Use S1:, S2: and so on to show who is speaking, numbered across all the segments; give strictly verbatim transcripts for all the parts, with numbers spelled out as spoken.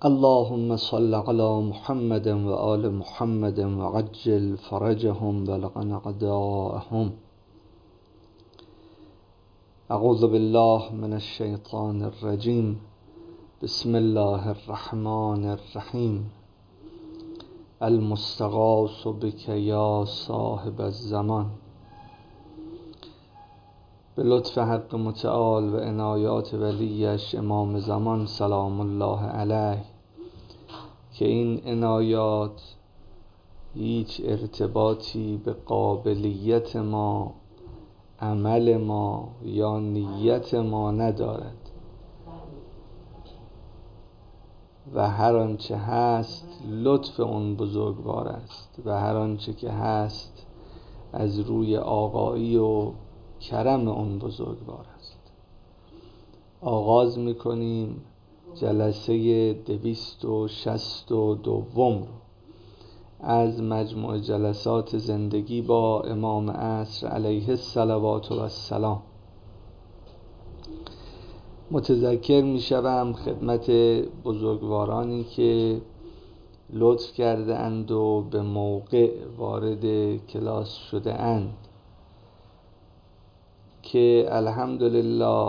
S1: اللهم صل على محمد و آل محمد و عجل فرجهم بلغ أعداءهم. اعوذ بالله من الشیطان الرجیم. بسم الله الرحمن الرحیم. المستغاث بك یا صاحب الزمان. به لطف حق متعال و عنایات ولیش امام زمان سلام الله علیه که این عنایات هیچ ارتباطی به قابلیت ما، عمل ما یا نیت ما ندارد و هر آنچه هست لطف اون بزرگوار است و هر آنچه که هست از روی آقایی و کرم اون بزرگوار است. آغاز میکنیم جلسه دویست و شصت و دوم رو از مجموع جلسات زندگی با امام عصر علیه الصلوات و السلام. متذکر میشوم خدمت بزرگوارانی که لطف کرده اند و به موقع وارد کلاس شده اند که الحمدلله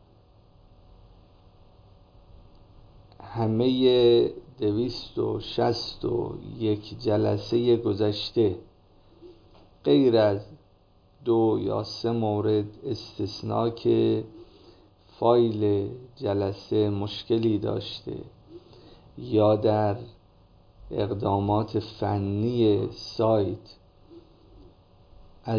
S1: همه دویست و شصت و یک جلسه گذشته غیر از دو یا سه مورد استثناء که فایل جلسه مشکلی داشته یا در اقدامات فنی سایت از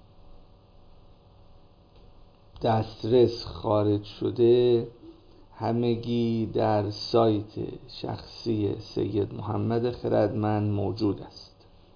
S1: دسترس خارج شده، همگی در سایت شخصی سید محمد خردمند موجود است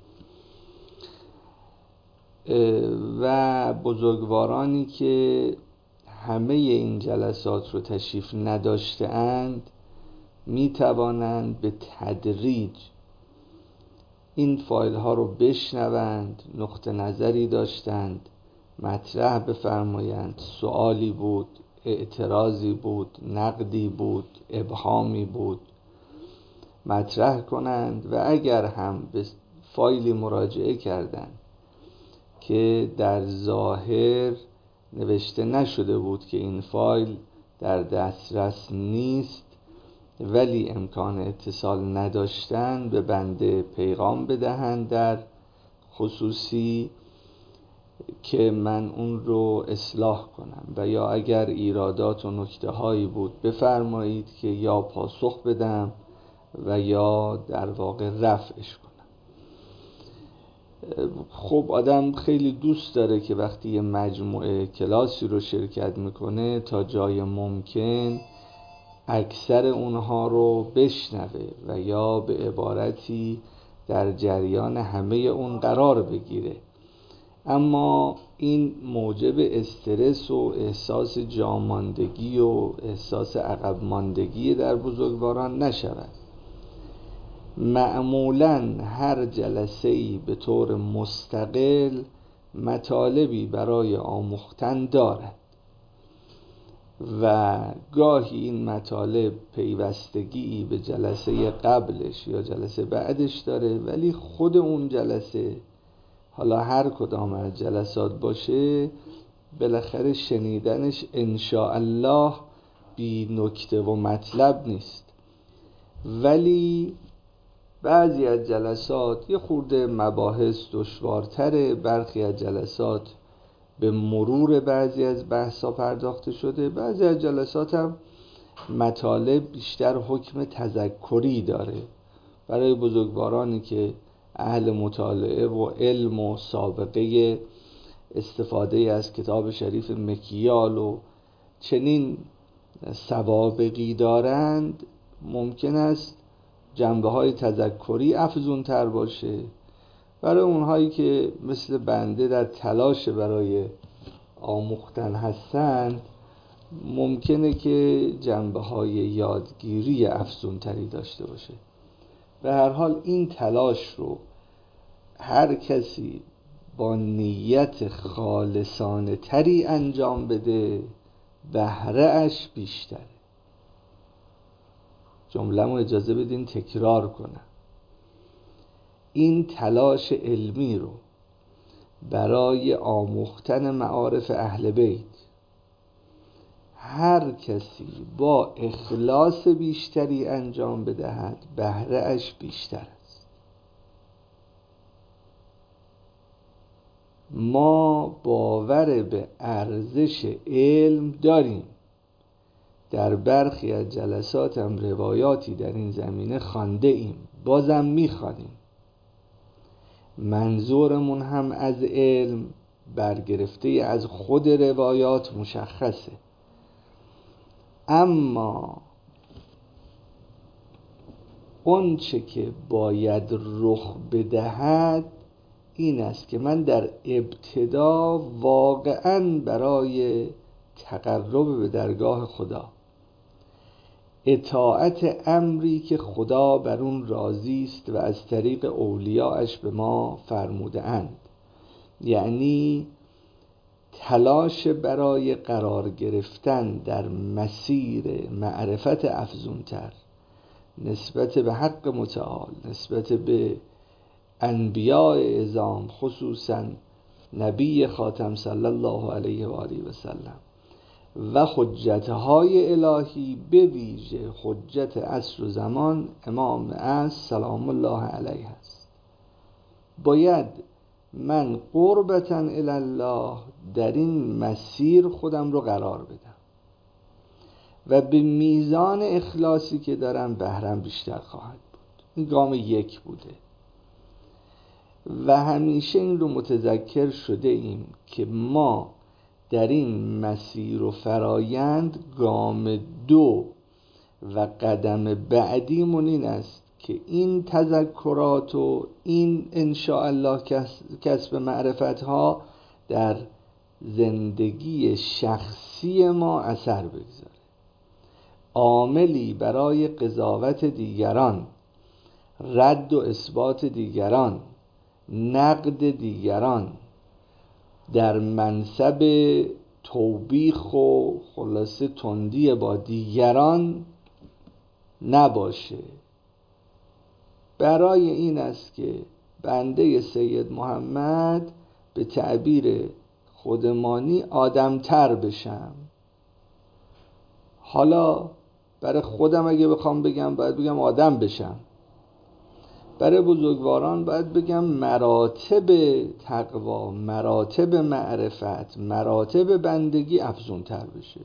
S1: و بزرگوارانی که همه این جلسات رو تشریف نداشته اند می توانند به تدریج این فایل ها رو بشنوند، نقطه نظری داشتند مطرح بفرمایند، سوالی بود، اعتراضی بود، نقدی بود، ابهامی بود مطرح کنند و اگر هم به فایلی مراجعه کردند که در ظاهر نوشته نشده بود که این فایل در دسترس نیست ولی امکان اتصال نداشتند، به بنده پیغام بدهند در خصوصی که من اون رو اصلاح کنم و یا اگر ایرادات و نکته هایی بود بفرمایید که یا پاسخ بدم و یا در واقع رفعش کنم. خب آدم خیلی دوست داره که وقتی یه مجموعه کلاسی رو شرکت میکنه تا جای ممکن اکثر اونها رو بشنوه و یا به عبارتی در جریان همه اون قرار بگیره، اما این موجب استرس و احساس جاماندگی و احساس عقب ماندگی در بزرگواران نشود. معمولاً هر جلسه‌ای به طور مستقل مطالبی برای آموختن دارد و گاهی این مطالب پیوستگی به جلسه قبلش یا جلسه بعدش داره ولی خود اون جلسه، حالا هر کدام از جلسات باشه، بالاخره شنیدنش انشاءالله بی نکته و مطلب نیست. ولی بعضی از جلسات یه خورده مباحث دشوارتره، برخی از جلسات به مرور بعضی از بحثا پرداخته شده، بعضی از جلسات هم مطالب بیشتر حکم تذکری داره برای بزرگوارانی که اهل مطالعه و علم و سابقه استفاده از کتاب شریف مکیال و چنین سوابقی دارند. ممکن است جنبه های تذکری افزون تر باشه. برای اونهایی که مثل بنده در تلاش برای آموختن هستند ممکنه که جنبه های یادگیری افزون تری داشته باشه. به هر حال این تلاش رو هر کسی با نیت خالصانه تری انجام بده بهره اش بیشتره. جمله‌مو اجازه بدین تکرار کنم. این تلاش علمی رو برای آموختن معارف اهل بیت هر کسی با اخلاص بیشتری انجام بدهد بهره اش بیشتر است. ما باور به ارزش علم داریم. در برخی از جلسات هم روایاتی در این زمینه خوانده ایم، بازم میخوانیم. منظورمون هم از علم برگرفته از خود روایات مشخصه، اما اون چه که باید رخ بدهد این است که من در ابتدا واقعاً برای تقرب به درگاه خدا، اطاعت امری که خدا بر اون راضی است و از طریق اولیاءش به ما فرموده اند، یعنی تلاش برای قرار گرفتن در مسیر معرفت افزونتر نسبت به حق متعال، نسبت به انبیاء اعظام، خصوصا نبی خاتم صلی الله علیه و آله و سلم و حجتهای الهی، به ویژه حجت عصر و زمان امام عصر سلام الله علیه است. باید من قربتاً الی الله در این مسیر خودم رو قرار بدم و به میزان اخلاصی که دارم بهرم بیشتر خواهد بود. این گام یک بوده و همیشه این رو متذکر شده ایم که ما در این مسیر و فرایند گام دو و قدم بعدیمون این است که این تذکرات و این انشاءالله کسب معرفت ها در زندگی شخصی ما اثر بگذاره، عاملی برای قضاوت دیگران، رد و اثبات دیگران، نقد دیگران، در منصب توبیخ و خلاصه تندی با دیگران نباشه. برای این است که بنده سید محمد به تعبیر خودمانی آدمتر بشم. حالا برای خودم اگه بخوام بگم باید بگم آدم بشم، برای بزرگواران باید بگم مراتب تقوا، مراتب معرفت، مراتب بندگی افزونتر بشه.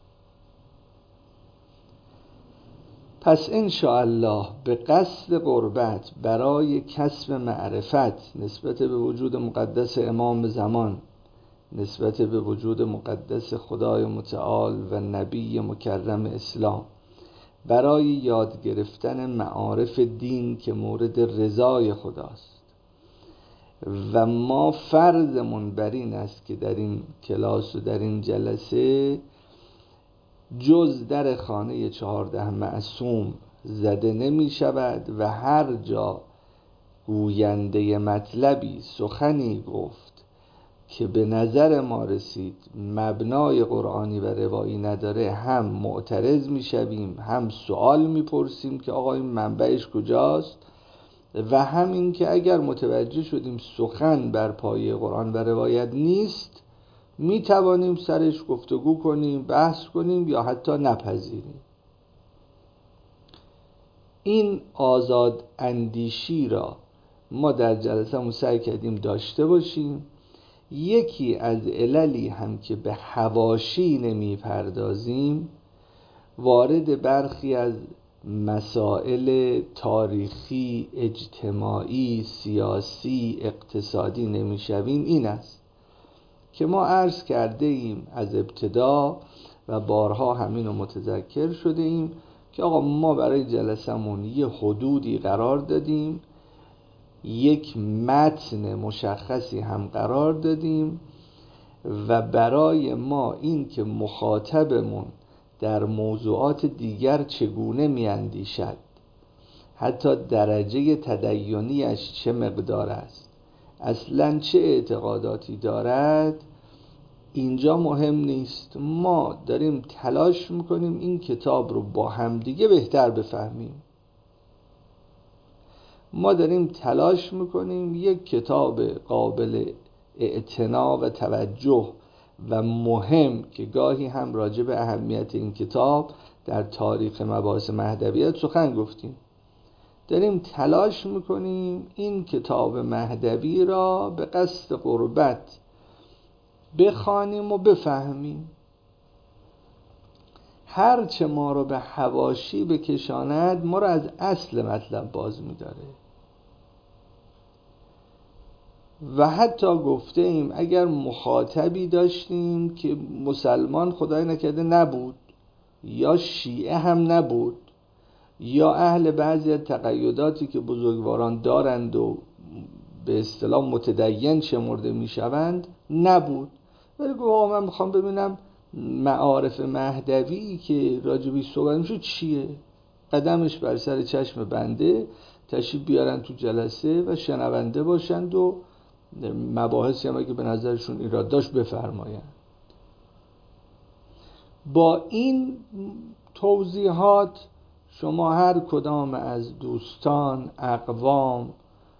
S1: پس انشاءالله به قصد قربت برای کسب معرفت نسبت به وجود مقدس امام زمان، نسبت به وجود مقدس خدای متعال و نبی مکرم اسلام، برای یاد گرفتن معارف دین که مورد رضای خداست و ما فرضمون بر این است که در این کلاس و در این جلسه جز در خانه چهارده معصوم زده نمی شود و هر جا گوینده مطلبی سخنی گفت که به نظر ما رسید مبنای قرآنی و روایی نداره، هم معترض می شویم، هم سوال می پرسیم که آقا این منبعش کجاست، و هم این که اگر متوجه شدیم سخن بر پایه قرآن و روایت نیست می توانیم سرش گفتگو کنیم، بحث کنیم یا حتی نپذیریم. این آزاد اندیشی را ما در جلسه سعی کردیم داشته باشیم. یکی از عللی هم که به حواشی نمی پردازیم، وارد برخی از مسائل تاریخی، اجتماعی، سیاسی، اقتصادی نمی شویم، این است که ما عرض کرده ایم از ابتدا و بارها همین رو متذکر شده ایم که آقا ما برای جلسمون یه حدودی قرار دادیم، یک متن مشخصی هم قرار دادیم و برای ما این که مخاطبمون در موضوعات دیگر چگونه میاندیشد، حتی درجه تدینیش چه مقدار است، اصلاً چه اعتقاداتی دارد، اینجا مهم نیست. ما داریم تلاش میکنیم این کتاب رو با همدیگه بهتر بفهمیم. ما داریم تلاش میکنیم یک کتاب قابل اعتنا و توجه و مهم که گاهی هم راجع به اهمیت این کتاب در تاریخ مباحث مهدویت سخن گفتیم، داریم تلاش میکنیم این کتاب مهدوی را به قصد قربت بخوانیم و بفهمیم. هرچه ما رو به حواشی بکشاند ما رو از اصل مطلب باز می‌داره. و حتی گفته ایم اگر مخاطبی داشتیم که مسلمان خدای نکرده نبود، یا شیعه هم نبود، یا اهل بعضی از تقیداتی که بزرگواران دارند و به اصطلاح متدین شمرده میشوند نبود، ولی گفت آقا من میخوام ببینم معارف مهدوی که راجبی صحبت میشه چیه، قدمش بر سر چشم بنده، تشریف بیارن تو جلسه و شنونده باشند و مباحثی هم که به نظرشون ایراد داشت بفرمایند. با این توضیحات شما هر کدام از دوستان، اقوام،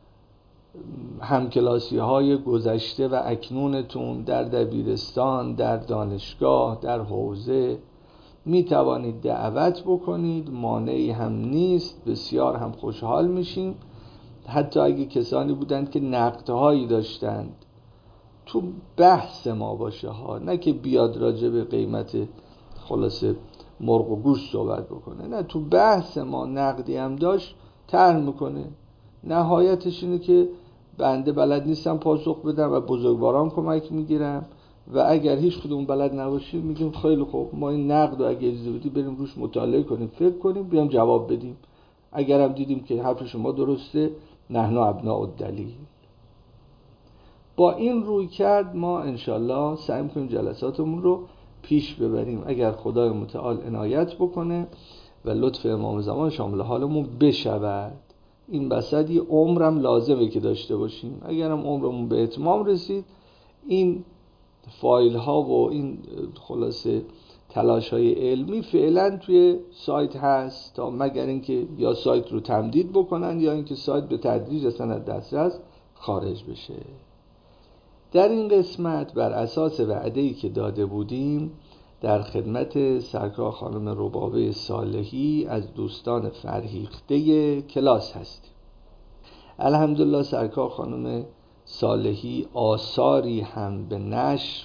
S1: همکلاسی های گذشته و اکنونتون در دبیرستان، در دانشگاه، در حوزه می توانید دعوت بکنید، مانعی هم نیست، بسیار هم خوشحال میشیم. حتی اگه کسانی بودند که نقدهایی داشتند تو بحث ما باشه ها، نه که بیاد راجع به قیمت خلاصه مرغ و گوشت صحبت بکنه، نه، تو بحث ما نقدی هم داشت طرح میکنه. نهایتش اینه که بنده بلد نیستم پاسخ بدم و بزرگواران کمک میگیرم و اگر هیچ کدوم بلد نباشیم میگیم خیلی خوب ما این نقد رو اگه اجازه بدی بریم روش مطالعه کنیم، فکر کنیم، بیام جواب بدیم. اگر هم دیدیم که حرف شما درسته، نحن ابناء الدلیل. با این روی کرد ما انشالله سعی میکنیم جلساتمون رو پیش ببریم اگر خدای متعال عنایت بکنه و لطف امام زمان شامل حالمون بشود. این بسد یه عمرم لازمه که داشته باشیم. اگرم عمرمون به اتمام رسید، این فایل ها و این خلاصه تلاش های علمی فعلا توی سایت هست، تا مگر اینکه یا سایت رو تمدید بکنن یا اینکه سایت به تدریج اصلا از دسترس خارج بشه. در این قسمت بر اساس وعده‌ای که داده بودیم در خدمت سرکار خانم ربابه صالحی از دوستان فرهیخته کلاس هستیم. الحمدلله سرکار خانم صالحی آثاری هم به نشر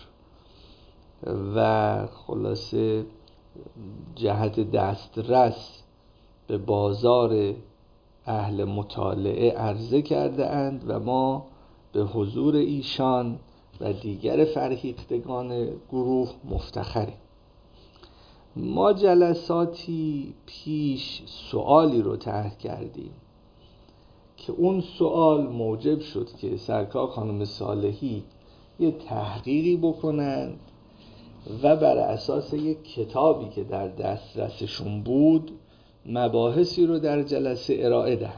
S1: و خلاصه جهت دسترس به بازار اهل مطالعه عرضه کرده اند و ما به حضور ایشان و دیگر فرهیختگان گروه مفتخریم. ما جلساتی پیش سوالی رو طرح کردیم که اون سوال موجب شد که سرکار خانم صالحی یه تحقیقی بکنن و بر اساس یک کتابی که در دسترسشون بود مباحثی رو در جلسه ارائه دهند.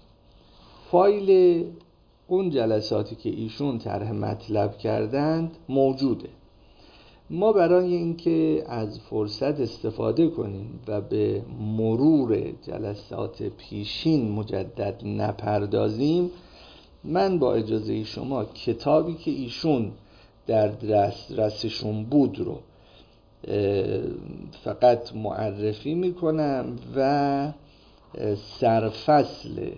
S1: فایل اون جلساتی که ایشون طرح مطلب کردند موجوده. ما برای اینکه از فرصت استفاده کنیم و به مرور جلسات پیشین مجدد نپردازیم، من با اجازه شما کتابی که ایشون در دسترسشون بود رو فقط معرفی میکنم و سرفصل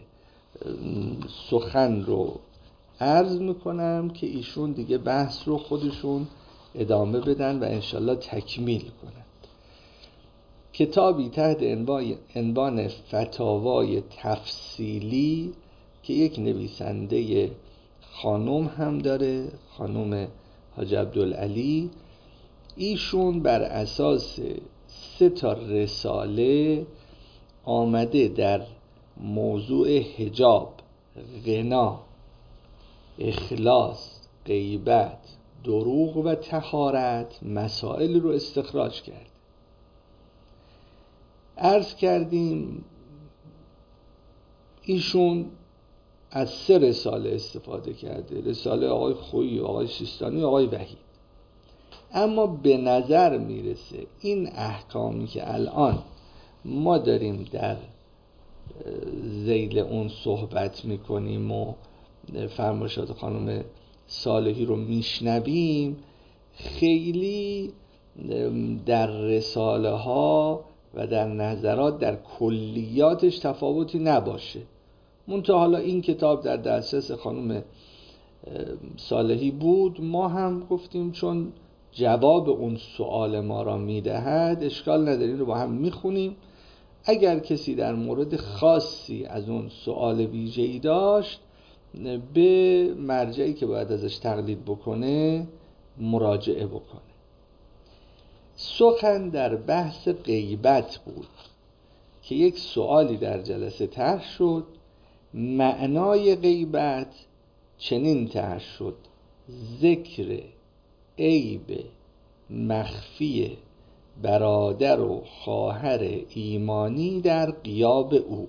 S1: سخن رو عرض میکنم که ایشون دیگه بحث رو خودشون ادامه بدن و انشالله تکمیل کنن. کتابی تحت عنوان فتاوای تفصیلی که یک نویسنده خانم هم داره، خانم حاج عبدالعلی. ایشون بر اساس سه تا رساله آمده در موضوع حجاب، غنا، اخلاص، غیبت، دروغ و طهارت مسائل رو استخراج کرد. عرض کردیم ایشون از سه رساله استفاده کرده، رساله آقای خویی، آقای سیستانی، آقای وحید. اما به نظر میرسه این احکامی که الان ما داریم در ذیل اون صحبت میکنیم و فرمایشات خانم صالحی رو میشنویم، خیلی در رساله ها و در نظرات در کلیاتش تفاوتی نباشه. منتها حالا این کتاب در دسترس خانم صالحی بود، ما هم گفتیم چون جواب اون سوال ما را میدهد اشکال نداره رو با هم میخونیم. اگر کسی در مورد خاصی از اون سوال ویژه‌ای داشت به مرجعی که باید ازش تقلید بکنه مراجعه بکنه. سخن در بحث غیبت بود که یک سوالی در جلسه طرح شد. معنای غیبت چنین طرح شد: ذکر عیب مخفی برادر و خواهر ایمانی در غیاب او،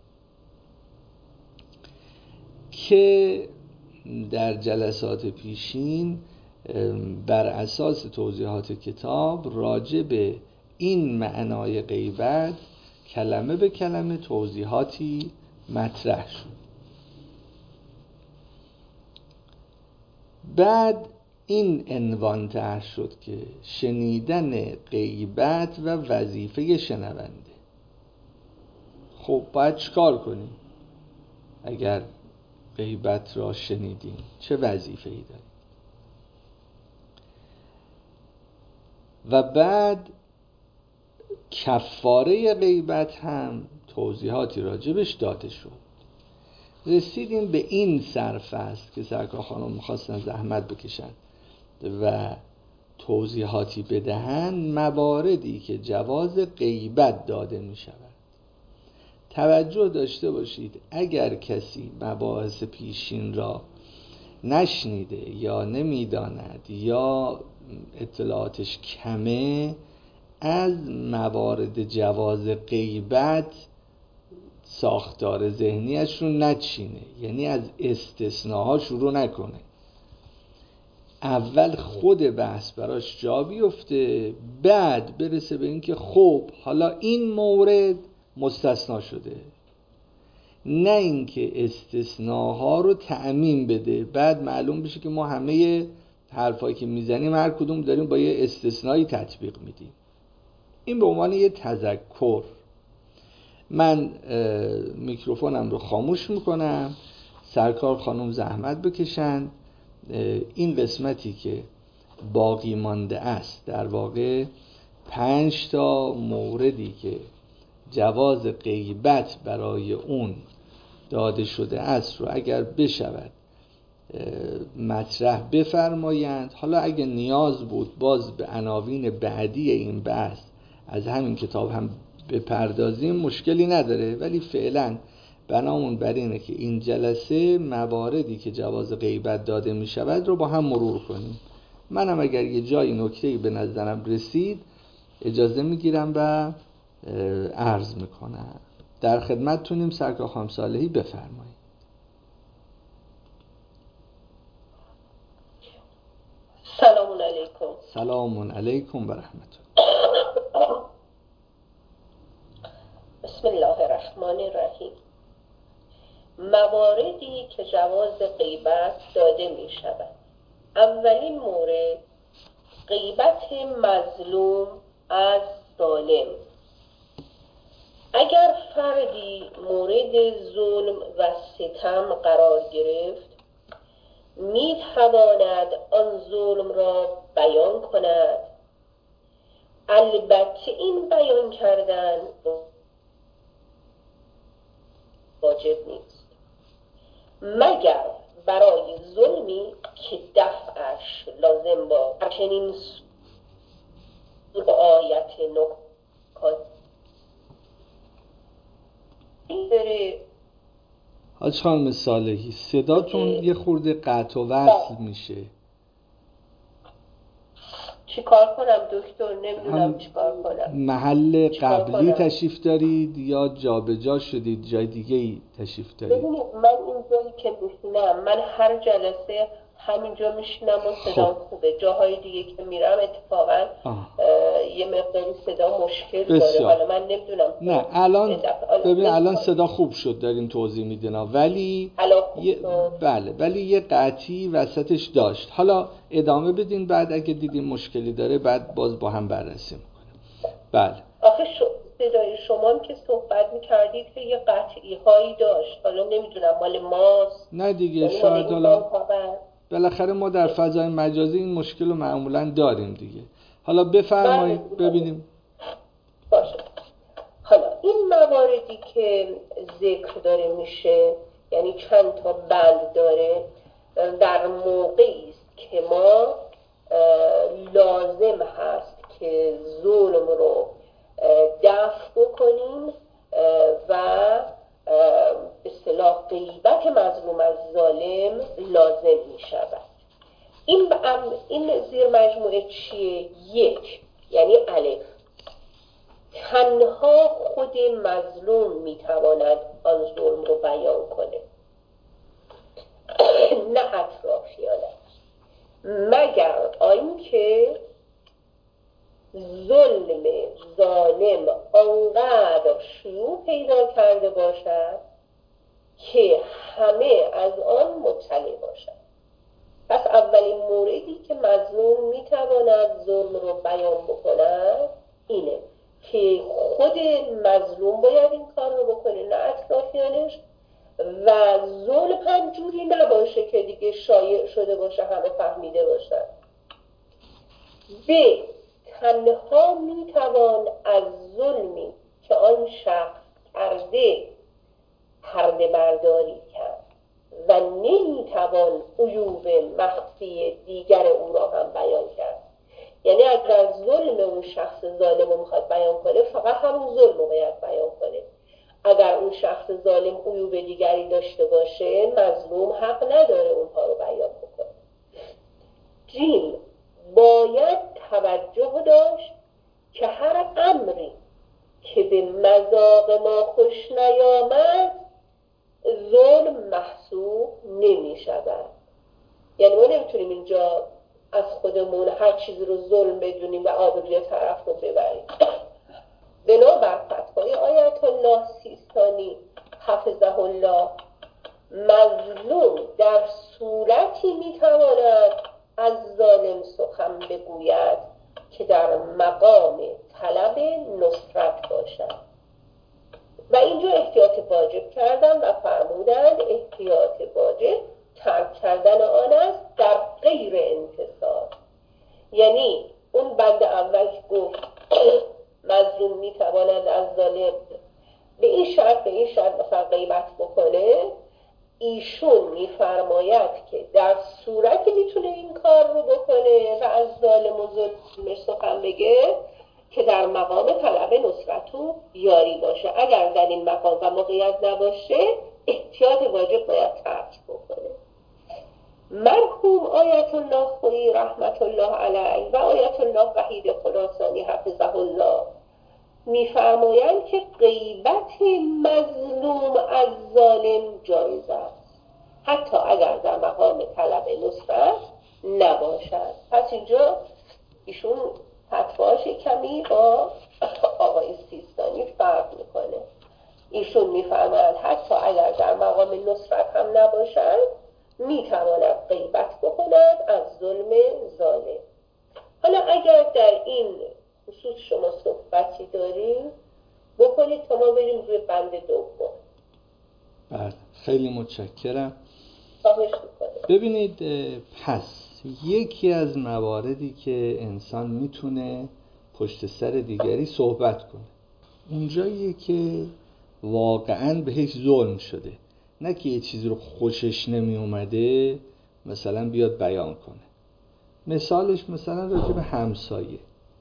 S1: که در جلسات پیشین بر اساس توضیحات کتاب راجع به این معنای غیبت کلمه به کلمه توضیحاتی مطرح شد. بعد این عنوان طرح شد که شنیدن غیبت و وظیفه شنونده. خب باید چیکار کنیم؟ اگر غیبت را شنیدیم چه وظیفه‌ای داریم؟ و بعد کفاره غیبت هم توضیحاتی راجبش داده شد. رسیدیم به این سرفصل که سرکار خانم می‌خواستن زحمت بکشن و توضیحاتی بدهند، مواردی که جواز غیبت داده می شود. توجه داشته باشید اگر کسی مباحث پیشین را نشنیده یا نمیداند یا اطلاعاتش کمه، از موارد جواز غیبت ساختار ذهنیش رو نچینه، یعنی از استثناها شروع نکنه. اول خود بحث براش جا بیفته، بعد برسه به این که خب حالا این مورد مستثنا شده، نه اینکه استثناها رو تعمیم بده بعد معلوم بشه که ما همه حرفایی که میزنیم هر کدوم داریم با یه استثنایی تطبیق میدیم. این به عنوان یه تذکر. من میکروفونم رو خاموش میکنم، سرکار خانم زحمت بکشن این قسمتی که باقی مانده است، در واقع پنج تا موردی که جواز غیبت برای اون داده شده است رو اگر بشود مطرح بفرمایند. حالا اگه نیاز بود باز به عناوین بعدی این بحث از همین کتاب هم بپردازیم مشکلی نداره، ولی فعلا بنامون بر اینه که این جلسه مواردی که جواز غیبت داده می شود رو با هم مرور کنیم. منم اگر یه جایی نکته‌ای به نظرم رسید اجازه میگیرم و عرض میکنم. در خدمتتونیم. سرکار خانم صالحی بفرمایید.
S2: سلام علیکم.
S1: سلام علیکم و رحمت
S2: الله. بسم الله الرحمن الرحیم. مواردی که جواز غیبت داده می شود. اولین مورد غیبت مظلوم از ظالم. اگر فردی مورد ظلم و ستم قرار گرفت می تواند آن ظلم را بیان کند. البته این بیان کردن واجب نیست مگر برای ظلمی که دفعش لازم با چنین آیت نکات بره.
S1: حاج خانم صالحی صداتون یه خورده قطع و وصل میشه.
S2: چی کار کنم دکتر؟ نمیدونم چی کار کنم.
S1: محل قبلی تشریف دارید یا جا به جا شدید جای دیگه ای تشریف دارید؟
S2: ببینید من این جایی که میشینم، من هر جلسه همینجا میشینم و صدام خوبه. جاهای دیگه که میرم اتفاقا یه مقداری صدا مشکل داره. حالا من نمیدونم.
S1: نه الان ببین الان صدا خوب شد دارین توضیح میدین، ولی یه... بله ولی یه قطعی وسطش داشت. حالا ادامه بدین، بعد اگه دیدین مشکلی داره بعد باز با هم بررسی میکنیم. بله
S2: آخه شو... صدای شما هم که صحبت میکردید که یه قطعی هایی داشت. حالا نمیدونم مال ماست
S1: نه دیگه، شاید حالا بالاخره ما در فضای مجازی این مشکل رو معمولا داریم دیگه. حالا بفرمایید ببینیم.
S2: باشه. حالا این مواردی که ذکر داره میشه، یعنی چند تا بند داره، در موقعی است که ما لازم هست که ظلم رو دفع بکنیم و به اصطلاح غیبت مظلوم از ظالم لازم می شود. این این زیر مجموعه چیه؟ یک، یعنی الف، تنها خود مظلوم می تواند آن ظلم رو بیان کنه، نه اطرافیانش، مگر آنکه ظلم ظالم آنقدر شیوع پیدا کرده باشد که همه از آن مطلع باشد. پس اولین موردی که مظلوم میتواند ظلم رو بیان بکند اینه که خود مظلوم باید این کار رو بکنه، نه اطرافیانش، و ظلم هم جوری نباشه که دیگه شایع شده باشه همه فهمیده باشن. به تنها میتوان از ظلمی که آن شخص کرده پرده برداری کرد و نمیتوان عیوب مخفی دیگر او را هم بیان کرد. یعنی اگر ظلم اون شخص ظالم رو میخواد بیان کنه، فقط همون ظلم رو باید بیان کنه. اگر اون شخص ظالم عیوب دیگری داشته باشه، مظلوم حق نداره اونها رو بیان بکنه. جیم، باید توجه داشت که هر امری که به مذاق ما خوش نیامد ظلم محسوب نمی شود. یعنی ما نمیتونیم اینجا از خودمون هر چیزی رو ظلم بدونیم و آبروی طرف رو ببریم. بنابر فتوای آیت الله سیستانی حفظه الله، مظلوم در صورتی میتواند از ظالم سخن بگوید که در مقام طلب نصرت باشد. و اینجا احتیاط واجب کردن و فرمودند احتیاط واجب ترک کردن آن است در غیر انتصار. یعنی اون بند اول گفت مظلوم میتواند از ظالم به این شرط به این شرط مثلا غیبت بکنه، ایشون میفرماید که در صورتی میتونه این کار رو بکنه و از ظالم و ظلمش سخن بگه که در مقام طلب نصرت و یاری باشه. اگر در این مقام و موقعیت نباشه احتیاط واجب باید ترک بکنه. مرحوم آیت الله خویی رحمت الله علیه و آیت الله وحید خراسانی حفظه الله میفرمایند که غیبت مظلوم از ظالم جایز است، حتی اگر در مقام طلب نصرت نباشد. پس اینجا ایشون فتواش کمی با آقای سیستانی فرق میکنه. ایشون میفرمایند حتی اگر در مقام نصرت هم نباشد میتواند غیبت بکند از ظلم ظالم. حالا اگر در این خصوص شما صحبتی داریم بکنید تا ما بریم روی بند دوم.
S1: بله خیلی متشکرم.
S2: خواهش میکنم.
S1: ببینید، پس یکی از مواردی که انسان میتونه پشت سر دیگری صحبت کنه اونجاییه که واقعاً بهش ظلم شده، نه که یه چیزی رو خوشش نمی اومده مثلا بیاد بیان کنه. مثالش مثلا راجع به همسایه،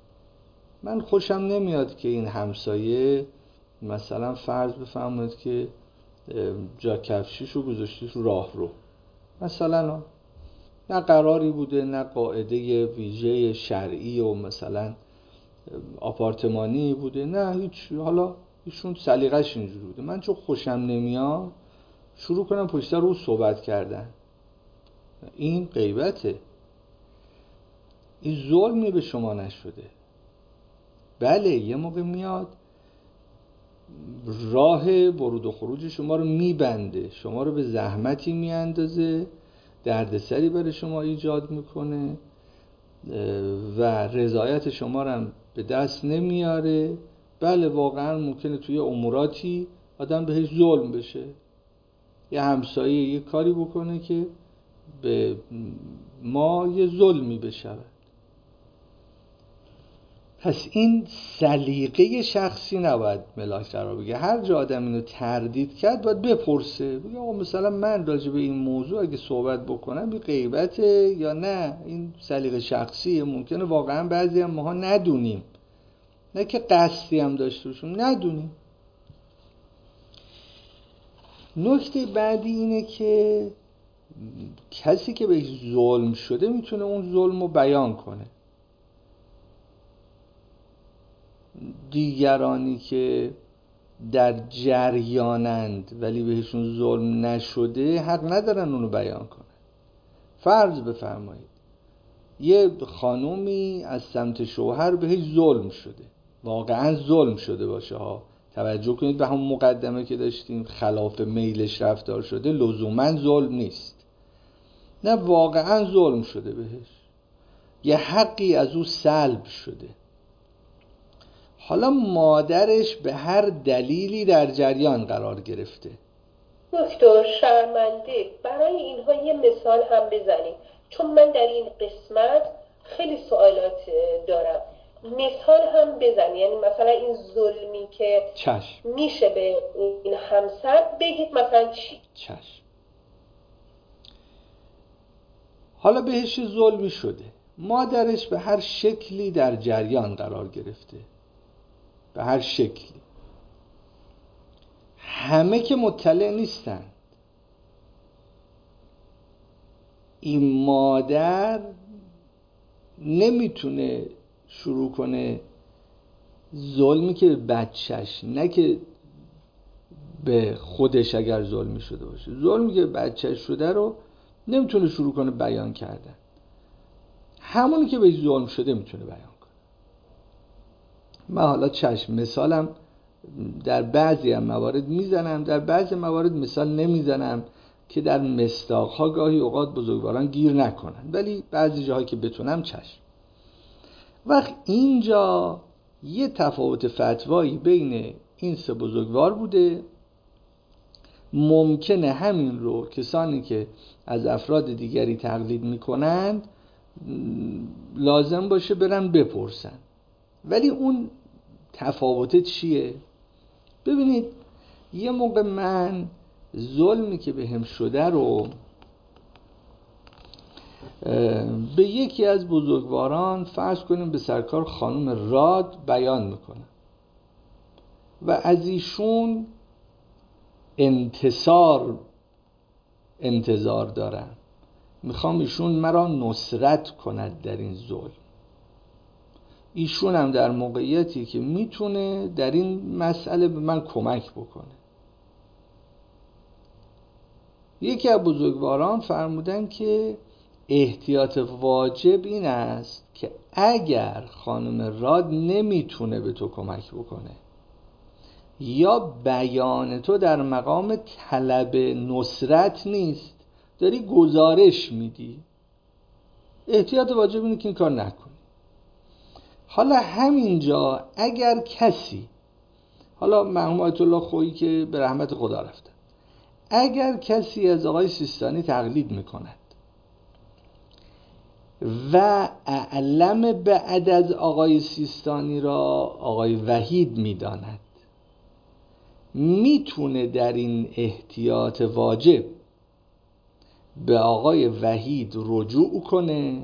S1: من خوشم نمیاد که این همسایه مثلا فرض بفرمایید که جا کفشیشو گذاشتیش رو راه رو، مثلا نه قراری بوده نه قاعده ویژه شرعی و مثلا آپارتمانی بوده، نه هیچ، حالا ایشون سلیقه‌اش اینجوری بوده. من چون خوشم نمیاد شروع کنم پشت رو صحبت کردن، این غیبته، این ظلمی به شما نشده. بله یه موقع میاد راه ورود و خروج شما رو میبنده، شما رو به زحمتی میاندازه، دردسری برای شما ایجاد میکنه و رضایت شما رو هم به دست نمیاره. بله واقعا ممکنه توی اموراتی آدم بهش ظلم بشه، یه همسایه یه کاری بکنه که به ما یه ظلمی بشود. پس این سلیقه شخصی نباید ملاک قرار بگیره. هر جا آدم اینو تردید کرد باید بپرسه، بگه آقا مثلا من راجع به این موضوع اگه صحبت بکنم این غیبته یا نه این سلیقه شخصیه. ممکنه واقعا بعضی هم ماها ندونیم، نه که قصدی هم داشته باشیم، ندونیم. نکته بعدی اینه که کسی که بهش ظلم شده میتونه اون ظلم رو بیان کنه. دیگرانی که در جریانند ولی بهشون ظلم نشده حق ندارن اونو بیان کنن. فرض بفرمایید یه خانومی از سمت شوهر بهش ظلم شده، واقعا ظلم شده باشه ها، توجه کنید به همون مقدمه که داشتیم، خلاف میلش رفتار شده لزوما ظلم نیست، نه واقعا ظلم شده بهش، یه حقی از او سلب شده. حالا مادرش به هر دلیلی در جریان قرار گرفته.
S2: دکتر شرمنده برای اینها یه مثال هم بزنید، چون من در این قسمت خیلی سوالات دارم. مثال هم بزنید، یعنی مثلا این ظلمی که
S1: چشم.
S2: میشه به این همسر بگید مثلا چی؟
S1: چشم. حالا بهش ظلمی شده، مادرش به هر شکلی در جریان قرار گرفته، به هر شکلی. همه که مطلع نیستن. این مادر نمیتونه شروع کنه ظلمی که به بچهش، نه که به خودش اگر ظلمی شده باشه، ظلمی که به بچهش شده رو نمیتونه شروع کنه بیان کردن. همونی که بهش ظلم شده میتونه بیان کنه. من حالا چشم مثالم در بعضی هم موارد میزنم، در بعضی موارد مثال نمیزنم که در مصداقها گاهی اوقات بزرگواران گیر نکنن، ولی بعضی جاهایی که بتونم چشم. وقت اینجا یه تفاوت فتوایی بین این سه بزرگوار بوده. ممکنه همین رو کسانی که از افراد دیگری تقلید میکنند لازم باشه برن بپرسن، ولی اون تفاوت چیه؟ ببینید یه موقع من ظلمی که بهم شده رو به یکی از بزرگواران، فرض کنیم به سرکار خانم راد، بیان میکنم و از ایشون انتصار انتظار دارم، میخوام ایشون مرا نصرت کند در این ظلم. ایشون هم در موقعیتی که میتونه در این مسئله به من کمک بکنه. یکی از بزرگواران فرمودن که احتیاط واجب این است که اگر خانم راد نمیتونه به تو کمک بکنه یا بیان تو در مقام طلب نصرت نیست، داری گزارش میدی، احتیاط واجب اینه که این کار نکنی. حالا همینجا اگر کسی، حالا مرحوم آیت الله خویی که به رحمت خدا رفتن، اگر کسی از آقای سیستانی تقلید میکند و اعلم بعد از آقای سیستانی را آقای وحید میداند، میتونه در این احتیاط واجب به آقای وحید رجوع کنه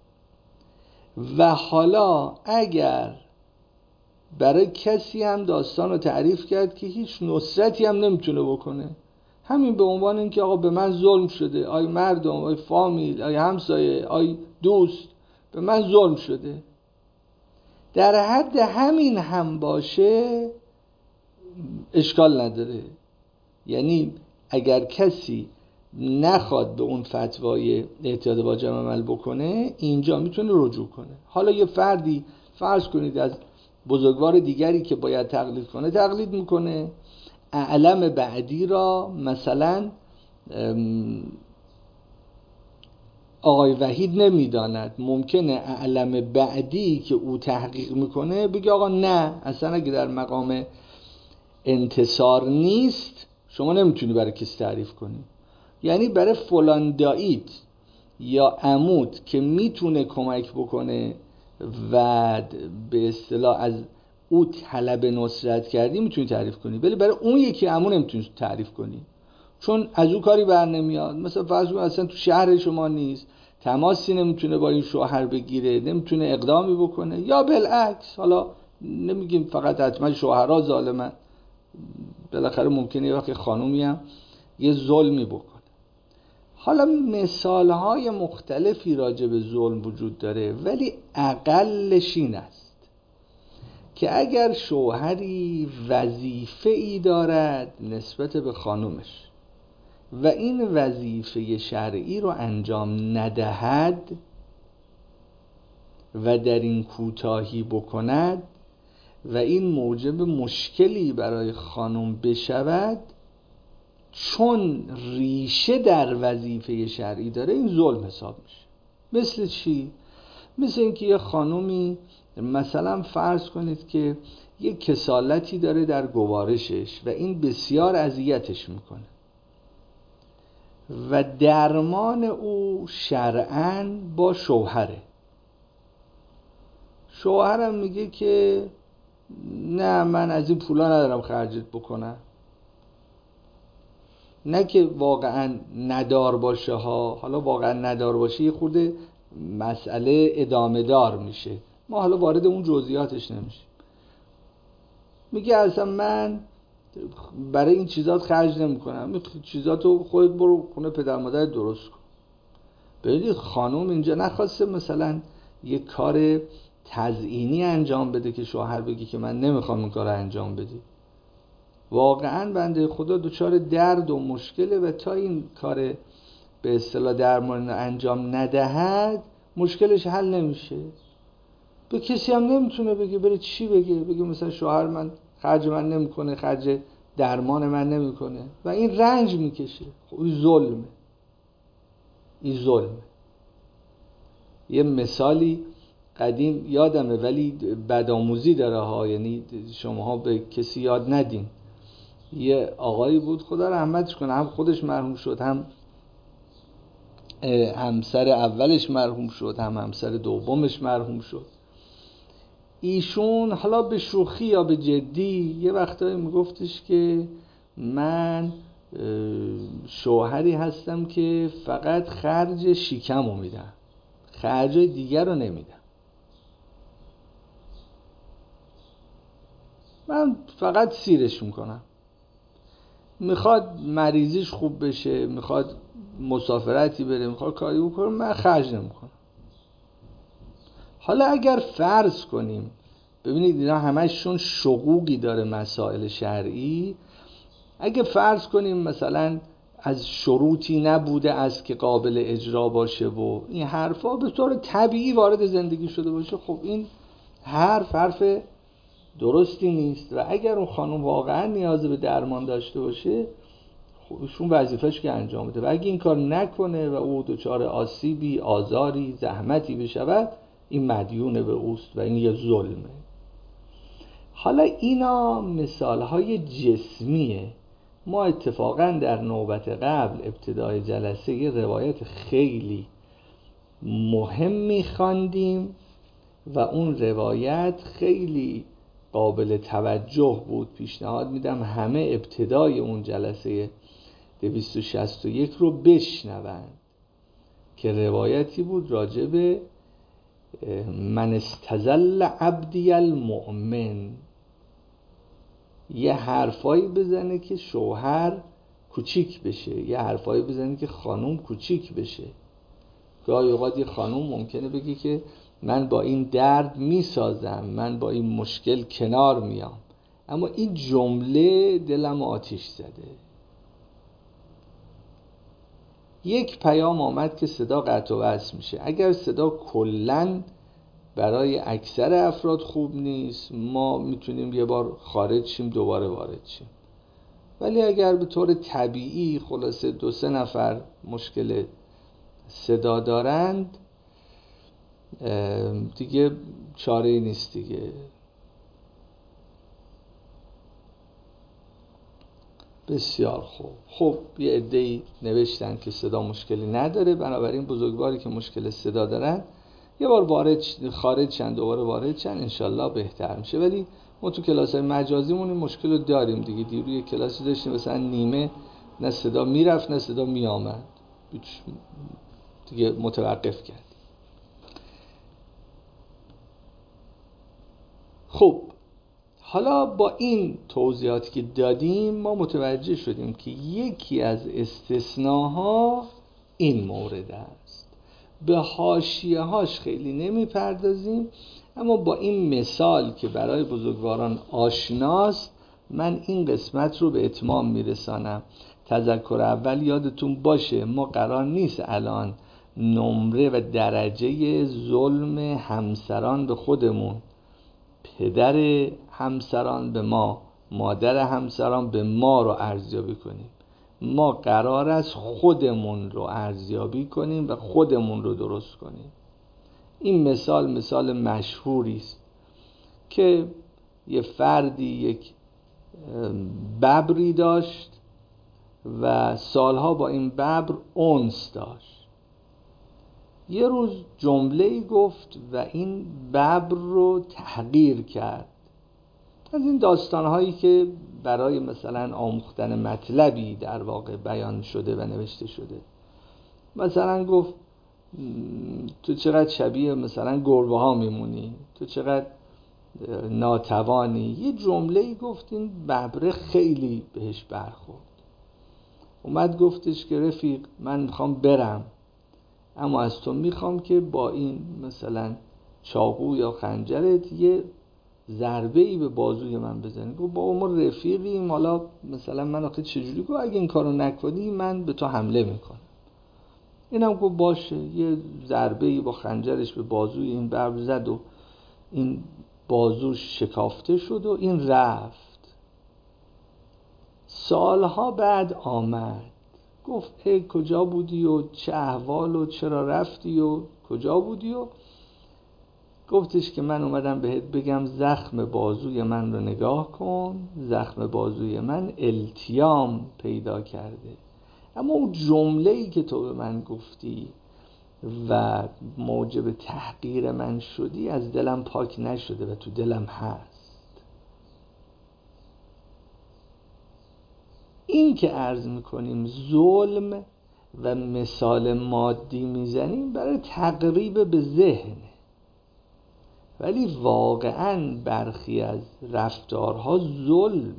S1: و حالا اگر برای کسی هم داستان رو تعریف کرد که هیچ نصرتی هم نمیتونه بکنه، همین به عنوان اینکه آقا به من ظلم شده، آی مردم، آی فامیل، آی همسایه، آی دوست، به من ظلم شده، در حد همین هم باشه اشکال نداره. یعنی اگر کسی نخواد به اون فتوای اعتیاد واجب عمل بکنه، اینجا میتونه رجوع کنه. حالا یه فردی فرض کنید از بزرگوار دیگری که باید تقلید کنه تقلید میکنه، اعلم بعدی را مثلا آقای وحید نمیداند، ممکنه اعلم بعدی که او تحقیق میکنه بگه آقا نه، اصلا اگه در مقام انتصار نیست شما نمیتونی برای کسی تعریف کنی. یعنی برای فلان دایید یا عمود که میتونه کمک بکنه و به اصطلاح از او طلب نصرت کردی میتونی تعریف کنی، ولی برای اون یکی عمو نمیتونی تعریف کنی چون از او کاری بر نمیاد. مثلا فرض کن اصلا تو شهر شما نیست، تماسی نمیتونه با این شوهر بگیره، نمیتونه اقدامی بکنه، یا بالعکس. حالا نمیگیم فقط حتما شوهرها ظالمن، بالاخره ممکنه یه وقت خانومی هم یه ظلمی بکنه. حالا مثالهای مختلفی راجع به ظلم وجود داره، ولی اقلش این است که اگر شوهری وظیفه‌ای دارد نسبت به خانومش و این وظیفه شرعی رو انجام ندهد و در این کوتاهی بکند و این موجب مشکلی برای خانم بشود، چون ریشه در وظیفه شرعی داره این ظلم حساب میشه. مثل چی؟ مثل اینکه یه خانومی مثلا فرض کنید که یه کسالتی داره در گوارشش و این بسیار اذیتش میکنه و درمان او شرعاً با شوهره. شوهرم میگه که نه من از این پولا ندارم خرجت بکنم، نه که واقعا ندار باشه ها، حالا واقعا ندار باشه یه خورده مسئله ادامه دار میشه، ما حالا وارد اون جزئیاتش نمیشه. میگه اصلا من برای این چیزات خرج نمی کنم، این چیزاتو خودت برو خونه پدر مادر درست کن. ببینید خانوم اینجا نخواسته مثلا یه کار تزیینی انجام بده که شوهر بگی که من نمیخوام این کار انجام بدی. واقعا بنده خدا دچار درد و مشکله و تا این کار به اصطلاح درمان انجام ندهد مشکلش حل نمیشه. به کسی هم نمیتونه بگه، بره چی بگه؟ بگه مثلا شوهر من خرج من نمیکنه، خرج درمان من نمیکنه و این رنج میکشه. خب این ظلمه، این ظلمه. یه مثالی قدیم یادمه ولی بدآموزی داره ها، یعنی شماها به کسی یاد ندین. یه آقایی بود خدا رحمتش کنه، هم خودش مرحوم شد، هم همسر اولش مرحوم شد، هم همسر دومش مرحوم شد. ایشون حالا به شوخی یا به جدی یه وقتایی میگفتش که من شوهری هستم که فقط خرج شکمو میدم، خرج دیگر رو نمیدم، من فقط سیرش میکنم، میخواد مریضیش خوب بشه، میخواد مسافرتی بره، میخواد کاری بکنه، من خرج نمیکنم. حالا اگر فرض کنیم، ببینید اینا همشون شقوقی داره مسائل شرعی، اگه فرض کنیم مثلا از شروطی نبوده است که قابل اجرا باشه و این حرفا به طور طبیعی وارد زندگی شده باشه، خب این حرف حرف درستی نیست و اگر اون خانم واقعا نیاز به درمان داشته باشه خب ایشون وظیفه‌اش که انجام بده و اگه این کار نکنه و او دچار آسیبی، آزاری، زحمتی بشود، این مدیون به اوست و این یه ظلمه. حالا اینا مثالهای جسمیه. ما اتفاقا در نوبت قبل ابتدای جلسه یه روایت خیلی مهمی خواندیم و اون روایت خیلی قابل توجه بود. پیشنهاد میدم همه ابتدای اون جلسه دویست و شصت و یک رو بشنوند که روایتی بود راجع به من استظل عبدی المؤمن. یه حرفایی بزنه که شوهر کوچیک بشه، یه حرفایی بزنه که خانوم کوچیک بشه. گاهی اوقات یه خانوم ممکنه بگه که من با این درد میسازم، من با این مشکل کنار میام، اما این جمله دلم آتش زده. یک پیام آمد که صدا قطع و وصل میشه. اگر صدا کلاً برای اکثر افراد خوب نیست، ما میتونیم یه بار خارج شیم دوباره وارد شیم. ولی اگر به طور طبیعی خلاصه دو سه نفر مشکل صدا دارند دیگه چاره‌ای نیست دیگه. بسیار خوب. خب یه عده‌ای نوشتن که صدا مشکلی نداره، بنابراین بزرگواری که مشکل صدا دارن یه بار وارد خارج شن دوباره وارد شن، انشالله بهتر میشه. ولی ما تو کلاس‌های مجازیمون این مشکل رو داریم دیگه. دیروز یه کلاسی داشتیم مثلا نیمه نه صدا میرفت نه صدا میآمد، دیگه متوقف کرد. خب حالا با این توضیحاتی که دادیم ما متوجه شدیم که یکی از استثناها این مورد است. به حاشیه هاش خیلی نمی پردازیم، اما با این مثال که برای بزرگواران آشناست من این قسمت رو به اتمام میرسانم. تذکر اول یادتون باشه ما قرار نیست الان نمره و درجه ظلم همسران به خودمون، پدر همسران به ما، مادر همسران به ما رو ارزیابی کنیم. ما قرار است خودمون رو ارزیابی کنیم و خودمون رو درست کنیم. این مثال مثال مشهوری است که یه فردی یک ببری داشت و سالها با این ببر انس داشت. یه روز جمله‌ای گفت و این ببر رو تحقیر کرد. از این داستان‌هایی که برای مثلا آموختن مطلبی در واقع بیان شده و نوشته شده. مثلا گفت تو چقدر شبیه مثلا گربه ها میمونی، تو چقدر ناتوانی. یه جمله‌ای گفت این ببره خیلی بهش برخورد. اومد گفتش که رفیق من میخوام برم، اما از تو میخوام که با این مثلا چاقو یا خنجرت یه ضربه‌ای به بازوی من بزنی. گفت بابا ما رفیقیم، حالا مثلا من آخه چجوری گفت اگه این کارو نکنی من به تو حمله میکنم. اینم گفت باشه. یه ضربه‌ای با خنجرش به بازوی این ببر زد و این بازوش شکافته شد و این رفت. سالها بعد آمد گفت ای کجا بودی و چه احوال و چرا رفتی و کجا بودی؟ و گفتش که من اومدم بهت بگم زخم بازوی من رو نگاه کن، زخم بازوی من التیام پیدا کرده، اما اون جمله‌ای که تو به من گفتی و موجب تحقیر من شدی از دلم پاک نشده و تو دلم هست. این که عرض میکنیم ظلم و مثال مادی میزنیم برای تقریب به ذهن، ولی واقعاً برخی از رفتارها ظلم.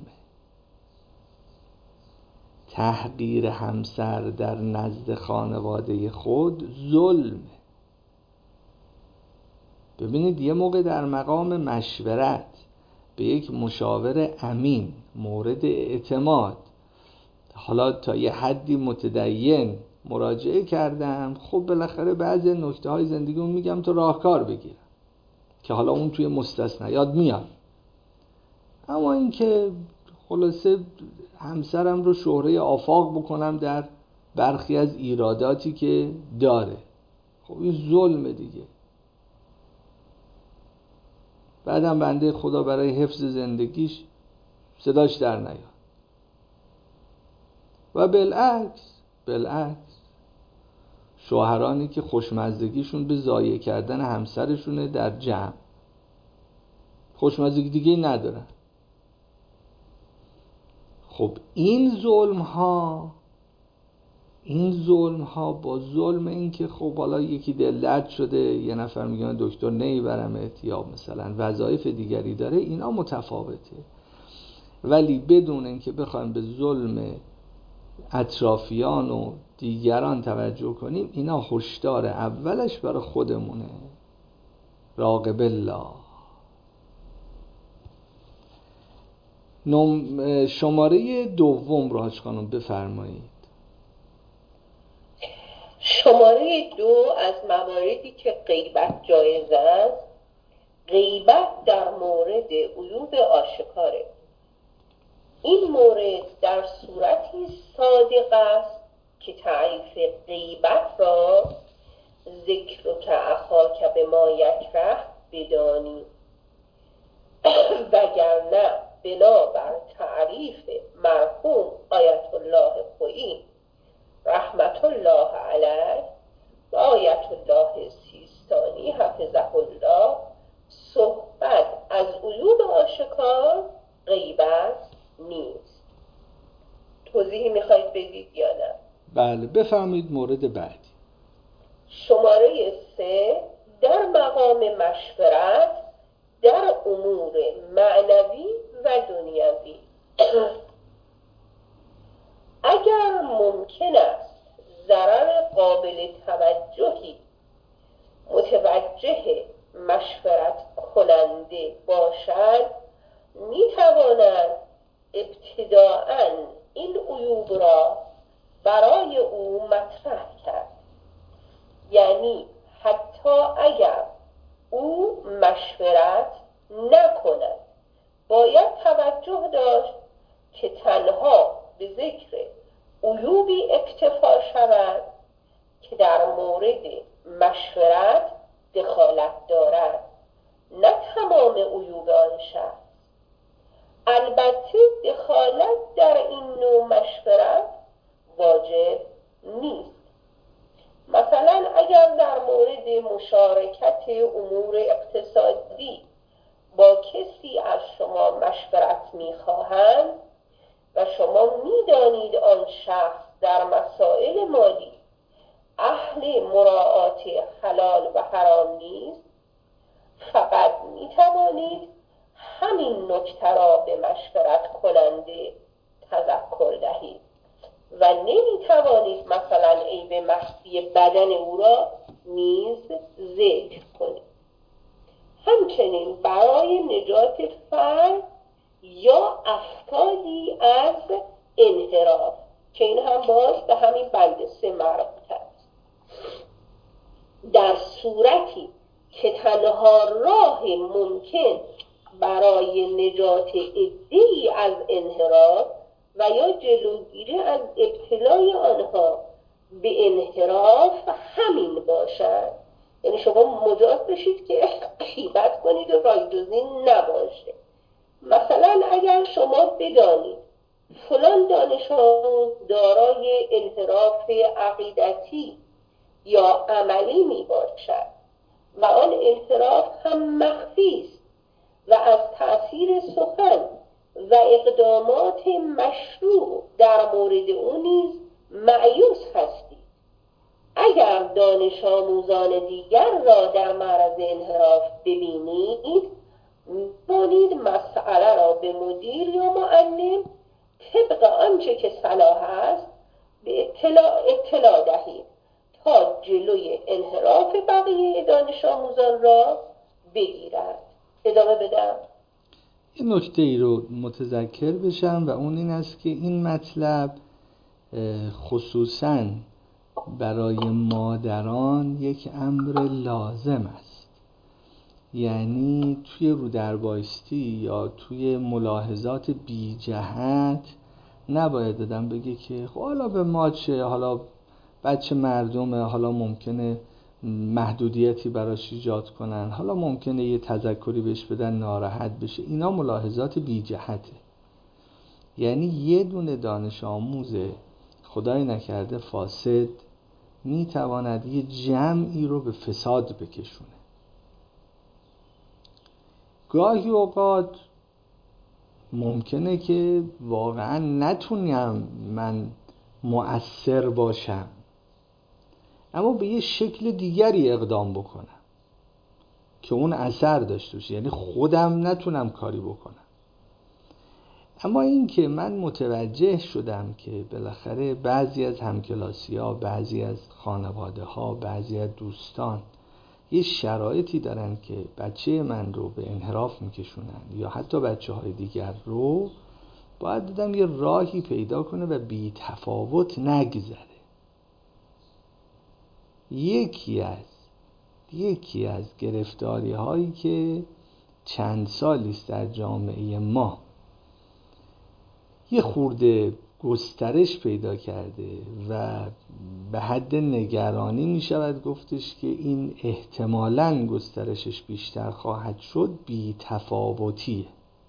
S1: تحقیر همسر در نزد خانواده خود ظلم. ببینید یه موقع در مقام مشورت به یک مشاور امین مورد اعتماد، حالا تا یه حدی متدین مراجعه کردم، خب بالاخره بعضی نکته های زندگی اون میگم تو راهکار بگیرم که حالا اون توی مستثنیات میاد. اما این که خلاصه همسرم رو شهره آفاق بکنم در برخی از ایراداتی که داره، خب این ظلم دیگه. بعدم بنده خدا برای حفظ زندگیش صداش در نیاد. و بالعکس بالعکس شوهرانی که خوشمزدگیشون به ضایع کردن همسرشونه در جمع، خوشمزدگی دیگه ندارن. خب این ظلم ها این ظلم ها با ظلم این که خب حالا یکی دل درد شده یه نفر میگه دکتر نمیبرمت یا مثلا وظایف دیگری داره، اینا متفاوته. ولی بدون اینکه بخوایم به ظلم اطرافیان و دیگران توجه کنیم، اینا هشدار اولش برای خودمونه. راقب الله. شماره دوم رو حاج خانم بفرمایید.
S2: شماره دو از مواردی که غیبت جایز است، غیبت در مورد عیوب آشکاره. این مورد در صورتی صادق است که تعریف غیبت را ذکر که اخاک به ما یکره بدانی، وگرنه بنابر تعریف مرحوم آیت الله خویی رحمت الله علیه و آیت الله سیستانی حفظه الله، صحبت از عیوب آشکار غیبت نیست. توضیحی میخواید بدید یا نه؟
S1: بله بفهمید. مورد بعدی
S2: شماره سه، در مقام مشورت در امور معنوی و دنیوی. اگر ممکن است ضرر قابل توجهی متوجه مشورت کننده باشد، می تواند ابتداءً این عیوب را برای او مطرح کرد. یعنی حتی اگر او مشورت نکند، باید توجه داشت که تنها به ذکر عیوبی اکتفا شود که در مورد مشورت دخالت دارد، نه تمام عیوب آن شخص. البته دخالت در این نوع مشورت واجب نیست. مثلا اگر در مورد مشارکت امور اقتصادی با کسی از شما مشورت می‌خواهند و شما می‌دانید آن شخص در مسائل مالی اهل مراعات حلال و حرام نیست، فقط می‌توانید همین نکته را به مشورت کننده تذکر دهید و نمی‌توانید مثلا عیب مخفی بدن او را نیز ذکر کنید. همچنین برای نجات فرد یا افرادی از انحراف، که این هم باز به همین بند سه مربوط است، در صورتی که تنها راه ممکن برای نجات عده‌ای از انحراف و یا جلوگیری از ابتلای آنها به انحراف همین باشد، یعنی شما مجاز بشید که غیبت کنید و رایگزین نباشه. مثلا اگر شما بدانید فلان دانش آموز دارای انحراف عقیدتی یا عملی می باشد و آن انحراف هم مخفی است و از تأثیر سخن و اقدامات مشروع در مورد او نیز مایوس هستید، اگر دانش آموزان دیگر را در معرض انحراف ببینید، می‌توانید مسئله را به مدیر یا معلم طبق آنچه که صلاح است به اطلاع, اطلاع دهید تا جلوی انحراف بقیه دانش آموزان را بگیرد. ادامه بدم.
S1: یه نکته ای رو متذکر بشم و اون این است که این مطلب خصوصاً برای مادران یک امر لازم است. یعنی توی رودربایستی یا توی ملاحظات بی جهت نباید دادم بگه که خب حالا به ما چه، حالا بچه مردمه، حالا ممکنه محدودیتی براش ایجاد کنن، حالا ممکنه یه تذکری بهش بدن ناراحت بشه. اینا ملاحظات بی جهته. یعنی یه دونه دانش آموز خدای نکرده فاسد میتواند یه جمعی رو به فساد بکشونه. گاهی اوقات ممکنه که واقعا نتونم من مؤثر باشم، اما به یه شکل دیگری اقدام بکنم که اون اثر داشته باشه، یعنی خودم نتونم کاری بکنم. اما این که من متوجه شدم که بالاخره بعضی از همکلاسی‌ها، بعضی از خانواده‌ها، بعضی از دوستان یه شرایطی دارن که بچه من رو به انحراف میکشونن یا حتی بچه های دیگر رو، باید دادم یه راهی پیدا کنه و بی تفاوت نگذره. یکی از یکی از گرفتاری هایی که چند سالی است در جامعه ما یه خورده گسترش پیدا کرده و به حد نگرانی می شود گفتش که این احتمالاً گسترشش بیشتر خواهد شد، بی‌تفاوتیه.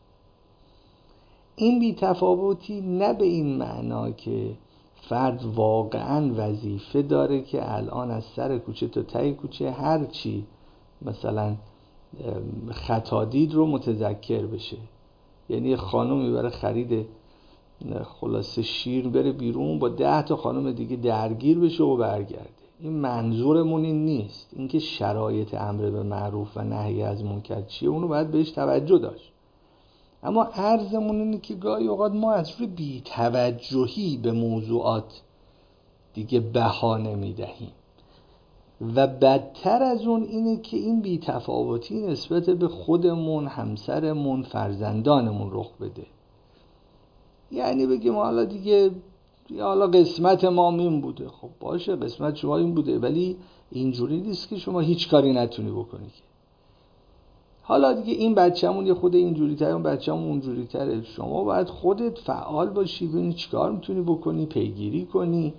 S1: این بی‌تفاوتی نه به این معنا که فرد واقعاً وظیفه داره که الان از سر کوچه تا ته کوچه هر چی مثلا خطا دید رو متذکر بشه. یعنی خانومی برای خرید خلاصه شیر بره بیرون با ده تا خانم دیگه درگیر بشه و برگرده. این منظورمون این نیست. اینکه شرایط امر به معروف و نهی از منکر چیه اونو باید بهش توجه داشت. اما عرضمون اینه که گاهی اوقات ما از روی بی‌توجهی به موضوعات دیگه بهانه میدهیم و بدتر از اون اینه که این بی‌تفاوتی نسبت به خودمون، همسرمون، فرزندانمون رخ بده. یعنی بگیم حالا دیگه حالا قسمت ما این بوده. خب باشه قسمت شما این بوده، ولی اینجوری نیست که شما هیچ کاری نتونی بکنی که. حالا دیگه این بچه‌مون یه خود اینجوری تره، اون بچه‌مون اونجوری تره. شما باید خودت فعال باشی، ببینی چیکار میتونی بکنی، پیگیری کنی،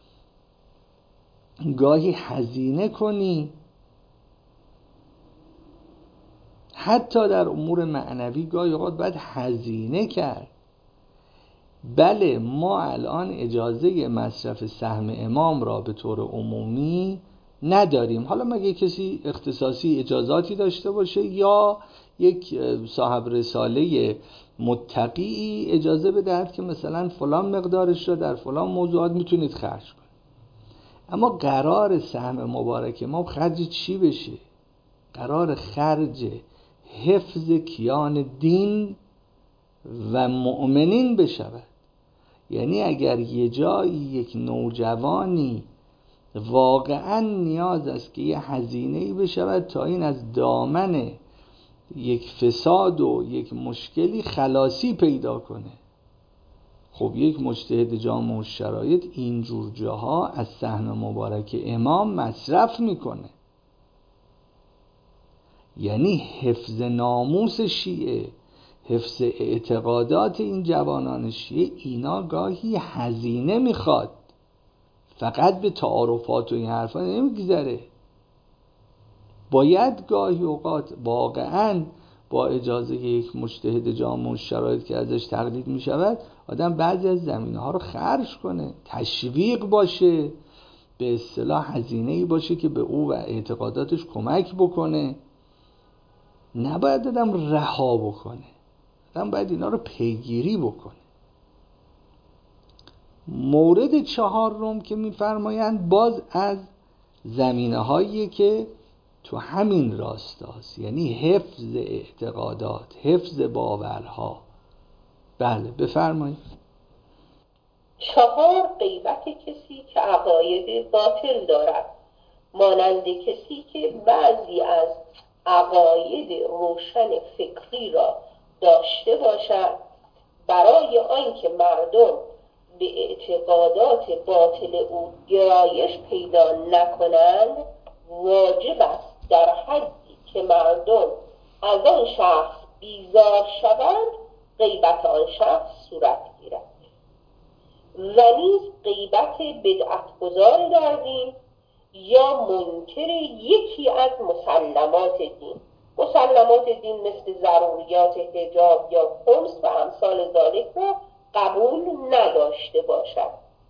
S1: گاهی هزینه کنی. حتی در امور معنوی گاهی اوقات باید هزینه کرد. بله ما الان اجازه مصرف سهم امام را به طور عمومی نداریم. حالا مگه کسی اختصاصی اجازاتی داشته باشه یا یک صاحب رساله متقی اجازه بدهد که مثلا فلان مقدارش را در فلان موضوعات میتونید خرج کنید. اما قرار سهم مبارک ما خرج چی بشه؟ قرار خرج حفظ کیان دین و مؤمنین بشود. یعنی اگر یه جایی یک نوجوانی واقعا نیاز است که یه هزینه‌ای بشود تا این از دامن یک فساد و یک مشکلی خلاصی پیدا کنه، خب یک مجتهد جامع الشرایط اینجور جاها از سهم مبارک امام مصرف میکنه. یعنی حفظ ناموس شیعه، حفظ اعتقادات این جوانان شیعه، اینا گاهی هزینه میخواد، فقط به تعارفات و این حرفا نمیگذره. باید گاهی اوقات واقعاً با اجازه یک مجتهد جامع الشرایط که ازش تقلید میشود آدم بعضی از زمینه ها رو خرج کنه، تشویق باشه، به اصطلاح هزینه‌ای باشه که به او و اعتقاداتش کمک بکنه. نباید آدم رها بکنه، آدم باید اینا رو پیگیری بکنه. مورد چهارم که میفرمایند باز از زمینه هایی که تو همین راستاست، یعنی حفظ اعتقادات، حفظ باورها. بله بفرمایید.
S2: چهار، غیبت کسی که عقاید باطل دارد، مانند کسی که بعضی از عقاید روشن فکری را داشته باشد، برای آنکه مردم به اعتقادات باطل او گرایش پیدا نکنند واجب است در حدی که مردم از آن شخص بیزار شوند غیبت آن شخص صورت گیرد. و نیز غیبت بدعتگزار در دین یا منکر یکی از مسلمات دین. مسلمات دین مثل ضروریات حجاب یا خمس و امثال ذالک را قبول نداشته باشد،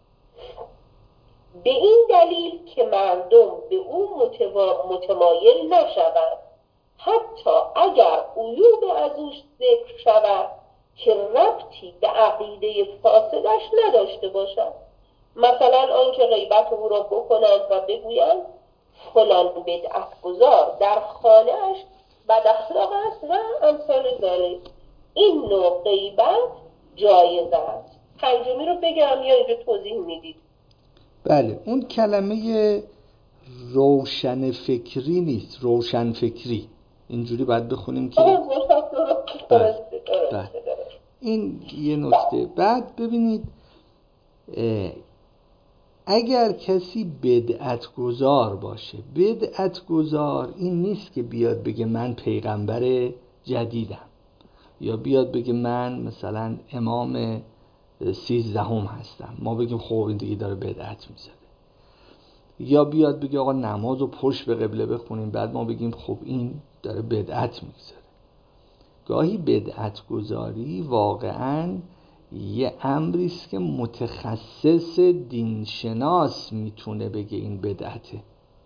S2: به این دلیل که مردم به او متمایل نشوند، حتی اگر عیوب از او ذکر شود که ربطی به عقیده فاسدش نداشته باشد. مثلا آنکه غیبت او را بکنند و بگویند فلان بدعتگزار در خانه‌اش بد اخلاق است و امثال ذالک. این نوع غیبت جایز است. پنجمی رو بگم یا اینجا توضیح میدید؟
S1: بله، اون کلمه روشن فکری نیست، روشن فکری. اینجوری باید بخونیم که بله. بله. این یه نکته. بعد ببینید اگر کسی بدعت گذار باشه، بدعت گذار این نیست که بیاد بگه من پیغمبر جدیدم، یا بیاد بگه من مثلا امام سیزدهم هستم، ما بگیم خب این دیگه داره بدعت میذاره. یا بیاد بگه آقا نماز رو پشت به قبله بخونیم، بعد ما بگیم خب این داره بدعت میذاره. گاهی بدعت گذاری واقعاً یه امری است که متخصص دینشناس میتونه بگه این بدعته.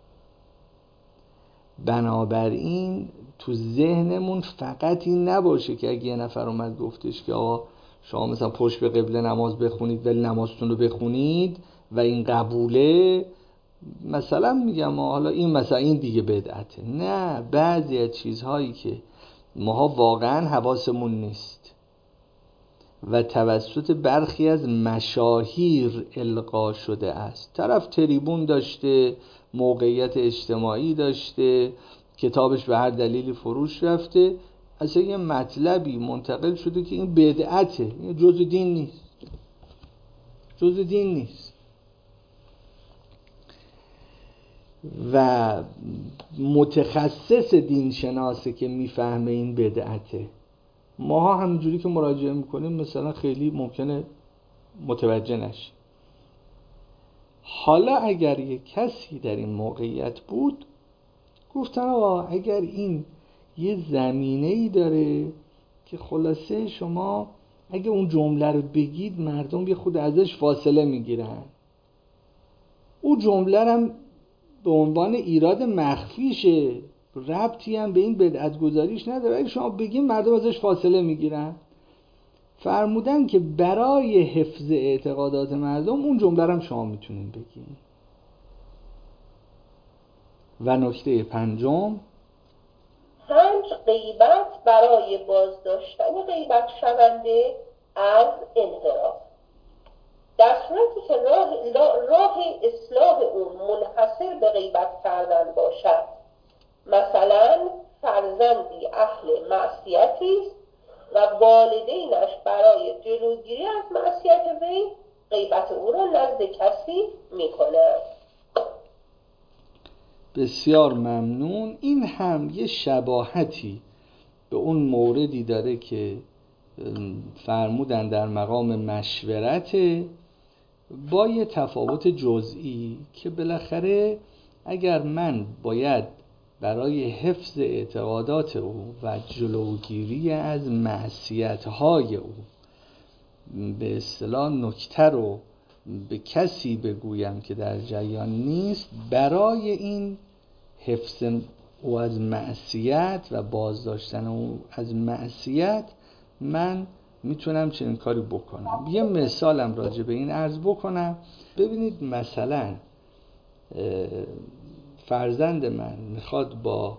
S1: بنابراین تو ذهنمون فقط این نباشه که اگه یه نفر اومد گفتش که آقا شما مثلا پشت به قبله نماز بخونید ولی نمازتون رو بخونید و این قبوله، مثلا میگم حالا این مثلا این دیگه بدعته. نه، بعضی از چیزهایی که ماها واقعا حواسمون نیست و توسط برخی از مشاهیر القا شده است، طرف تریبون داشته، موقعیت اجتماعی داشته، کتابش به هر دلیلی فروش رفته، اصلا یه مطلبی منتقل شده که این بدعته، این جزء دین نیست، جزء دین نیست. و متخصص دین شناسه که میفهمه این بدعته. ماها همینجوری که مراجعه میکنیم مثلا خیلی ممکنه متوجه نشیم. حالا اگر یک کسی در این موقعیت بود، گفتن آقا اگر این یه زمینه‌ای داره که خلاصه شما اگه اون جمله رو بگید مردم یه خود ازش فاصله میگیرن، اون جمله هم به عنوان ایراد مخفیشه، ربطی هم به این بدعت گذاریش نداره، اگه شما بگین مردم ازش فاصله میگیرن. فرمودن که برای حفظ اعتقادات مردم اون جمله هم شما میتونین بگین. و نکته پنجم،
S2: پنج، غیبت برای بازداشتن غیبت شونده از انحراف. در صورتی که راه, راه اصلاح اون منحصر به غیبت کردن باشد، مثلا فرزندی اهل معصیتی است و والدینش برای جلوگیری از معصیت وی غیبت او را نزد کسی میکنند.
S1: بسیار ممنون. این هم یه شباهتی به اون موردی داره که فرمودن در مقام مشورت، با یه تفاوت جزئی که بالاخره اگر من باید برای حفظ اعتقادات او و جلوگیری از معصیت‌های او به اصطلاح نکته رو به کسی بگویم که در جریان نیست، برای این حفظ او از معصیت و بازداشتن او از معصیت من میتونم چنین کاری بکنم. یه مثالم راجع به این عرض بکنم. ببینید مثلا فرزند من میخواد با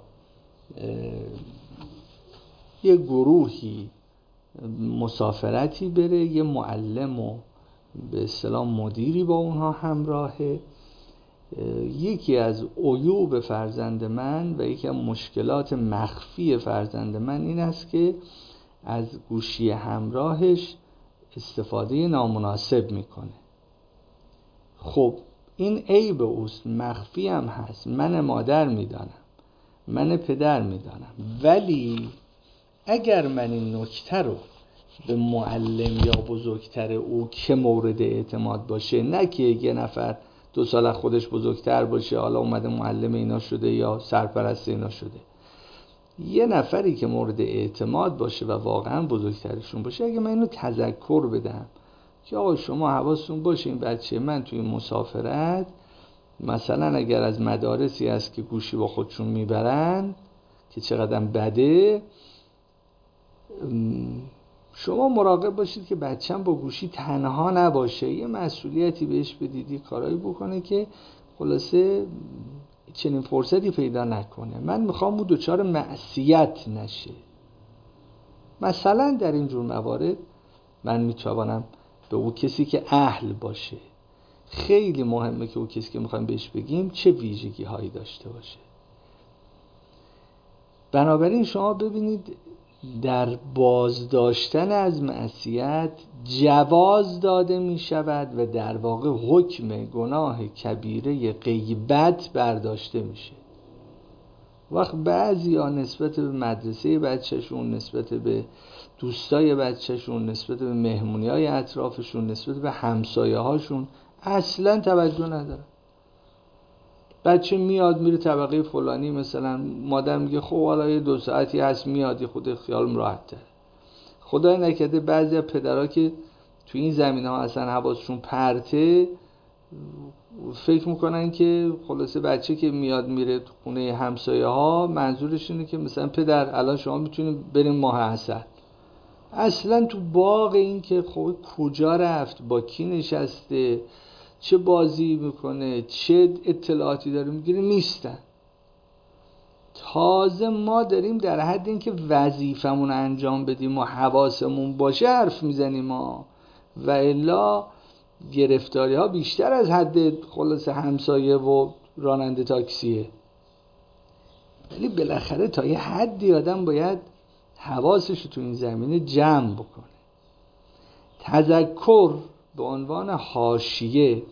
S1: یه گروهی مسافرتی بره، یه معلم و به اصطلاح مدیری با اونها همراهه. یکی از عیوب فرزند من و یکی از مشکلات مخفی فرزند من این است که از گوشی همراهش استفاده نامناسب میکنه. خب این عیب اوست، مخفی هم هست، من مادر میدانم، من پدر میدانم، ولی اگر من این نکته رو به معلم یا بزرگتر او که مورد اعتماد باشه، نه که یه نفر دو سال خودش بزرگتر باشه حالا اومده معلم اینا شده یا سرپرست اینا شده، یه نفری که مورد اعتماد باشه و واقعا بزرگترشون باشه، اگه من اینو تذکر بدم که آقا شما حواستون باشه این بچه من توی مسافرت مثلا اگر از مدارسی هست که گوشی با خودشون میبرن که چقدر بده، شما مراقب باشید که بچه‌م با گوشی تنها نباشه، یه مسئولیتی بهش بدید، یه کارایی بکنه که خلاصه چنین فرصتی پیدا نکنه. من میخوام اون دوچار معصیت نشه. مثلا در این جور موارد من میتوانم به اون کسی که اهل باشه، خیلی مهمه که اون کسی که میخوایم بهش بگیم چه ویژگی هایی داشته باشه. بنابراین شما ببینید در بازداشتن از معصیت جواز داده می شود و در واقع حکم گناه کبیره غیبت برداشته میشه. وقت بعضی ها نسبت به مدرسه بچهشون، نسبت به دوستای بچهشون، نسبت به مهمونی های اطرافشون، نسبت به همسایه هاشون اصلا توجه ندارن. بچه میاد میره طبقه فلانی، مثلا مادر میگه خب حالا یه دو ساعتی هست میاد، یه خود خیالم راحت تر. خدای نکرده بعضی از پدرها که تو این زمینه ها اصلا حواسشون پرته، فکر میکنن که خلاصه بچه که میاد میره تو خونه همسایه ها منظورش اینه که مثلا پدر الان شما میتونیم بریم ماه عسل. اصلا تو باغ این که خب کجا رفت، با کی نشسته، چه بازی میکنه، چه اطلاعاتی داره میگیره نیستن. تازه ما داریم در حد این که وظیفمون انجام بدیم و حواسمون باشه حرف میزنیم ما، و الا گرفتاری ها بیشتر از حد خلاص همسایه و راننده تاکسیه. ولی بالاخره تا یه حدی آدم باید حواسش تو این زمینه جمع بکنه. تذکر به عنوان حاشیه،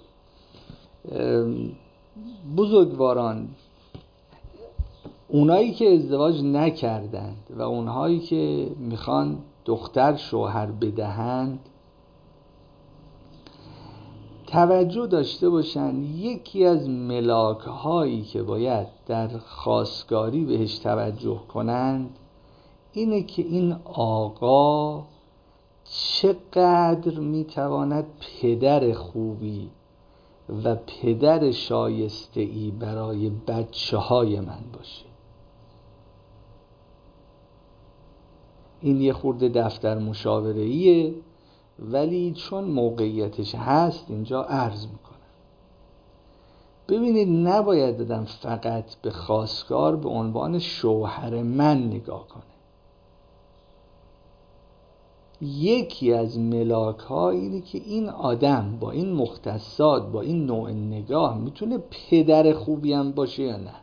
S1: بزرگواران، اونایی که ازدواج نکردند و اونهایی که میخوان دختر شوهر بدهند توجه داشته باشن. یکی از ملاک هایی که باید در خواستگاری بهش توجه کنند اینه که این آقا چقدر میتواند پدر خوبی و پدر شایسته‌ای برای بچه های من باشه. این یه خورده دفتر مشاوره‌ایه، ولی چون موقعیتش هست اینجا عرض میکنم. ببینید نباید دادم فقط به خواستگار به عنوان شوهر من نگاه کنه. یکی از ملاک ها اینه که این آدم با این مختصات، با این نوع نگاه میتونه پدر خوبی هم باشه یا نه.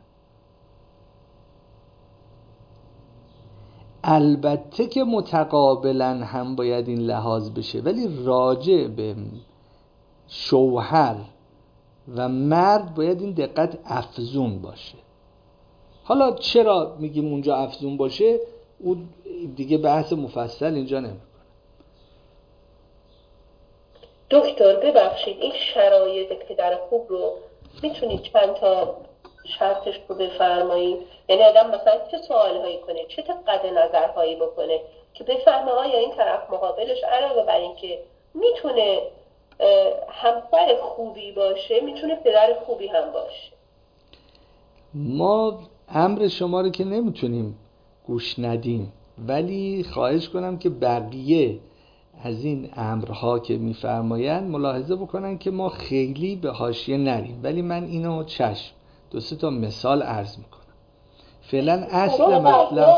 S1: البته که متقابلا هم باید این لحاظ بشه، ولی راجع به شوهر و مرد باید این دقت افزون باشه. حالا چرا میگیم اونجا افزون باشه او دیگه بحث مفصل اینجا نمیکنه.
S2: دکتر ببخشید این شرایط پدر خوب رو میتونید چند تا شرطش رو بفرمایید؟ یعنی آدم مثلا چه سوالهایی کنه، چه قد نظرهایی بکنه که بفهمه آیا این طرف مقابلش علاوه بر این که میتونه همسر خوبی باشه میتونه پدر خوبی هم باشه.
S1: ما امر شما رو که نمیتونیم گوش ندیم، ولی خواهش کنم که بقیه از این امرها که میفرمایند ملاحظه بکنن که ما خیلی به حاشیه نریم، ولی من اینو چشم دو سه تا مثال عرض میکنم. فعلا اصل مطلب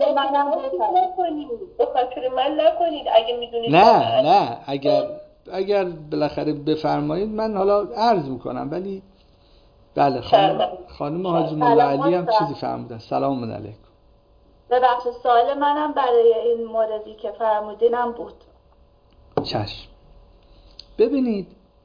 S2: من نکنید اگه میدونید.
S1: نه نه اگر اگر بالاخره بفرمایید من حالا عرض میکنم، ولی بله خانم خانم حاجی مولا علی هم چیزی فرمودن. سلام علیکم.
S3: ببخشید سوال منم برای این موردی که فرمودینم بود.
S1: چشم. ببینید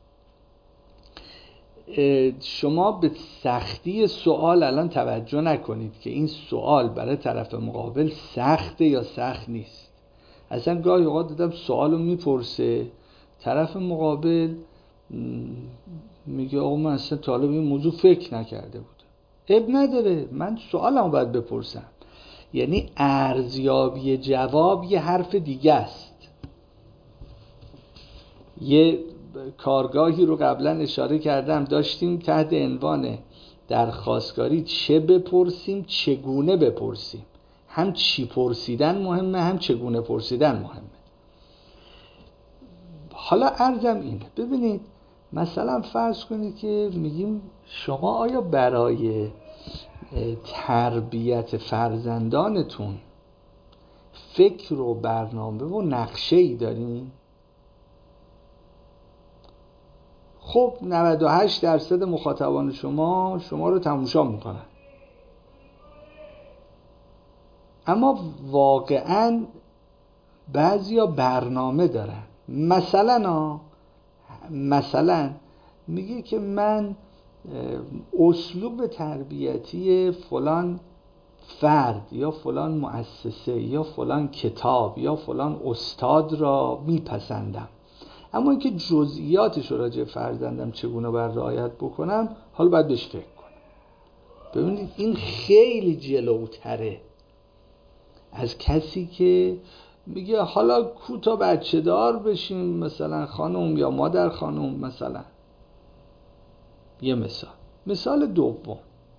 S1: شما به سختی سوال الان توجه نکنید که این سوال برای طرف مقابل سخته یا سخت نیست. اصلا گاهی اوقات دیدم سوالو میپرسه، طرف مقابل میگه آقا من اصلا طالب این موضوع فکر نکرده بودم. اب نداره، من سوالمو باید بپرسم. یعنی ارزیابی جواب یه حرف دیگه است. یه کارگاهی رو قبلا اشاره کردم داشتیم تحت عنوان در خواستگاری چه بپرسیم چگونه بپرسیم. هم چی پرسیدن مهمه، هم چگونه پرسیدن مهمه. حالا عرضم اینه، ببینید مثلا فرض کنید که میگیم شما آیا برای تربیت فرزندانتون فکر و برنامه و نقشه‌ای دارین؟ خب نود و هشت درصد مخاطبان شما شما رو تماشا میکنن. اما واقعاً بعضیا برنامه دارن. مثلا مثلا میگه که من اسلوب تربیتی فلان فرد یا فلان مؤسسه یا فلان کتاب یا فلان استاد را میپسندم، اما اینکه جزئیاتش رو راجع فرزندم چگونه باید رعایت بکنم حالا باید بهش فکر کنم. ببینید این خیلی جلوتره از کسی که میگه حالا کوتا بچه دار بشیم، مثلا خانم یا مادر خانم. مثلا یه مثال مثال دوم،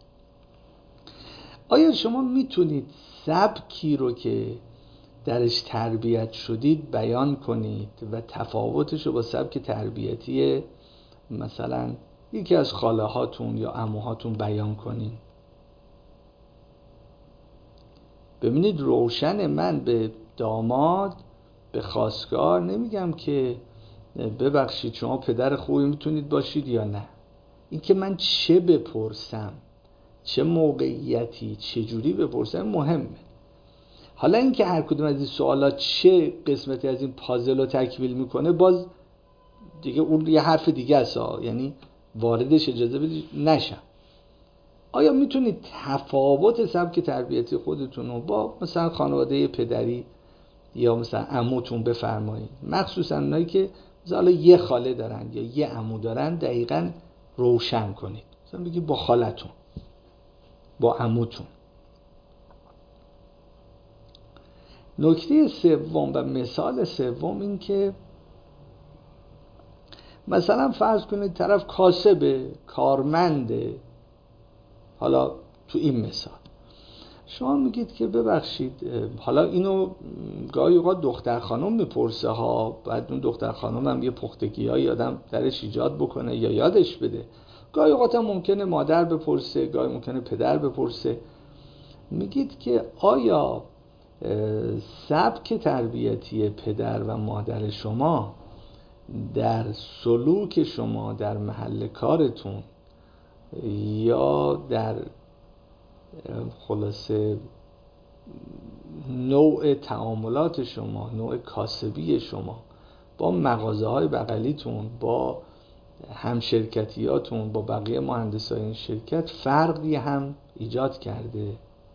S1: آیا شما میتونید سبکی رو که درش تربیت شدید بیان کنید و تفاوتش رو با سبک تربیتی مثلا یکی از خاله هاتون یا عموهاتون بیان کنید؟ ببینید روشن، من به داماد به خواستگار نمیگم که ببخشید شما پدر خوبی میتونید باشید یا نه. این که من چه بپرسم، چه موقعیتی، چه جوری بپرسم مهمه. حالا اینکه هر کدوم از این سوالات چه قسمتی از این پازل رو تکمیل میکنه باز دیگه اون یه حرف دیگه است، یعنی واردش اجازه بدید نشم. آیا میتونید تفاوت سبک تربیتی خودتون رو با مثلا خانواده پدری یا مثلا عموتون بفرمایید، مخصوصا اونایی که مثلا یه خاله دارن یا یه عمو دارن، دقیقاً روشن کنید. مثلا بگید با خالتون، با عموتون. نکته سوم و مثال سوم این که مثلا فرض کنید طرف کاسبه، کارمنده. حالا تو این مثال شما میگید که ببخشید، حالا اینو گاهی اوقات دختر خانم میپرسه ها، بعد اون دختر خانم هم یه پختگی های آدم درش ایجاد بکنه یا یادش بده. گاهی اوقات هم ممکنه مادر بپرسه، گاهی ممکنه پدر بپرسه. میگید که آیا سبک تربیتی پدر و مادر شما در سلوک شما در محل کارتون یا در خلاصه نوع تعاملات شما، نوع کاسبی شما با مغازه های بغلیتون، با همشرکتیاتون، با بقیه مهندسای این شرکت فرقی هم ایجاد کرده؟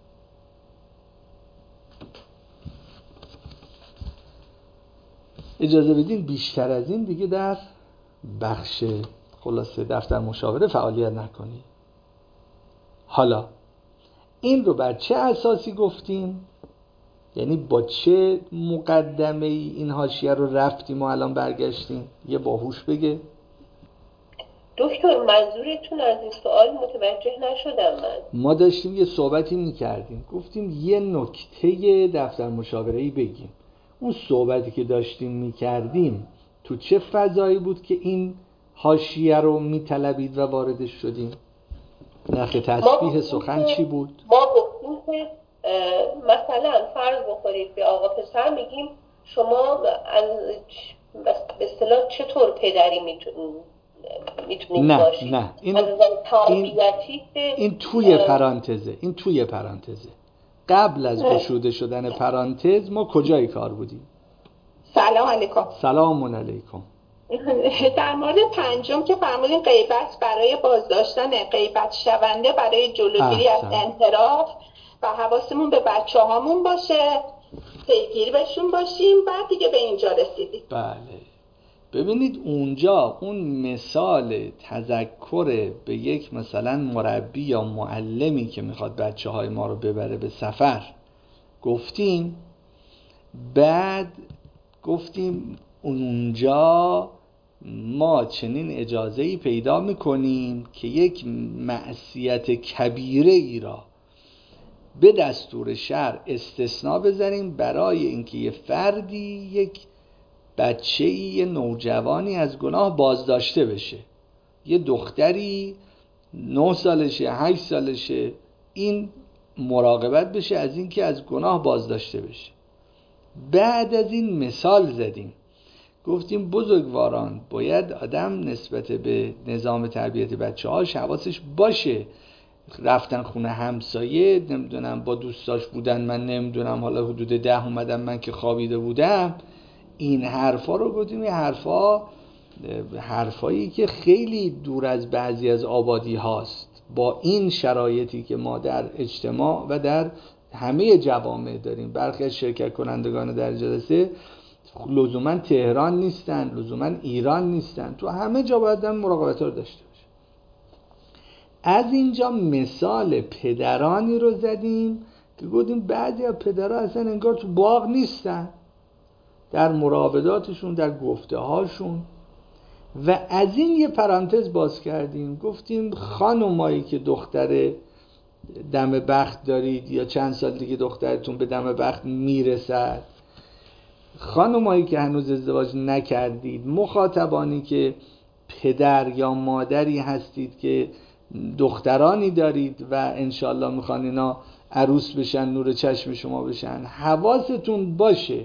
S1: اجازه بدین بیشتر از این دیگه در بخش خلاصه دفتر مشاوره فعالیت نکنی. حالا این رو بر چه اساسی گفتیم؟ یعنی با چه مقدمه ای این حاشیه رو رفتیم و الان برگشتیم؟ یه باهوش بگه.
S2: دکتر منظورتون از این سوال متوجه نشدم من.
S1: ما داشتیم یه صحبتی میکردیم، گفتیم یه نکته دفتر مشاوره‌ای بگیم. اون صحبتی که داشتیم میکردیم تو چه فضایی بود که این حاشیه رو میطلبید و واردش شدیم؟ نرخ تسبیح سخن چی بود؟
S2: ما گفتیم که مثلا فرض بخورید به آقا پسر میگیم شما به اصطلاح چطور پدری میتونید میتونید باشید؟
S1: نه این
S2: این,
S1: این توی پرانتزه، این توی پرانتزه. قبل از گشوده شدن پرانتز ما کجای کار بودیم؟
S4: سلام علیکم.
S1: سلام علیکم.
S4: در مورد پنجم که فرمودین غیبت برای بازداشتن غیبت شونده برای جلوگیری از انحراف و حواسمون به بچه هامون باشه، پیگیر بهشون باشیم، بعد دیگه به اینجا رسیدیم.
S1: بله ببینید اونجا اون مثال تذکر به یک مثلا مربی یا معلمی که میخواد بچه های ما رو ببره به سفر گفتیم، بعد گفتیم اونجا ما چنین اجازه‌ای پیدا میکنیم که یک معصیت کبیره ای را به دستور شرع استثناء بذاریم برای اینکه یه فردی، یک بچه‌ای، یه نوجوانی از گناه بازداشته بشه. یه دختری نه سالشه، هشت سالشه، این مراقبت بشه از اینکه از گناه بازداشته بشه. بعد از این مثال زدیم، گفتیم بزرگواران باید آدم نسبت به نظام تربیت بچه هاش حواسش باشه رفتن خونه همسایه، نمیدونم با دوستاش بودن، من نمیدونم حالا حدود ده اومدم من که خوابیده بودم. این حرفا رو گفتیم، این حرفا حرفایی که خیلی دور از بعضی از آبادی هاست. با این شرایطی که ما در اجتماع و در همه جوامع داریم، برخی از شرکت کنندگان در جلسه لزوما تهران نیستن، لزوما ایران نیستن، تو همه جا باید مراقبت رو داشته باشه. از اینجا مثال پدرانی رو زدیم که گفتیم بعضی از پدرها اصلا انگار تو باغ نیستن در مراوداتشون، در گفته هاشون. و از این یه پرانتز باز کردیم، گفتیم خانمایی که دختر دم بخت دارید یا چند سال دیگه دخترتون به دم بخت میرسد، خانمایی که هنوز ازدواج نکردید، مخاطبانی که پدر یا مادری هستید که دخترانی دارید و انشالله میخوان اینا عروس بشن، نور چشم شما بشن، حواستون باشه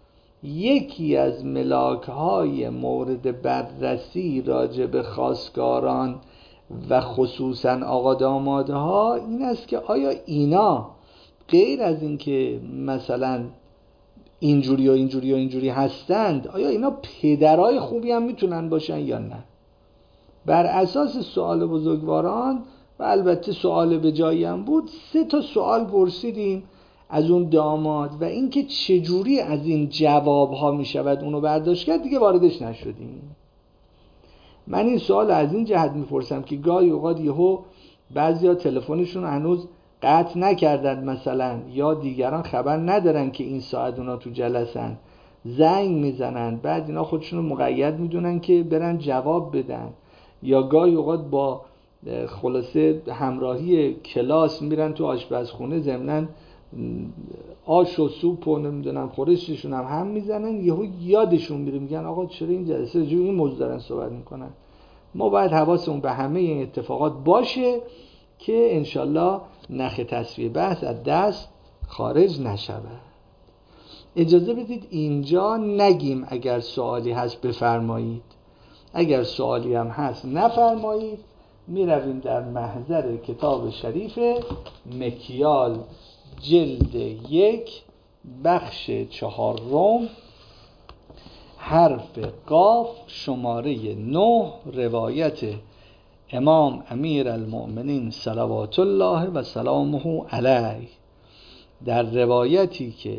S1: یکی از ملاک‌های مورد بررسی راجع به خواستگاران و خصوصا آقا دامادها این است که آیا اینا غیر از این که مثلا اینجوری و اینجوری و اینجوری هستند، آیا اینا پدرای خوبی هم میتونن باشن یا نه؟ بر اساس سوال بزرگواران و البته سوال به جایی هم بود، سه تا سوال پرسیدیم از اون داماد و اینکه چجوری از این جوابها میشود اونو برداشت کرد، دیگه واردش نشدیم. من این سوال از این جهت میپرسم که گاهی اوقات یهو بعضیا تلفنشون هنوز قطع نکردن مثلا، یا دیگران خبر ندارن که این ساعت اونا تو جلسن، زنگ میزنن، بعد اینا خودشون رو مقید میدونن که برن جواب بدن، یا گاهی اوقات با خلاصه همراهی کلاس میرن تو آشپزخونه، ضمناً آش و سوپ و نمیدونم خورششون هم هم میزنن، یهو یادشون میره میگن آقا چرا این جلسه جو این موضوع دارن صحبت میکنن. ما باید حواسمون به همه این اتفاقات باشه که انشالله نخ تصفیه بحث از دست خارج نشود. اجازه بدید اینجا نگیم اگر سوالی هست بفرمایید، اگر سوالی هم هست نفرمایید. میرویم در محضر کتاب شریف مکیال جلد یک بخش چهارم حرف قاف شماره نه، روایت امام امیر المؤمنین صلوات الله و سلامه علیه. در روایتی که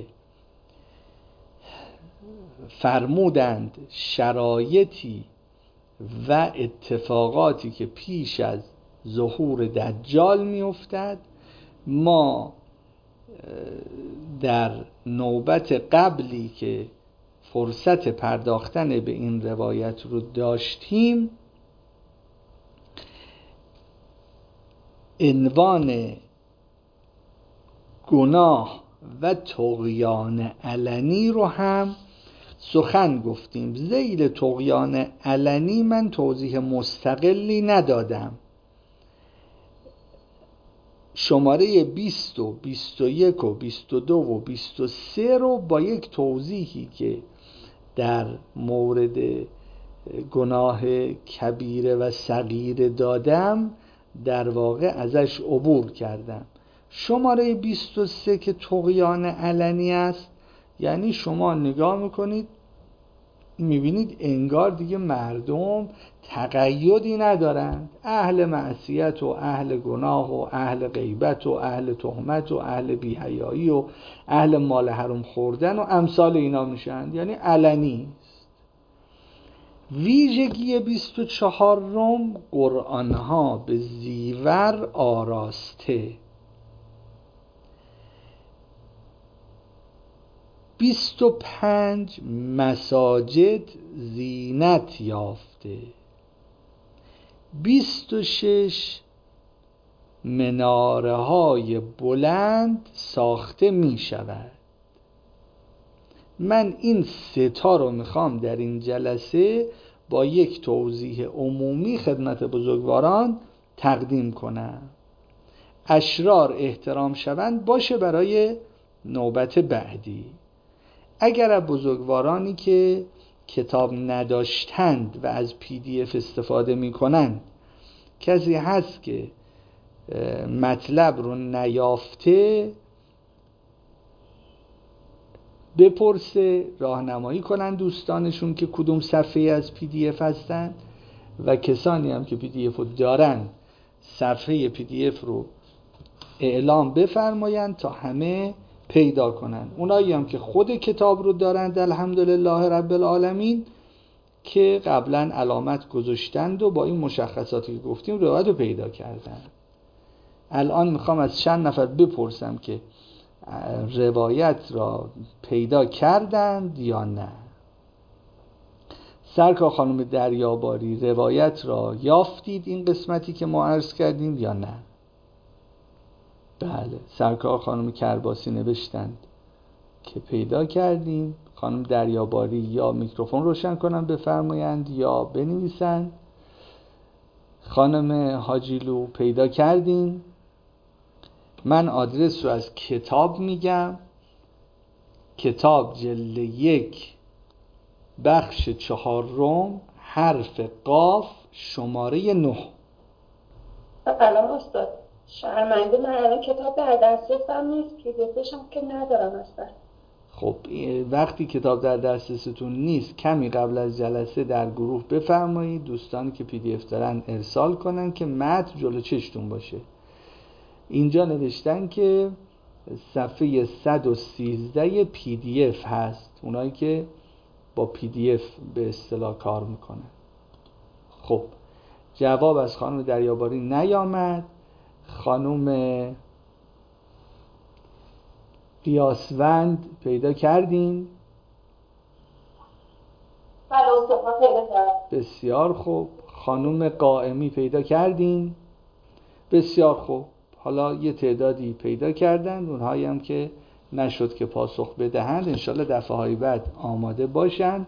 S1: فرمودند شرایطی و اتفاقاتی که پیش از ظهور دجال می افتد، ما در نوبت قبلی که فرصت پرداختن به این روایت رو داشتیم عنوان گناه و طغیان علنی رو هم سخن گفتیم. ذیل طغیان علنی من توضیح مستقلی ندادم. شماره بیست و بیست و یک و بیست و دو و بیست و سه رو با یک توضیحی که در مورد گناه کبیره و صغیره دادم در واقع ازش عبور کردم. شماره بیست و سه که طغیان علنی است، یعنی شما نگاه میکنید میبینید انگار دیگه مردم تقیدی ندارند، اهل معصیت و اهل گناه و اهل غیبت و اهل تهمت و اهل بی‌حیایی و اهل مال حرام خوردن و امثال اینا میشن، یعنی علنی است. ویژگی بیست و چهارم قرآنها به زیور آراسته. بیست و پنج مساجد زینت یافته. بیست و شش مناره های بلند ساخته می شود. من این سه تا رو میخوام در این جلسه با یک توضیح عمومی خدمت بزرگواران تقدیم کنم. اشرار احترام شوند باشه برای نوبت بعدی. اگر بزرگوارانی که کتاب نداشتند و از پی دی اف استفاده می کنند کسی هست که مطلب رو نیافته بپرسه، راهنمایی کنن دوستانشون که کدوم صفحه از پی دی اف هستن و کسانی هم که پی دی اف رو دارن صفحه پی دی اف رو اعلام بفرمایند تا همه پیدا کنن. اونایی هم که خود کتاب رو دارند الحمدلله رب العالمین که قبلا علامت گذاشتند و با این مشخصاتی که گفتیم روایت رو پیدا کردن. الان میخوام از چند نفر بپرسم که روایت را پیدا کردند یا نه. سرکار خانم دریاباری روایت را یافتید این قسمتی که ما عرض کردیم یا نه؟ بله، سرکار خانم کرباسی نوشتند که پیدا کردیم. خانم دریاباری یا میکروفون روشن کنن بفرمایند یا بنویسند. خانم حاجیلو پیدا کردین؟ من آدرس رو از کتاب میگم. کتاب جلد یک بخش چهارم حرف قاف شماره نه.
S2: سلام استاد، شرمنده من الان کتاب در دسترسم نیست، پی دی افش هم که ندارم اصلا.
S1: خب وقتی کتاب در دسترستون نیست کمی قبل از جلسه در گروه بفرمایید دوستانی که پی دی اف دارن ارسال کنن که متن جلو چشتون باشه. اینجا نوشتن که صفحه صد و سیزده پی دی اف هست، اونایی که با پی دی اف به اصطلاح کار میکنن. خب جواب از خانم دریاباری نیامد. خانم قیاسوند پیدا کردین؟
S2: بله استاد پیدا کردم.
S1: بسیار خوب. خانم قائمی پیدا کردین؟ بسیار خوب. حالا یه تعدادی پیدا کردند، اونهایی هم که نشد که پاسخ بدهند انشالله دفعه های بعد آماده باشند.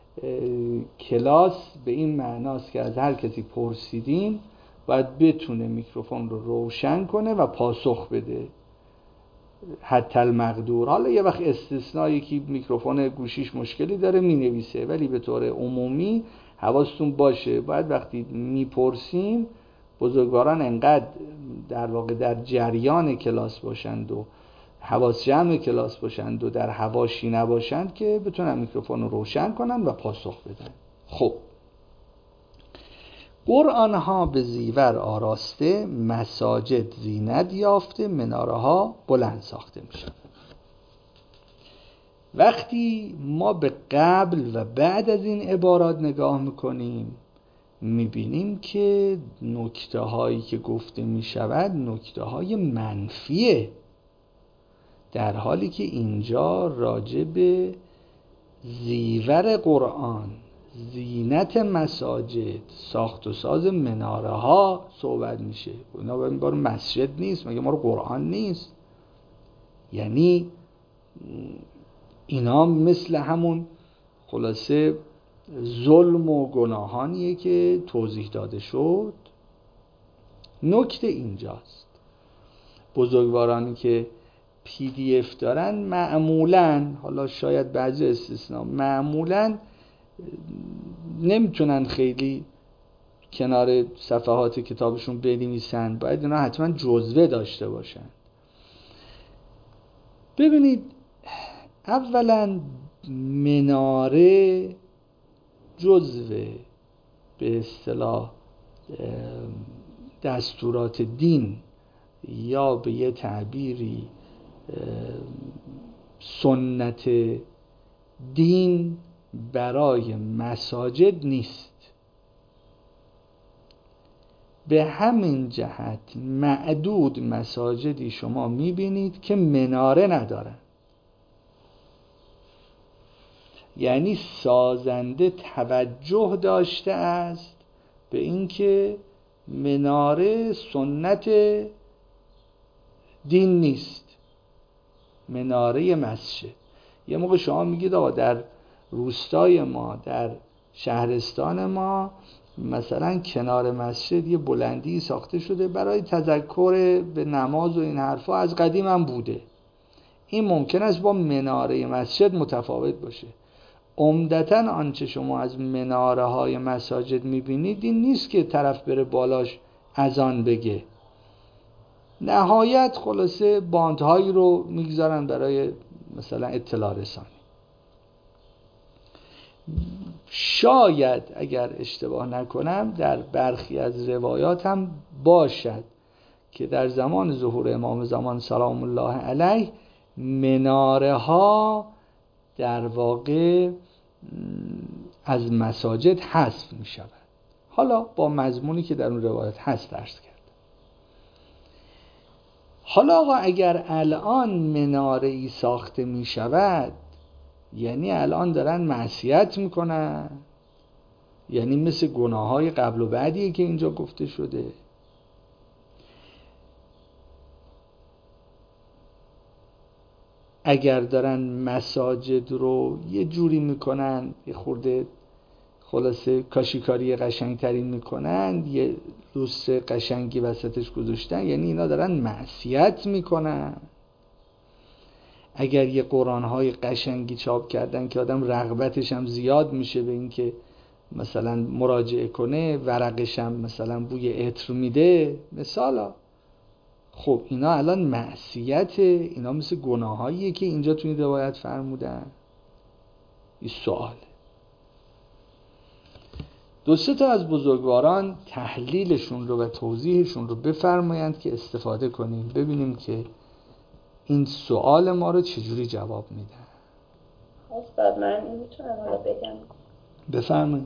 S1: کلاس به این معناست که از هر کسی پرسیدین باید بتونه میکروفون رو روشن کنه و پاسخ بده حتی المقدور. حالا یه وقت استثنایی که میکروفون گوشیش مشکلی داره مینویسه، ولی به طور عمومی حواستون باشه باید وقتی میپرسیم بزرگواران انقدر در واقع در جریان کلاس باشند و حواس جمع کلاس باشند و در حواشی نباشند که بتونن میکروفون رو روشن کنن و پاسخ بدن. خب قرآن ها به زیور آراسته، مساجد زینت یافته، مناره ها بلند ساخته می شود. وقتی ما به قبل و بعد از این عبارات نگاه میکنیم میبینیم که نکته هایی که گفته می شود نکته های منفیه، در حالی که اینجا راجع به زیور قرآن، زینت مساجد، ساخت و ساز مناره ها صحبت میشه. اینا باید بار مسجد نیست؟ مگه ما رو قرآن نیست؟ یعنی اینا مثل همون خلاصه ظلم و گناهانیه که توضیح داده شد. نکته اینجاست بزرگوارانی که پی دی اف دارن معمولاً، حالا شاید بعضی استثناء، معمولاً نمیتونن خیلی کنار صفحات کتابشون بنویسن، باید اینا حتما جزوه داشته باشن. ببینید اولا مناره جزوه به اصطلاح دستورات دین یا به یه تعبیری سنت دین برای مساجد نیست. به همین جهت معدود مساجدی شما میبینید که مناره ندارن، یعنی سازنده توجه داشته است به اینکه مناره سنت دین نیست، مناره مسجد. یه موقع شما میگید آقا در روستای ما، در شهرستان ما مثلا کنار مسجد یه بلندی ساخته شده برای تذکر به نماز و این حرفا، از قدیم هم بوده. این ممکن است با مناره مسجد متفاوت باشه. عمدتاً آنچه شما از مناره های مساجد میبینید این نیست که طرف بره بالاش اذان بگه. نهایت خلاصه باندهایی رو میگذارن برای مثلا اطلاع رسانی. شاید اگر اشتباه نکنم در برخی از روایات هم باشد که در زمان ظهور امام زمان سلام الله علیه مناره ها در واقع از مساجد حذف می شود. حالا با مضمونی که در اون روایت هست درس کرد. حالا آقا اگر الان مناره ای ساخته می شود، یعنی الان دارن معصیت می کنن، یعنی مثل گناه های قبل و بعدیه که اینجا گفته شده. اگر دارن مساجد رو یه جوری میکنن، یه خورده خلاصه کاشیکاری قشنگ ترین میکنن، یه روس قشنگی وسطش گذاشتن، یعنی اینا دارن معصیت میکنن. اگر یه قرآن‌های قشنگی چاپ کردن که آدم رغبتش هم زیاد میشه به این که مثلا مراجعه کنه، ورقش هم مثلا بوی عطر میده مثالا، خب اینا الان معصیته، اینا مثل گناهاییه که اینجا تو این روایت فرمودن. این سواله. دو سه تا از بزرگواران تحلیلشون رو و توضیحشون رو بفرمایند که استفاده کنیم، ببینیم که این سوال ما رو چجوری جواب میدن.
S2: استاد من میتونم حالا بگم؟
S1: بفرمایید.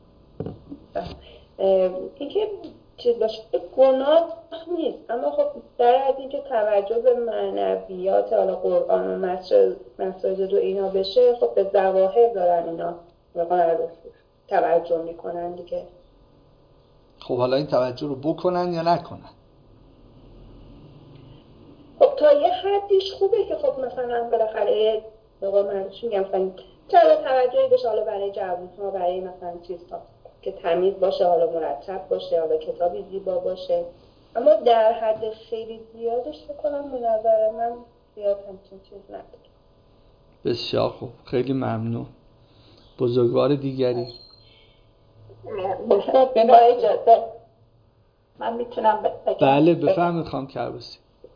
S2: اینکه چیز باشه گناه نیست، اما خب در از اینکه توجه به معنویات حالا قرآن و مساجد و اینا بشه، خب به ظواهر دارن اینا واقعا توجه میکنن دیگه.
S1: خب حالا این توجه رو بکنن یا نکنن؟
S2: خب تا یه حدیش خوبه که خب مثلا بالاخره واقعا من چی میگم، مثلا چرا توجهی بشه حالا برای جوان‌ها، برای مثلا چیزها که تمیز باشه، حالا مرتب باشه، حالا کتابی زیبا باشه، اما در حد خیلی زیادش بکنم به نظر من زیاد همچین چیز نداره.
S1: بسیار خوب، خیلی ممنون. بزرگوار دیگری؟
S4: با اجازه من میتونم بگم؟
S1: بله بفرمایید خانم کرباسی.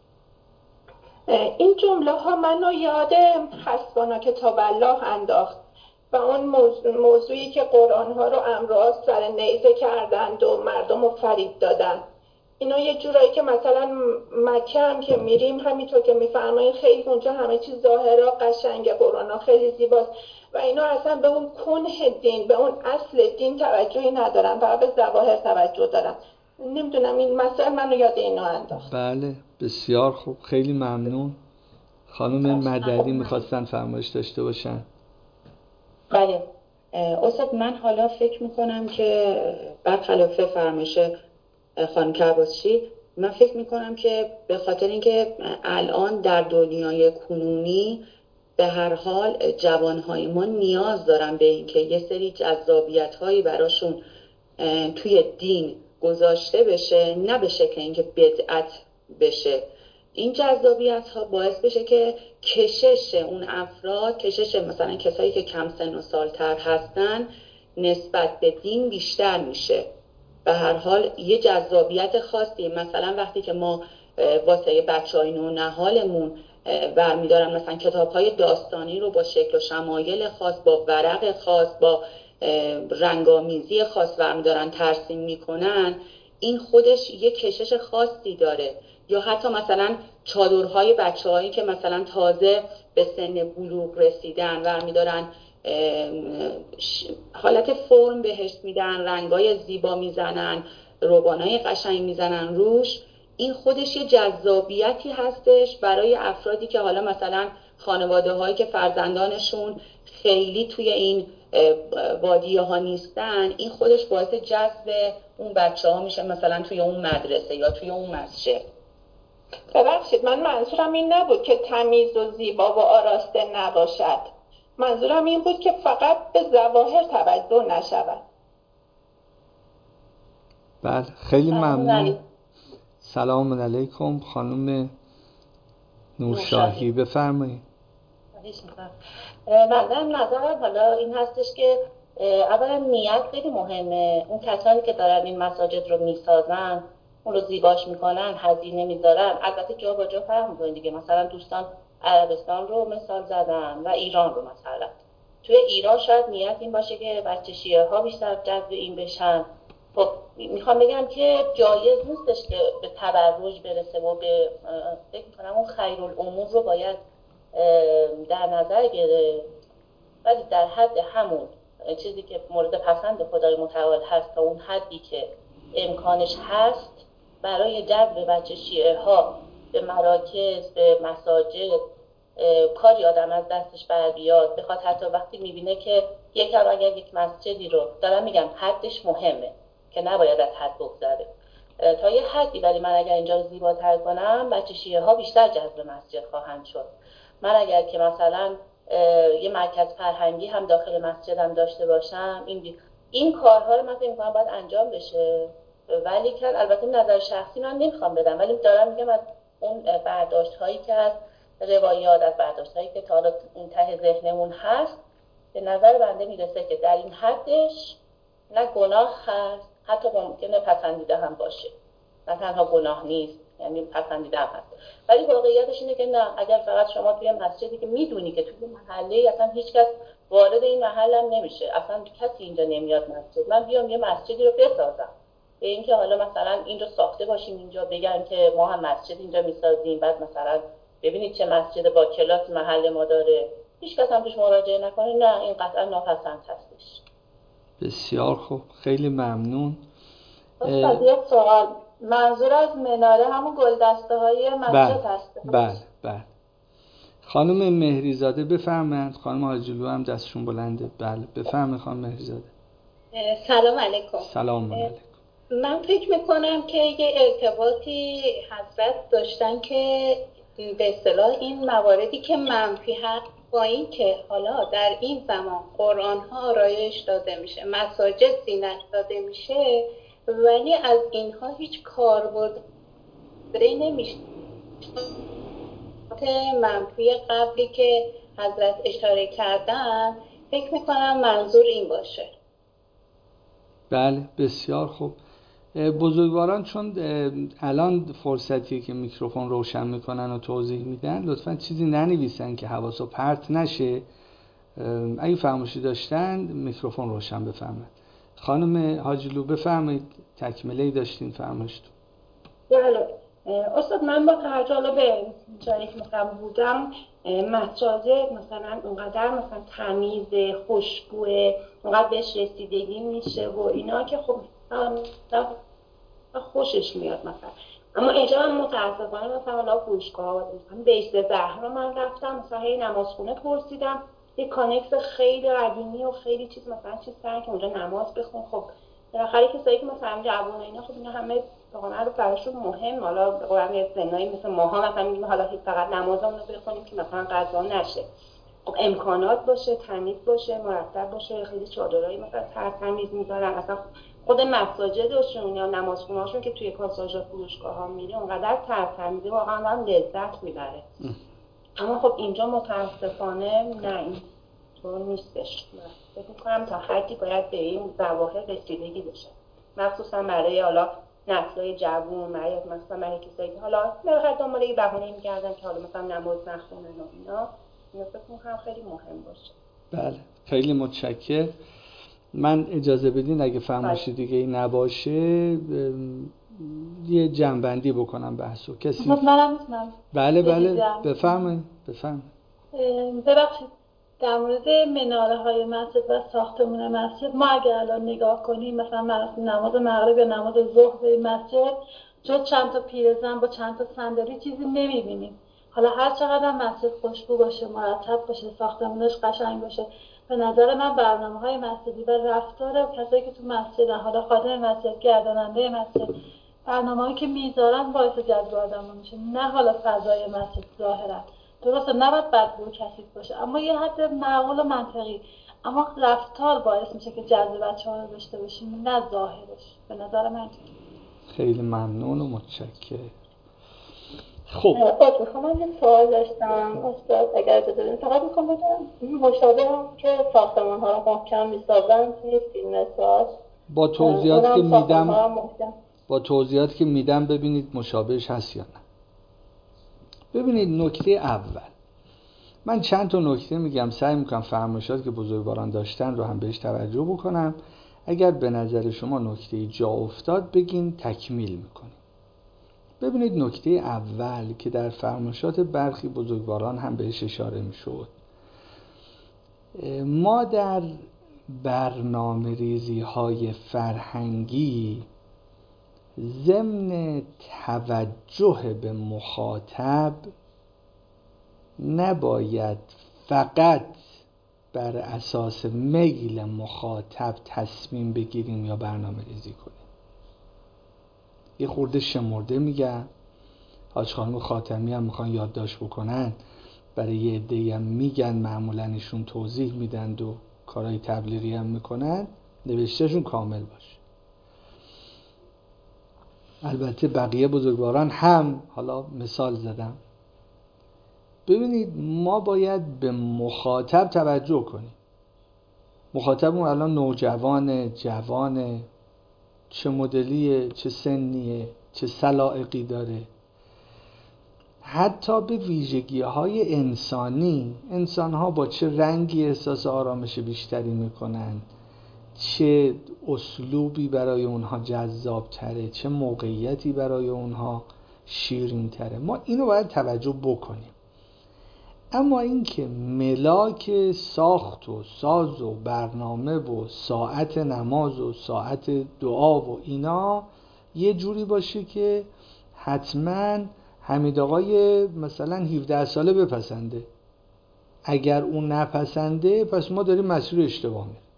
S4: این جمله ها منو یاد حسبنا کتاب الله انداخت و اون موضوع موضوعی که قرآن ها رو امراض سر نیزه کردند و مردم رو فریب دادن. اینا یه جورایی که مثلا مکه هم که میریم همینطور که میفرمایید خیلی اونجا همه چیز ظاهرا قشنگه، قرآن ها خیلی زیباست و اینا اصلا به اون کنه دین، به اون اصل دین توجهی ندارن، فقط به ظواهر توجه دارن. نمیدونم این مسئله منو یاد اینا انداخت.
S1: بله بسیار خوب، خیلی ممنون. خانم مددی میخواستن فرمایش داشته باشن.
S5: بله استاد، من حالا فکر میکنم که برخلاف فرمایش خانم کرباسچی، من فکر میکنم که به خاطر اینکه الان در دنیای کنونی به هر حال جوانهای ما نیاز دارن به اینکه یه سری جذابیت‌هایی براشون توی دین گذاشته بشه، نه به شکل اینکه بدعت بشه. این جذابیت ها باعث بشه که کشش اون افراد، کشش مثلا کسایی که کم سن و سالتر هستن نسبت به دین بیشتر میشه. به هر حال یه جذابیت خاصی، مثلا وقتی که ما واسه بچهای نونهالمون برمیدارن مثلا کتاب‌های داستانی رو با شکل و شمایل خاص، با ورق خاص، با رنگامیزی خاص برمیدارن ترسیم میکنن، این خودش یه کشش خاصی داره. یا حتی مثلا چادرهای بچه‌هایی که مثلا تازه به سن بلوغ رسیدن برمیدارن حالت فرم بهش میدن، رنگای زیبا میزنن، روبانای قشنگ میزنن روش. این خودش یه جذابیتی هستش برای افرادی که حالا مثلا خانواده هایی که فرزندانشون خیلی توی این بادیه ها نیستن، این خودش باعث جذب اون بچه ها میشه مثلا توی اون مدرسه یا توی اون مسجد.
S4: ببخشید من منظورم این نبود که تمیز و زیبا و آراسته نباشد، منظورم این بود که فقط به ظواهر توجه نشود.
S1: بله خیلی ممنون. سلام علیکم خانم نورشاهی، بفرمایید.
S6: من نظرم حالا این هستش که اولا نیت خیلی مهمه. اون کسانی که دارن این مساجد رو میسازن اون رو زیباش میکنن، هزینه میذارن. البته جا با جا فرق میکنه دیگه، مثلا دوستان عربستان رو مثال زدن و ایران رو مثلا. توی ایران شاید نیت این باشه که بچه شیعه ها بیشتر جذب این بشن. خب میخوام بگم که جایز نیستش که به تبرج برسه و به فکر میکنم اون خیرالامور رو باید در نظر گرفت، ولی در حد همون چیزی که مورد پسند خدای متعال هست تا اون حدی که امکانش هست برای جذب بچه شیعه ها به مراکز، به مساجد، کاری آدم از دستش بر بیاد، بخواد حتی وقتی میبینه که یکم اگر یک مسجدی رو دارم میگم حدش مهمه که نباید از حد بگذره تا یه حدی، ولی من اگر اینجا رو زیباتر کنم بچه شیعه ها بیشتر جذب مسجد خواهند شد. من اگر که مثلا یه مرکز فرهنگی هم داخل مسجدم داشته باشم، این این کارها رو من فکر می‌کنم باید انجام بشه، ولی که البته نظر شخصی من نمیخوام بدم، ولی دارم میگم از اون برداشت هایی که از روایات، از برداشت هایی که تا حالا اون ته ذهنمون هست، به نظر بنده میرسه که در این حدش نه گناه هست، حتی ممکنه پسندیده هم باشه، نه تنها گناه نیست یعنی پسندیده هم هست، ولی واقعیتش اینه که نه، اگر فقط شما توی مسجدی که میدونی که توی محله اصلا هیچ کس وارد این محله هم نمیشه، اصلا کسی اینجا نمیاد مسجد، من بیام یه مسجدی رو بسازم، به اینکه حالا مثلا این رو ساخته باشیم اینجا بگن که ما هم مسجد اینجا میسازیم، بعد مثلا ببینید چه مسجد با کلاس محل ما داره، هیچ کس هم توش مراجعه نکنه، نه این قطعا ناپسند هستش.
S1: بسیار خوب، خیلی ممنون.
S3: استاد یک سوال، منظور از مناره همون گلدسته های مسجد هست؟
S1: بله بله. خانم مهریزاده بفرمایید. خانم حاجیلو هم دستشون بلنده. بله بفرمایید خانم مهریزاده.
S7: سلام علیکم.
S1: سلام علیکم.
S7: من فکر میکنم که یه ارتباطی حضرت داشتن که به اصطلاح این مواردی که منفی هست با این که حالا در این زمان قرآن ها آرایش داده میشه، مساجد زینت داده میشه، ولی از اینها هیچ کاربردی نمیشه. منفی قبلی که حضرت اشاره کردن فکر میکنم منظور این باشه.
S1: بله بسیار خوب. بزرگواران چون الان فرصتیه که میکروفون روشن میکنن و توضیح میدن، لطفا چیزی ننویسن که حواسو پرت نشه. اگه فرمایشی داشتن میکروفون روشن بفرمایید. خانم حاجیلو بفرمایید، تکمله‌ای داشتین فرمایشتون.
S2: بله استاد، من با توجه به جایی که مثلا بودم، مساجد مثلا اونقدر مثلا تمیز، خوشبوه، اونقدر بهش رسیدگی میشه و اینا که خب خوشش میاد مثلا. اما اینجا من متاسفانه مثلا حالا فروشگاه مثلا بیت زهرا من رفتم، مثلا هی نمازخونه پرسیدم، یه کانکس خیلی قدیمی و خیلی چیز مثلا چیز سن که اونجا نماز بخون. خب بالاخره کسایی که مثلا جوون اینا، خب اینا همه واقعا رو براشون مهم، حالا به قول یه سنایی مثل ماها مثلا میگیم حالا فقط نمازمون رو بخونیم که مثلا قضا نشه. خب امکانات باشه، تمیز باشه، مرتب باشه، خیلی چادرایی مثلا ترتمیز میذارن، اصلا خود مساجدشون یا نمازخونه‌هاشون که توی پاساژ فروشگاه‌ها میره اونقدر ترتمیزه، واقعا هم لذت میبره. اما خب اینجا متاسفانه نه، این طور نیستش. فکر می‌کنم تا حدی باید به این ظواهر رسیدگی بشه، مخصوصا برای حالا نسل‌های جوون، برای مثلا برای کسایی که حالا بالاخره دنبال یه بهونه‌ای می‌گردن که حالا مثلا نماز نخونن و اینا، اینا فکر می‌کنم خیلی مهم باشه.
S1: بله خیلی متشکرم. من اجازه بدین اگه فرمایشی دیگه ای نباشه یه جنبندی بکنم بحثو. کسی
S3: منم میتونم؟
S1: بله بله بفرمایید بفرمایید.
S3: ببخشید، در مورد مناره های مسجد و ساختمون مسجد، ما اگر الان نگاه کنیم مثلا نماز مغرب یا نماز ظهر به مسجد، جز چند تا پیرزن با چند تا صندلی چیزی نمیبینیم. حالا هر چقدر مسجد خوشبو باشه، مرتب باشه، ساختمونش قشنگ باشه، به نظر من برنامه‌های مسجدی و رفتار کسایی که تو مسجدن، حالا خادم مسجد، گرداننده مسجد، برنامه‌هایی که میذارن باعث جذب آدم‌ها میشه. نه حالا فضای مسجد ظاهرا درسته نباید بدبو کثیف باشه، اما یه حد معقول و منطقی، اما رفتار باعث میشه که جذب بچه‌ها رو داشته باشیم، نه ظاهرش. به نظر من
S1: خیلی ممنون و متشکرم. خب
S7: استاد میخوام یه سوال داشتم استاد اگر اجازه بدین، فقط میخوام بدونم مشابه هم که ساختمان ها رو محکم میسازن توی فیلم ساز
S1: با توضیحاتی که میدم با توضیحاتی که میدم ببینید مشابهش هست یا نه. ببینید نکته اول، من چند تا نکته میگم، سعی میکنم فرمایشاتی که بزرگواران داشتن رو هم بهش توجه بکنم. اگر به نظر شما نکته جا افتاد بگین تکمیل میکنیم. ببینید نکته اول که در فرمایشات برخی بزرگواران هم بهش اشاره میشد، ما در برنامه ریزی های فرهنگی ضمن توجه به مخاطب نباید فقط بر اساس میل مخاطب تصمیم بگیریم یا برنامه ریزی کنیم. یه خورده شمرده میگم، حاج خانم خاتمی هم میخوان یادداشت بکنن، برای یه عده‌ای هم میگن، معمولا ایشون توضیح میدن و کارهای تبلیغی هم میکنن، نوشتهشون کامل باشه. البته بقیه بزرگواران هم حالا مثال زدم. ببینید ما باید به مخاطب توجه کنیم. مخاطبمون الان نوجوانه، جوانه، چه مدلیه، چه سنیه، چه سلائقی داره، حتی به ویژگی های انسانی، انسان ها با چه رنگی احساس آرامش بیشتری میکنن، چه اسلوبی برای اونها جذاب تره، چه موقعیتی برای اونها شیرین تره، ما اینو باید توجه بکنیم. اما اینکه ملاک ساخت و ساز و برنامه و ساعت نماز و ساعت دعا و اینا یه جوری باشه که حتما حمید آقای مثلا هفده ساله بپسنده، اگر اون نپسنده پس ما داریم مسیر اشتباه میریم.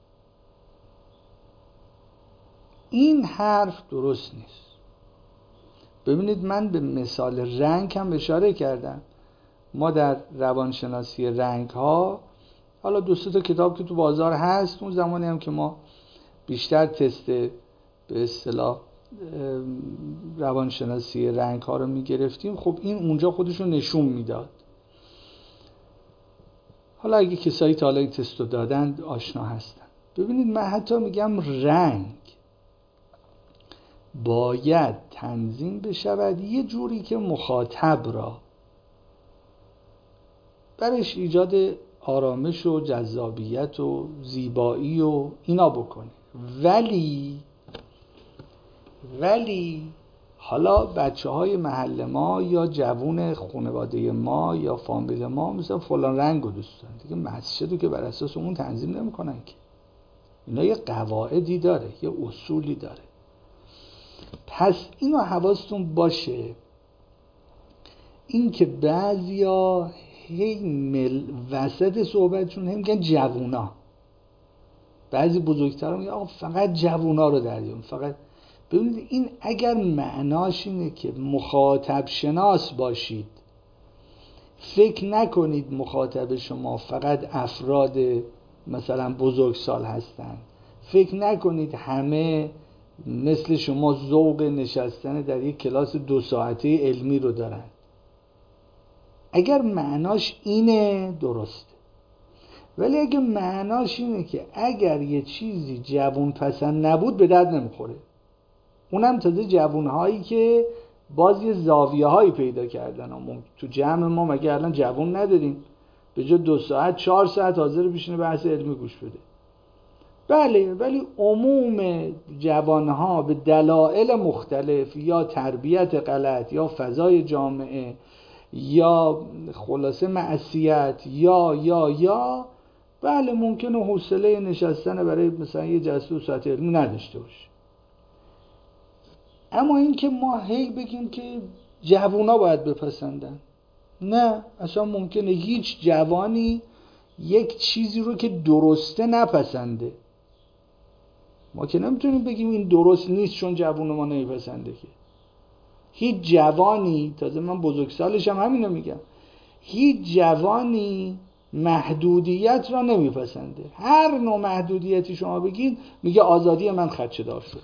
S1: این حرف درست نیست. ببینید من به مثال رنگ هم اشاره کردم. ما در روانشناسی رنگ ها، حالا دو سه تا کتاب که تو بازار هست، اون زمانی هم که ما بیشتر تست به اصطلاح روانشناسی رنگ ها رو می گرفتیم، خب این اونجا خودشو نشون میداد. حالا اگه کسایی تا حالا این تست رو دادن آشنا هستن. ببینید من حتی میگم رنگ باید تنظیم بشود یه جوری که مخاطب را برش ایجاد آرامش و جذابیت و زیبایی و اینا بکنه. ولی ولی حالا بچه های محل ما یا جوون خانواده ما یا فامیل ما مثلا فلان رنگ رو دوست دارن دیگه، مسجد رو که بر اساس اون تنظیم نمی کنن که. اینا یه قواعدی داره، یه اصولی داره. پس اینو حواستون باشه، این که بعضیا هی مل وسط صحبتشون هم میگن جوونا، بعضی بزرگترها میگن آقا فقط جوونا رو در بیارین فقط. ببینید این اگر معناش اینه که مخاطب شناس باشید، فکر نکنید مخاطب شما فقط افراد مثلا بزرگسال هستن، فکر نکنید همه مثل شما ذوق نشستن در یک کلاس دو ساعته علمی رو دارن. اگر معناش اینه درسته، ولی اگه معناش اینه که اگر یه چیزی جوون پسند نبود به درد نمیخوره، اونم تازه جوونهایی که باز یه زاویه هایی پیدا کردن. ما تو جمع ما مگه الان جوون نداریم؟ به جا دو ساعت چهار ساعت حاضر بشینه بحث علمی گوش بده. بله، ولی عموم جوانها به دلایل مختلف، یا تربیت غلط یا فضای جامعه یا خلاصه معصیت یا یا یا بله ممکنه حوصله نشستن برای مثلا یه جلسه دو ساعت علمی نداشته باشه. اما این که ما هی بگیم که جوونا باید بپسندن، نه، اصلا ممکنه هیچ جوانی یک چیزی رو که درسته نپسنده. ما که نمیتونیم بگیم این درست نیست چون جوون ما نمیپسنده که. هیچ جوانی، تازه من بزرگسالش هم همینو میگم، هیچ جوانی محدودیت را نمیپسنده. هر نوع محدودیتی شما بگید میگه آزادی من خدشه دار شد.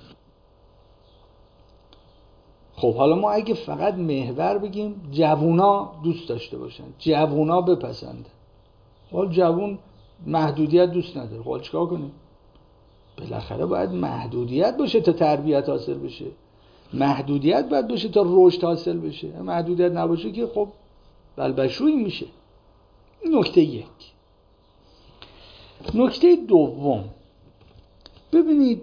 S1: خب حالا ما اگه فقط محور بگیم جوونا دوست داشته باشن، جوونا بپسندن، حالا جوون محدودیت دوست نداره، خب چیکار کنیم؟ بالاخره باید محدودیت باشه تا تربیت حاصل بشه. محدودیت باید باشه تا رشد حاصل بشه. محدودیت نباشه که خب بلبشویی میشه. نکته یک. نکته دوم، ببینید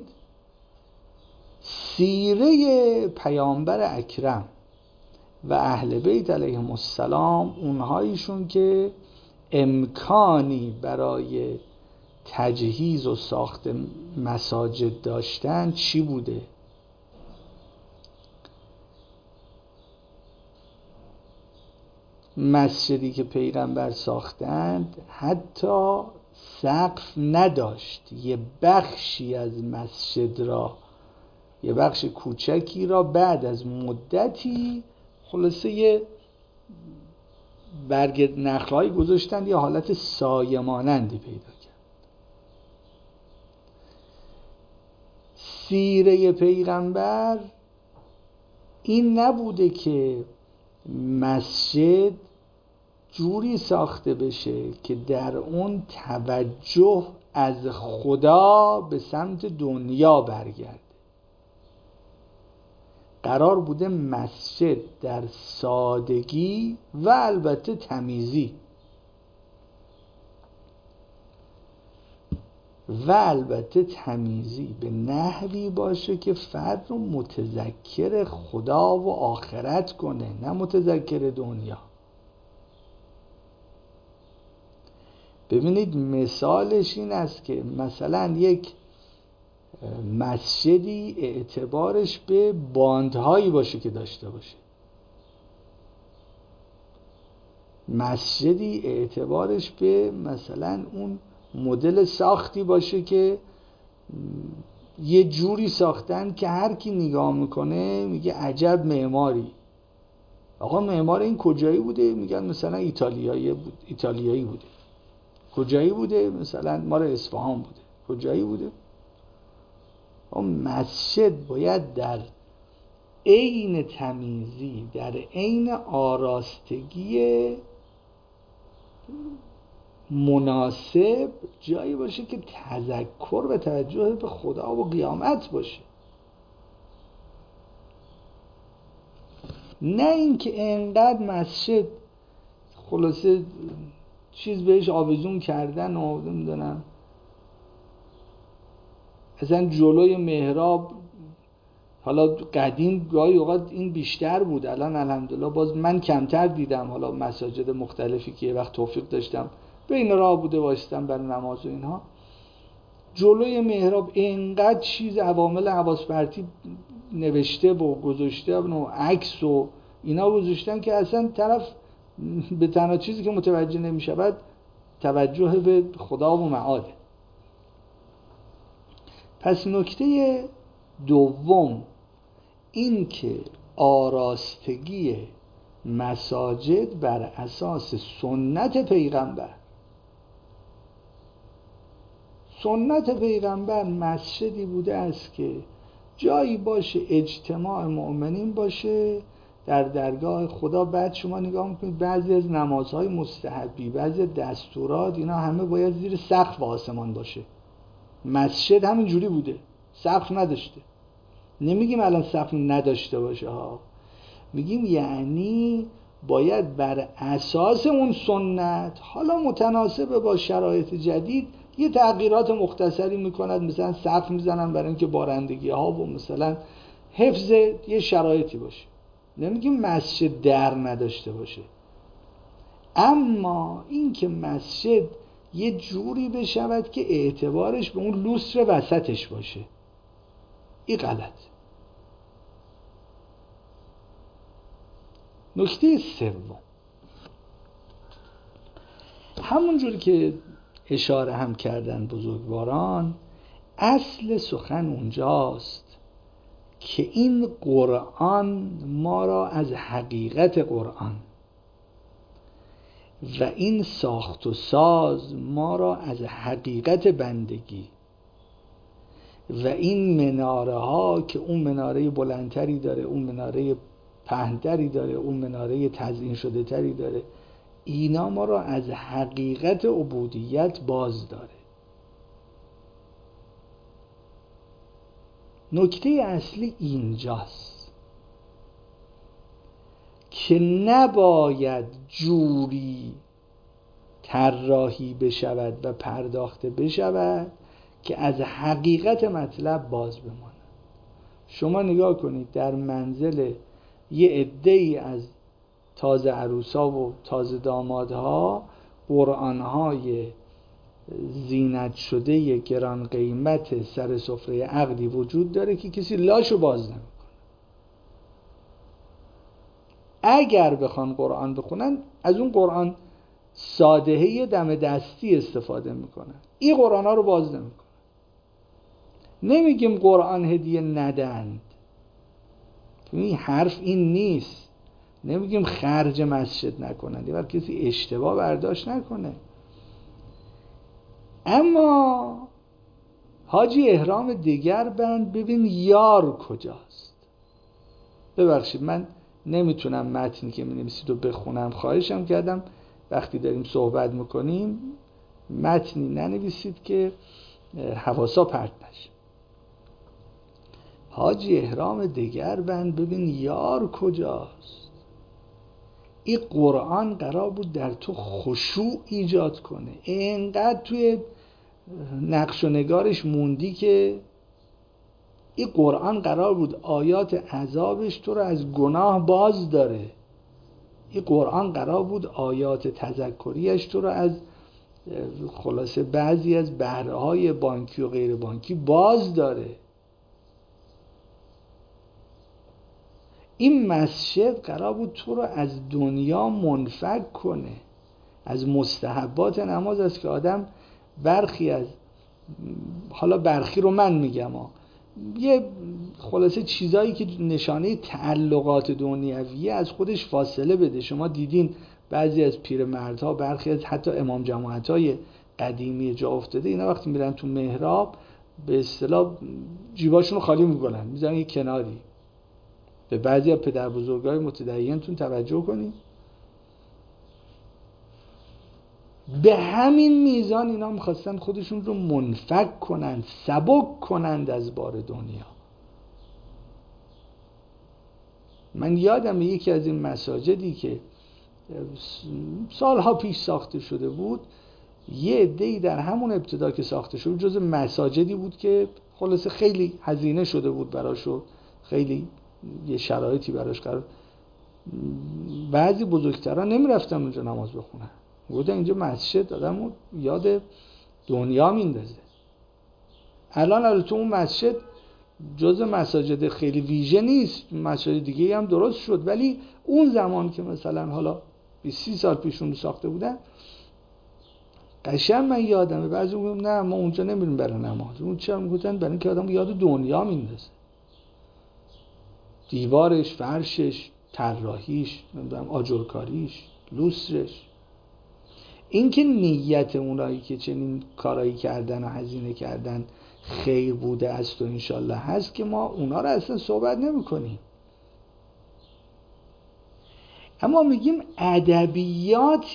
S1: سیره پیامبر اکرم و اهل بیت علیهم السلام، اونهایشون که امکانی برای تجهیز و ساخت مساجد داشتن چی بوده؟ مسجدی که پیغمبر ساختند حتی سقف نداشت. یه بخشی از مسجد را، یه بخش کوچکی را بعد از مدتی خلاصه یه برگ نخلایی گذاشتند، یه حالت سایه مانندی پیدا کرد. سیره پیغمبر این نبوده که مسجد جوری ساخته بشه که در اون توجه از خدا به سمت دنیا برگرده. قرار بوده مسجد در سادگی و البته تمیزی و البته تمیزی به نحوی باشه که فرد رو متذکر خدا و آخرت کنه، نه متذکر دنیا. ببینید مثالش این است که مثلا یک مسجدی اعتبارش به باندهایی باشه که داشته باشه، مسجدی اعتبارش به مثلا اون مدل ساختی باشه که یه جوری ساختن که هر کی نگاه میکنه میگه عجب معماری. آقا معمار این کجایی بوده؟ میگن مثلا ایتالیایی بود، ایتالیایی بوده. کجایی بوده؟ مثلا مال اصفهان بوده. کجایی بوده؟ اون مسجد باید در عین تمیزی، در عین آراستگی مناسب جایی باشه که تذکر و توجه به خدا و قیامت باشه، نه اینکه انقدر مسجد خلاصه چیز بهش آویزون کردن و نمیدونم اصلا جلوی محراب. حالا قدیم گاهی اوقات این بیشتر بود، الان الحمدلله باز من کمتر دیدم. حالا مساجد مختلفی که یه وقت توفیق داشتم بین راه بوده واسطم برای نماز و اینها، جلوی محراب اینقدر چیز عوامل حواس پرتی نوشته و گذاشته و عکس و اینا گذاشتن که اصلا طرف به تنها چیزی که متوجه نمیشه بعد توجه به خدا و معاده. پس نکته دوم این که آراستگی مساجد بر اساس سنت پیغمبر، سنت پیغمبر مسجدی بوده است که جایی باشه اجتماع مؤمنین باشه در درگاه خدا. بعد شما نگاه میکنید بعضی از نمازهای مستحبی، بعضی از دستورات، اینا همه باید زیر سقف آسمان باشه. مسجد همین جوری بوده، سقف نداشته. نمیگیم الان سقف نداشته باشه ها، میگیم یعنی باید بر اساس اون سنت، حالا متناسب با شرایط جدید یه تغییرات مختصری میکند، مثلا سقف میزنن برای اینکه بارندگی ها و مثلا حفظ یه شرایطی باشه. نمیگیم مسجد در نداشته باشه، اما این که مسجد یه جوری بشود که اعتبارش به اون لوستر وسطش باشه، این غلط. نکته سوم، همون جوری که اشاره هم کردن بزرگواران، اصل سخن اونجاست که این قرآن ما را از حقیقت قرآن و این ساخت و ساز ما را از حقیقت بندگی و این مناره ها که اون مناره بلندتری داره، اون مناره پهن‌تری داره، اون مناره تزیین شده تری داره، اینا ما را از حقیقت عبودیت باز داره. نکته اصلی اینجاست. که نباید جوری طراحی بشود و پرداخته بشود که از حقیقت مطلب باز بماند. شما نگاه کنید در منزل یه عده‌ای از تازه عروسا و تازه دامادها قرآن‌های زینت شده گران قیمت سر سفره عقدی وجود داره که کسی لاشو باز نمیکنه. اگر بخوان قرآن بخونن از اون قرآن سادهه دم دستی استفاده میکنن، این قرآن ها رو باز نمیکنن. نمیگیم قرآن هدیه ندند، این حرف این نیست. نمیگیم خرج مسجد نکنند، یه وقت کسی اشتباه برداشت نکنه. اما حاجی احرام دیگر بند، ببین یار کجاست. ببخشید من نمیتونم متنی که می‌نویسید رو بخونم، خواهشم کردم وقتی داریم صحبت میکنیم متنی ننویسید که حواسا پرت نشه. حاجی احرام دیگر بند، ببین یار کجاست. این قرآن قرار بود در تو خشوع ایجاد کنه، اینقدر توی نقش و نگارش موندی که این قرآن قرار بود آیات عذابش تو رو از گناه باز داره. این قرآن قرار بود آیات تذکریش تو رو از خلاصه بعضی از بهره‌های بانکی و غیر بانکی باز داره. این مسجد قرار بود تو رو از دنیا منفک کنه. از مستحبات نماز است که آدم برخی از، حالا برخی رو من میگم ها، یه خلاصه چیزایی که نشانه تعلقات دنیویه از خودش فاصله بده. شما دیدین بعضی از پیرمردها، برخی از حتی امام جماعت‌های قدیمی جا افتاده، اینا وقتی میرن تو محراب به اصطلاح جیباشون رو خالی میکنن، میذارن یه کناری. به بعضی از پدر بزرگای متدینتون توجه کنید. به همین میزان اینا میخواستن خودشون رو منفک کنند، سبک کنند از بار دنیا. من یادم یکی از این مساجدی که سالها پیش ساخته شده بود، یه عده‌ای در همون ابتدا که ساخته شد جز مساجدی بود که خلاصه خیلی هزینه شده بود براش و خیلی یه شرایطی براش قرار. بعضی بزرگتران نمیرفتن اونجا نماز بخونن، گفتن اینجا مسجد آدمو یاد دنیا میندازه. الان البته اون مسجد جز مساجد خیلی ویژه نیست، مساجد دیگه هم درست شد، ولی اون زمان که مثلا حالا بیست سی سال پیش اون ساخته بودن قشنگ من یادمه بعضی میگفتن نه ما اونجا نمیریم برای نماز. اون چرا میگفتن؟ برای اینکه آدمو یاد دنیا میندازه. دیوارش، فرشش، طراحیش، نمیدونم آجرکاریش، لوسترش. این که نیت اونایی که چنین کارایی کردن و هزینه کردن خیر بوده است و انشالله هست که ما اونا رو اصلا صحبت نمی کنیم. اما میگیم ادبیات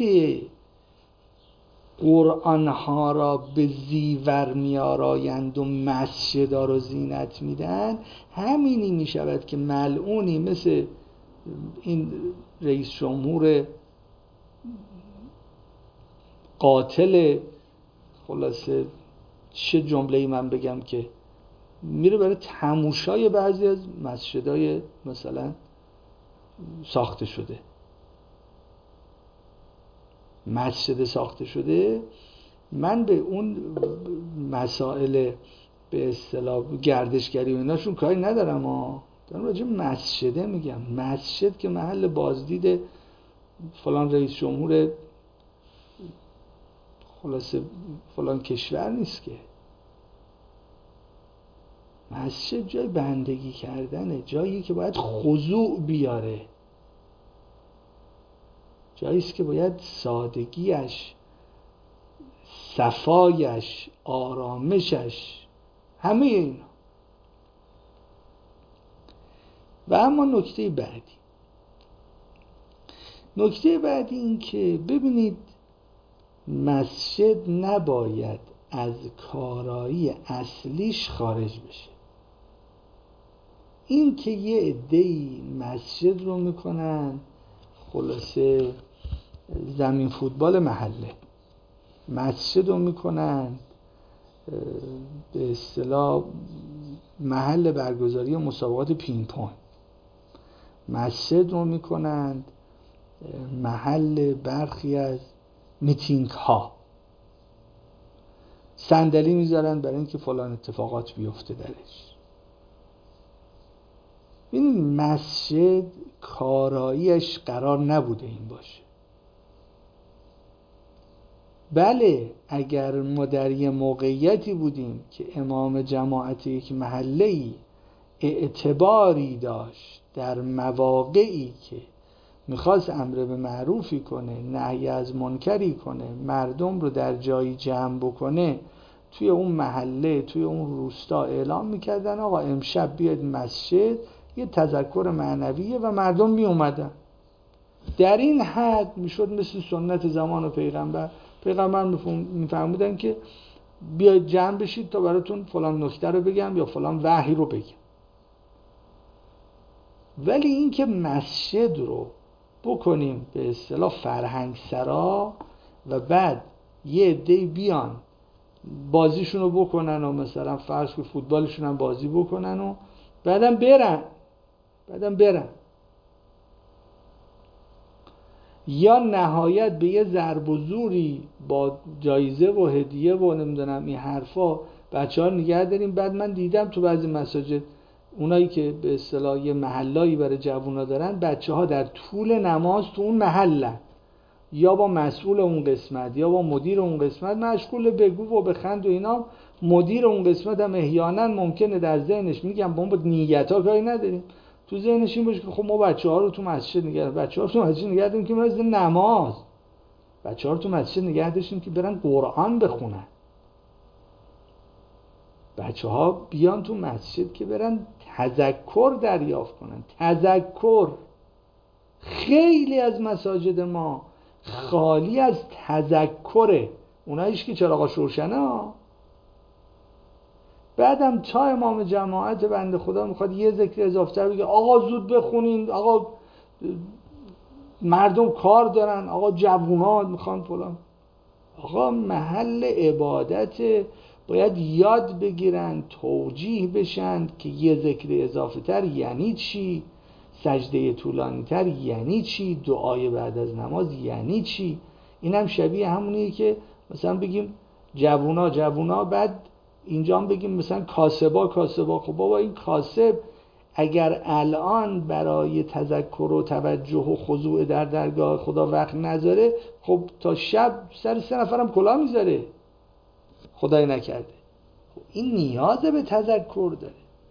S1: قرآن ها را به زیور میارایند و مسجدا رو زینت میدن. همینی میشود که ملعونی مثل این رئیس جمهور قاتل، خلاصه چه جمله‌ای من بگم که میره برای تماشای بعضی از مسجدای مثلا ساخته شده، مسجد ساخته شده. من به اون مسائل به اصطلاح گردشگری و ایناشون کاری ندارم ها، دارم راجع مسجده میگم. مسجد که محل بازدید فلان رئیس جمهور خلاصه فلان کشور نیست که. مسجد جای بندگی کردنه، جایی که باید خضوع بیاره، جاییست که باید سادگیش، صفایش، آرامشش، همه اینا. و اما نکته بعدی نکته بعدی این که ببینید مسجد نباید از کارایی اصلیش خارج بشه. این که یه عده‌ای مسجد رو میکنن خلاصه زمین فوتبال محله. مسجد رو میکنن به اصطلاح محل برگزاری مسابقات پینگ پونگ، مسجد رو میکنن محل برخی از میتینگ ها، صندلی میذارن برای اینکه فلان اتفاقات بیفته درش. این مسجد کاراییش قرار نبوده این باشه. بله اگر ما در یه موقعیتی بودیم که امام جماعت یک محله‌ای اعتباری داشت در مواقعی که میخواست امر به معروفی کنه، نهی از منکری کنه، مردم رو در جایی جمع بکنه، توی اون محله، توی اون روستا اعلام میکردن آقا امشب بیاید مسجد، یه تذکر معنویه و مردم می اومدن. در این حد میشد مثل سنت زمان پیغمبر، پیغمبر میفرمودن که بیاید جمع بشید تا براتون فلان نکته رو بگم یا فلان وحی رو بگم. ولی این که مسجد رو بکنیم به اصطلاح فرهنگ سرا و بعد یه عده‌ای بیان بازیشون رو بکنن و مثلا فرض که فوتبالشون هم بازی بکنن و بعدم برن بعدم برن یا نهایت به یه ضرب و زوری با جایزه و هدیه و نمیدونم این حرفا بچه ها نگه داریم. بعد من دیدم تو بعضی مساجد اونایی که به اصطلاح یه محلایی برای جوونا دارن، بچه ها در طول نماز تو اون محلن یا با مسئول اون قسمت یا با مدیر اون قسمت مشغول بگو و بخند و اینا. مدیر اون قسمت هم احیانا ممکنه در ذهنش، میگم با اون نیت‌ها کاری نداریم، تو ذهنش این باشه که خب ما بچه‌ها رو تو مسجد نگه بچه‌ها رو تو مسجد نگه داریم که برن نماز، بچه‌ها رو تو مسجد نگه داشتیم که برن قرآن بخونن، بچه‌ها بیان تو مسجد که برن تذکر دریافت کنن. تذکر خیلی از مساجد ما خالی از تذکره، اوناییش که چراغاش روشنه ها. بعدم تا امام جماعت بنده خدا میخواد یه ذکر اضافه تر بگه آقا زود بخونین، آقا مردم کار دارن، آقا جوونا میخوان فلان. آقا محل عبادت، باید یاد بگیرن، توجیه بشن که یه ذکر اضافه تر یعنی چی، سجده طولانی تر یعنی چی، دعای بعد از نماز یعنی چی. این هم شبیه همونیه که مثلا بگیم جوونا جوونا بعد اینجا هم بگیم مثلا کاسبا کاسبا. خب بابا این کاسب اگر الان برای تذکر و توجه و خضوع در درگاه خدا وقت نذاره، خب تا شب سر سه نفرم کلاه میذاره خدای نکرده. خب این نیاز به تذکر داره.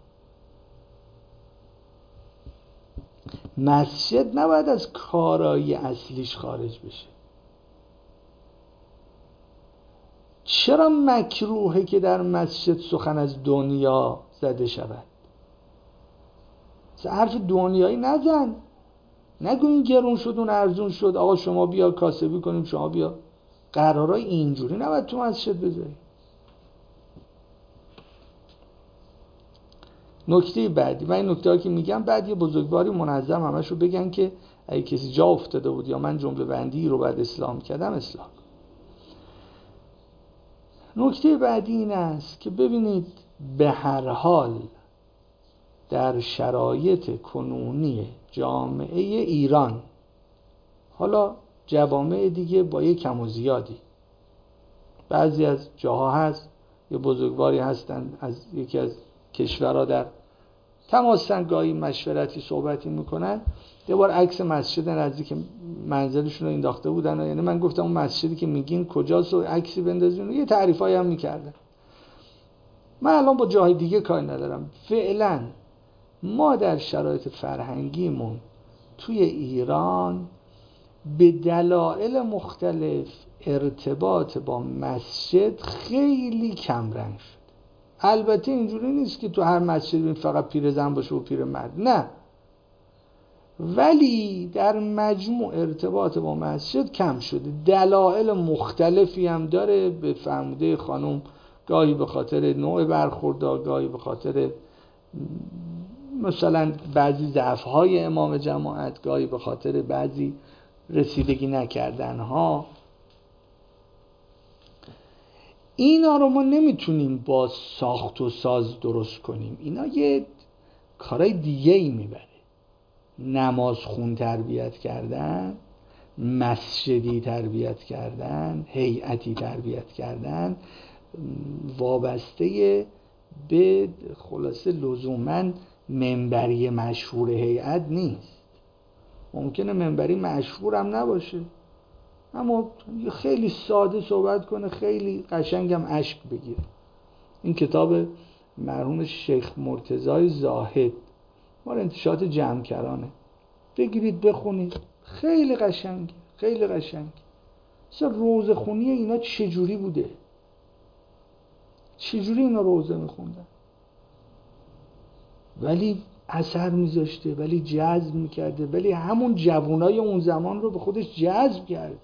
S1: مسجد نباید از کارایی اصلیش خارج بشه. چرا مکروهه که در مسجد سخن از دنیا زده شود؟ حرف دنیایی نزن، نگو این گرون شد اون ارزون شد، آقا شما بیا کاسبی کنیم، شما بیا. قرارای اینجوری نباید تو مسجد بذاری. نکته بعدی، من این نکته ها که میگم بعد یه بزرگواری منظم همش رو بگن که اگه کسی جا افتاده بود یا من جمله بندی رو بعد اصلاح کردم اصلاح. نکته بعدی این است که ببینید به هر حال در شرایط کنونی جامعه ایران، حالا جوامع دیگه با یک کم و زیادی، بعضی از جاها هست یه بزرگواری هستن از یکی از کشورها در تماسن گاهی مشورتی صحبتی میکنن. یه بار عکس مسجد نزدیک منزلشون رو انداخته بودن، یعنی من گفتم اون مسجدی که میگین کجاست و عکسی بندازین، یه تعریفایی هم میکردن. من الان با جای دیگه کاری ندارم. فعلا ما در شرایط فرهنگیمون توی ایران به دلایل مختلف ارتباط با مسجد خیلی کم رنگ شد. البته اینجوری نیست که تو هر مسجد فقط پیرزن باشه و پیرمرد، نه، ولی در مجموع ارتباط با مسجد کم شده. دلایل مختلفی هم داره. به فرموده خانم گاهی به خاطر نوع برخورد، گاهی به خاطر مثلا بعضی ضعف‌های امام جماعت، گاهی به خاطر بعضی رسیدگی نکردنها. اینا رو ما نمیتونیم با ساخت و ساز درست کنیم. اینا یه کارهای دیگه ای میبره. نماز خون تربیت کردن، مسجدی تربیت کردن، هیئتی تربیت کردن، وابسته به خلاصه لزوماً منبری مشهور هیئت نیست. ممکنه منبری مشهور هم نباشه، اما خیلی ساده صحبت کنه، خیلی قشنگم اشک بگیره. این کتاب مرحوم شیخ مرتضی زاهد مال انتشارات جمع‌کرانه، بگیرید بخونید، خیلی قشنگ، خیلی قشنگ. مثلا روزه خونی اینا چجوری بوده، چجوری اینا روزه میخوندن، ولی اثر میذاشته، ولی جذب میکرده، ولی همون جوانای اون زمان رو به خودش جذب کرد.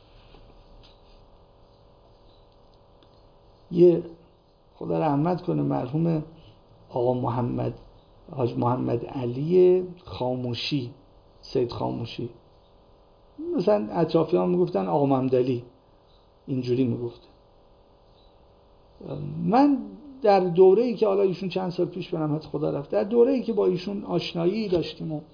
S1: یه خدا رحمت کنه مرحوم آقا محمد حاج محمد علی خاموشی، سید خاموشی، مثلا اطرافیان میگفتن آقا محمد علی، اینجوری میگفت. من در دوره‌ای که حالا ایشون چند سال پیش به رحمت خدا رفت، در دوره‌ای که با ایشون آشنایی داشتیم و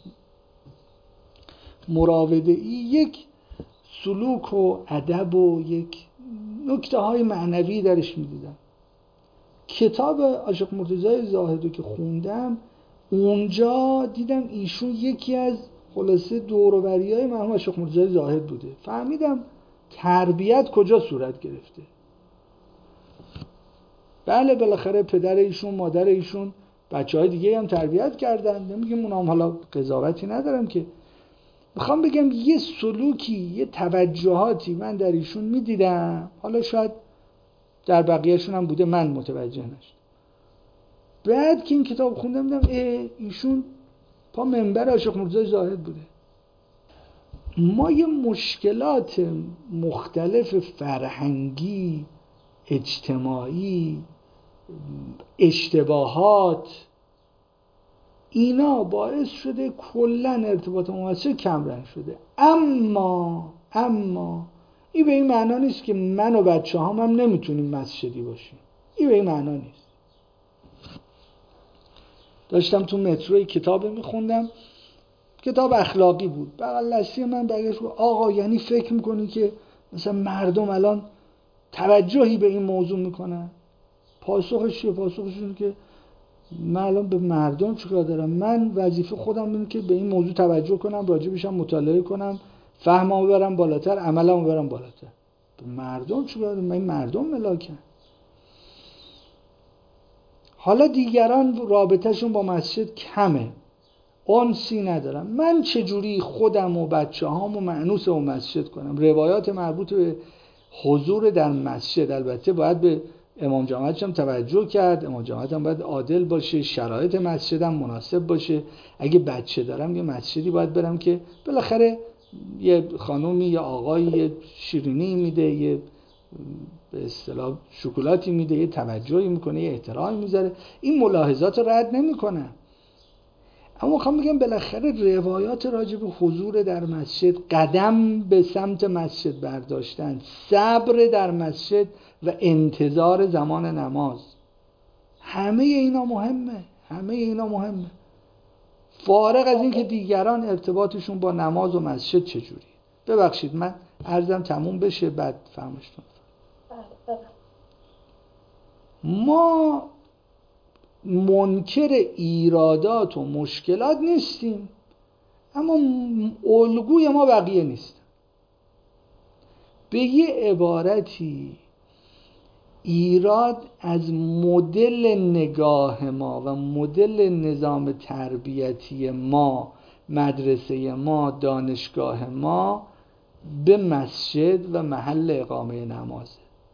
S1: مراوده‌ای، یک سلوک و ادب و یک نکته‌های معنوی درش می‌دیدم. کتاب عاشق مرتضی زاهدو که خوندم، اونجا دیدم ایشون یکی از خلاصه دور و بریای مرحوم عاشق مرتضی زاهد بوده. فهمیدم تربیت کجا صورت گرفته. بله بالاخره پدر ایشون، مادر ایشون بچه‌های دیگه هم تربیت کردن، نمیگم اونام حالا قضاوتی ندارم، که میخوام بگم یه سلوکی، یه توجهاتی من در ایشون میدیدم، حالا شاید در بقیه‌شون هم بوده من متوجه نشدم. بعد که این کتاب خوندم دیدم اه ایشون پا منبر عاشق مرتضی زاهد بوده. ما یه مشکلات مختلف فرهنگی، اجتماعی، اشتباهات، اینا باعث شده کلن ارتباط مؤثر کمرنگ شده. اما اما این به این معنا نیست که من و بچه هم, هم نمیتونیم مسجدی باشیم. این به این معنا نیست. داشتم تو مترو کتاب میخوندم، کتاب اخلاقی بود، بغل دستی من بگش بود آقا یعنی فکر میکنی که مثلا مردم الان توجهی به این موضوع میکنن؟ پاسخش چیه؟ پاسخش اینه که من الان به مردم چیکار دارم؟ من وظیفه خودم اینه که به این موضوع توجه کنم، راجبش هم مطالعه کنم، فهممو ببرم بالاتر، عملمو ببرم بالاتر. به مردم چیکار دارم؟ من مردم ملاکن. حالا دیگران رابطهشون با مسجد کمه، انسی ندارم، من چجوری خودم و بچه هام و مأنوس و مسجد کنم؟ روایات مربوط به حضور در مسجد، البته باید به امام جماعت هم توجه کرد، امام جماعت هم باید عادل باشه، شرایط مسجد هم مناسب باشه. اگه بچه دارم یه مسجدی باید برم که بالاخره یه خانومی یا آقایی یه شیرینی میده، یه به اصطلاح شکلاتی میده، یه توجهی میکنه، یه احترامی میذاره. این ملاحظات رو رد نمیکنم، اما میخوام بگم بالاخره روایات راجع به حضور در مسجد، قدم به سمت مسجد برداشتن، صبر در مسجد و انتظار زمان نماز، همه اینا مهمه، همه اینا مهمه. فارغ از این که دیگران ارتباطشون با نماز و مسجد چجوری. ببخشید من عرضم تموم بشه بعد فهمشتون. ما منکر ایرادات و مشکلات نیستیم، اما الگوی ما بقیه نیست. به یه عبارتی ایراد از مدل نگاه ما و مدل نظام تربیتی ما، مدرسه ما، دانشگاه ما به مسجد و محل اقامه نمازه.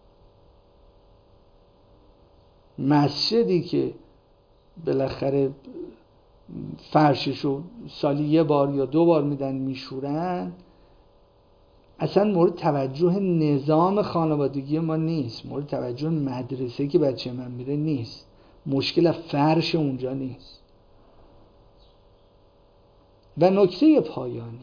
S1: مسجدی که بالاخره فرششو سالی یه بار یا دو بار میدن میشورن، اصلا مورد توجه نظام خانوادگی ما نیست، مورد توجه مدرسه که بچه من میره نیست، مشکل فرش اونجا نیست. و نکته پایانی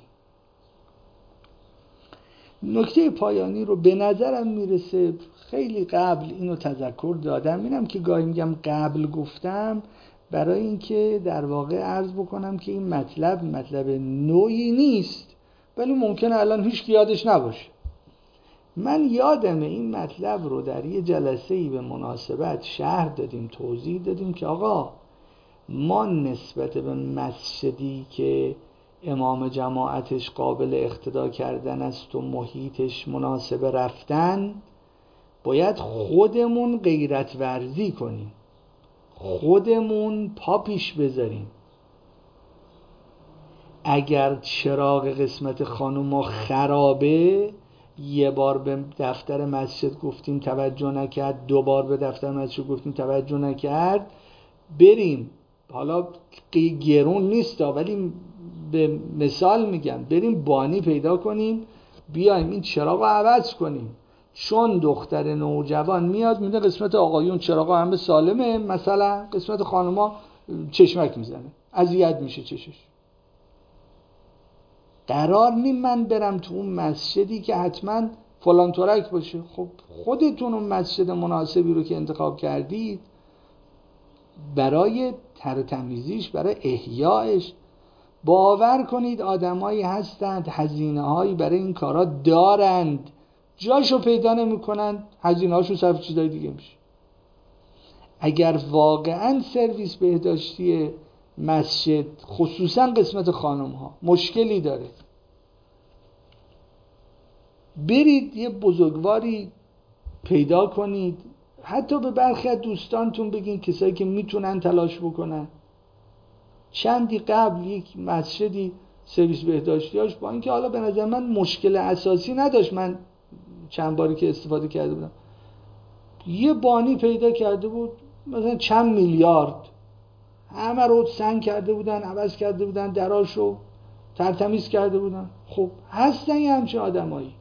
S1: نکته پایانی رو به نظرم میرسه خیلی قبل اینو تذکر دادم، اینم که گاهی میگم قبل گفتم برای اینکه در واقع عرض بکنم که این مطلب مطلب نوعی نیست، ولی ممکنه الان هیچ یادش نباشه. من یادمه این مطلب رو در یه جلسه‌ای به مناسبت شرح دادیم، توضیح دادیم که آقا ما نسبت به مسجدی که امام جماعتش قابل اقتدا کردن است و محیطش مناسب رفتن، باید خودمون غیرت ورزی کنیم، خودمون پا پیش بذاریم. اگر چراغ قسمت خانوما خرابه، یه بار به دفتر مسجد گفتیم توجه نکرد، دو بار به دفتر مسجد گفتیم توجه نکرد، بریم، حالا گرون نیست ولی به مثال میگم، بریم بانی پیدا کنیم بیایم این چراغ رو عوض کنیم. چون دختر نوجوان میاد میده قسمت آقایون چراغ همه سالمه، مثلا قسمت خانوما چشمک میزنه، اذیت میشه چشش. قرار نیم من برم تو اون مسجدی که حتما فلان ترک باشه. خب خودتون اون مسجد مناسبی رو که انتخاب کردید برای ترتمیزیش، برای احیایش، باور کنید آدمایی هستند هزینه هایی برای این کارا دارند، جاشو پیدا نمی کنند، هزینه هاشون صرف چیزای دیگه میشه. اگر واقعا سرویس بهداشتی مسجد خصوصا قسمت خانم ها مشکلی داره، برید یه بزرگواری پیدا کنید، حتی به برخی از دوستانتون بگین، کسایی که میتونن تلاش بکنن. چندی قبل یک مسجدی سرویس بهداشتیاش با اینکه حالا به نظر من مشکل اساسی نداشت، من چند باری که استفاده کرده بودم، یه بانی پیدا کرده بود مثلا چند میلیارد، همه رو سنگ کرده بودن، عوض کرده بودن، دراشو ترتمیز کرده بودن. خب هستن یه همچه آدمایی.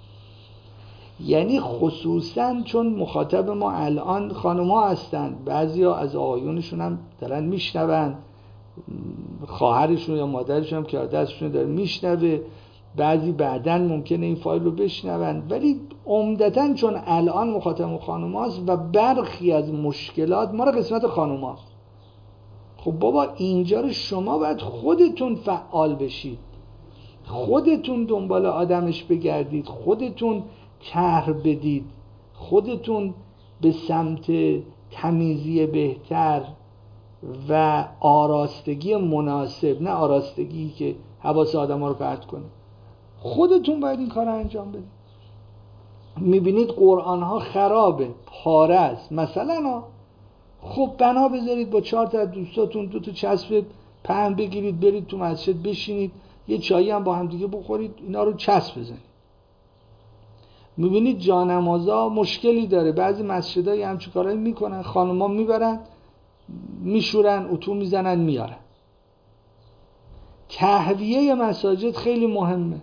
S1: یعنی خصوصا چون مخاطب ما الان خانم ها هستن، بعضی ها از آقایونشون هم دارن میشنون، خواهرشون یا مادرشون هم که دستشون داره میشنوه، بعضی بعدن ممکنه این فایل رو بشنون، ولی عمدتاً چون الان مخاطب خانم هاست و برخی از مشکلات ما را قسمت خانم هاست. خب بابا اینجا رو شما باید خودتون فعال بشید، خودتون دنبال آدمش بگردید، خودتون طرح بدید، خودتون به سمت تمیزی بهتر و آراستگی مناسب، نه آراستگی که حواس آدم ها رو پرت کنه، خودتون باید این کار رو انجام بدید. میبینید قرآن ها خرابه، پاره است مثلا ها. خب بنا بذارید با چهار تا دوستاتون دو تا چسب پهن بگیرید، برید تو مسجد بشینید، یه چایی هم با هم دیگه بخورید، اینا رو چسب بزنید. میبینید جانمازا مشکلی داره، بعضی مسجدایی همچون کارایی میکنن، خانوما میبرن میشورن، اتو میزنن میارن. تهویه مساجد خیلی مهمه.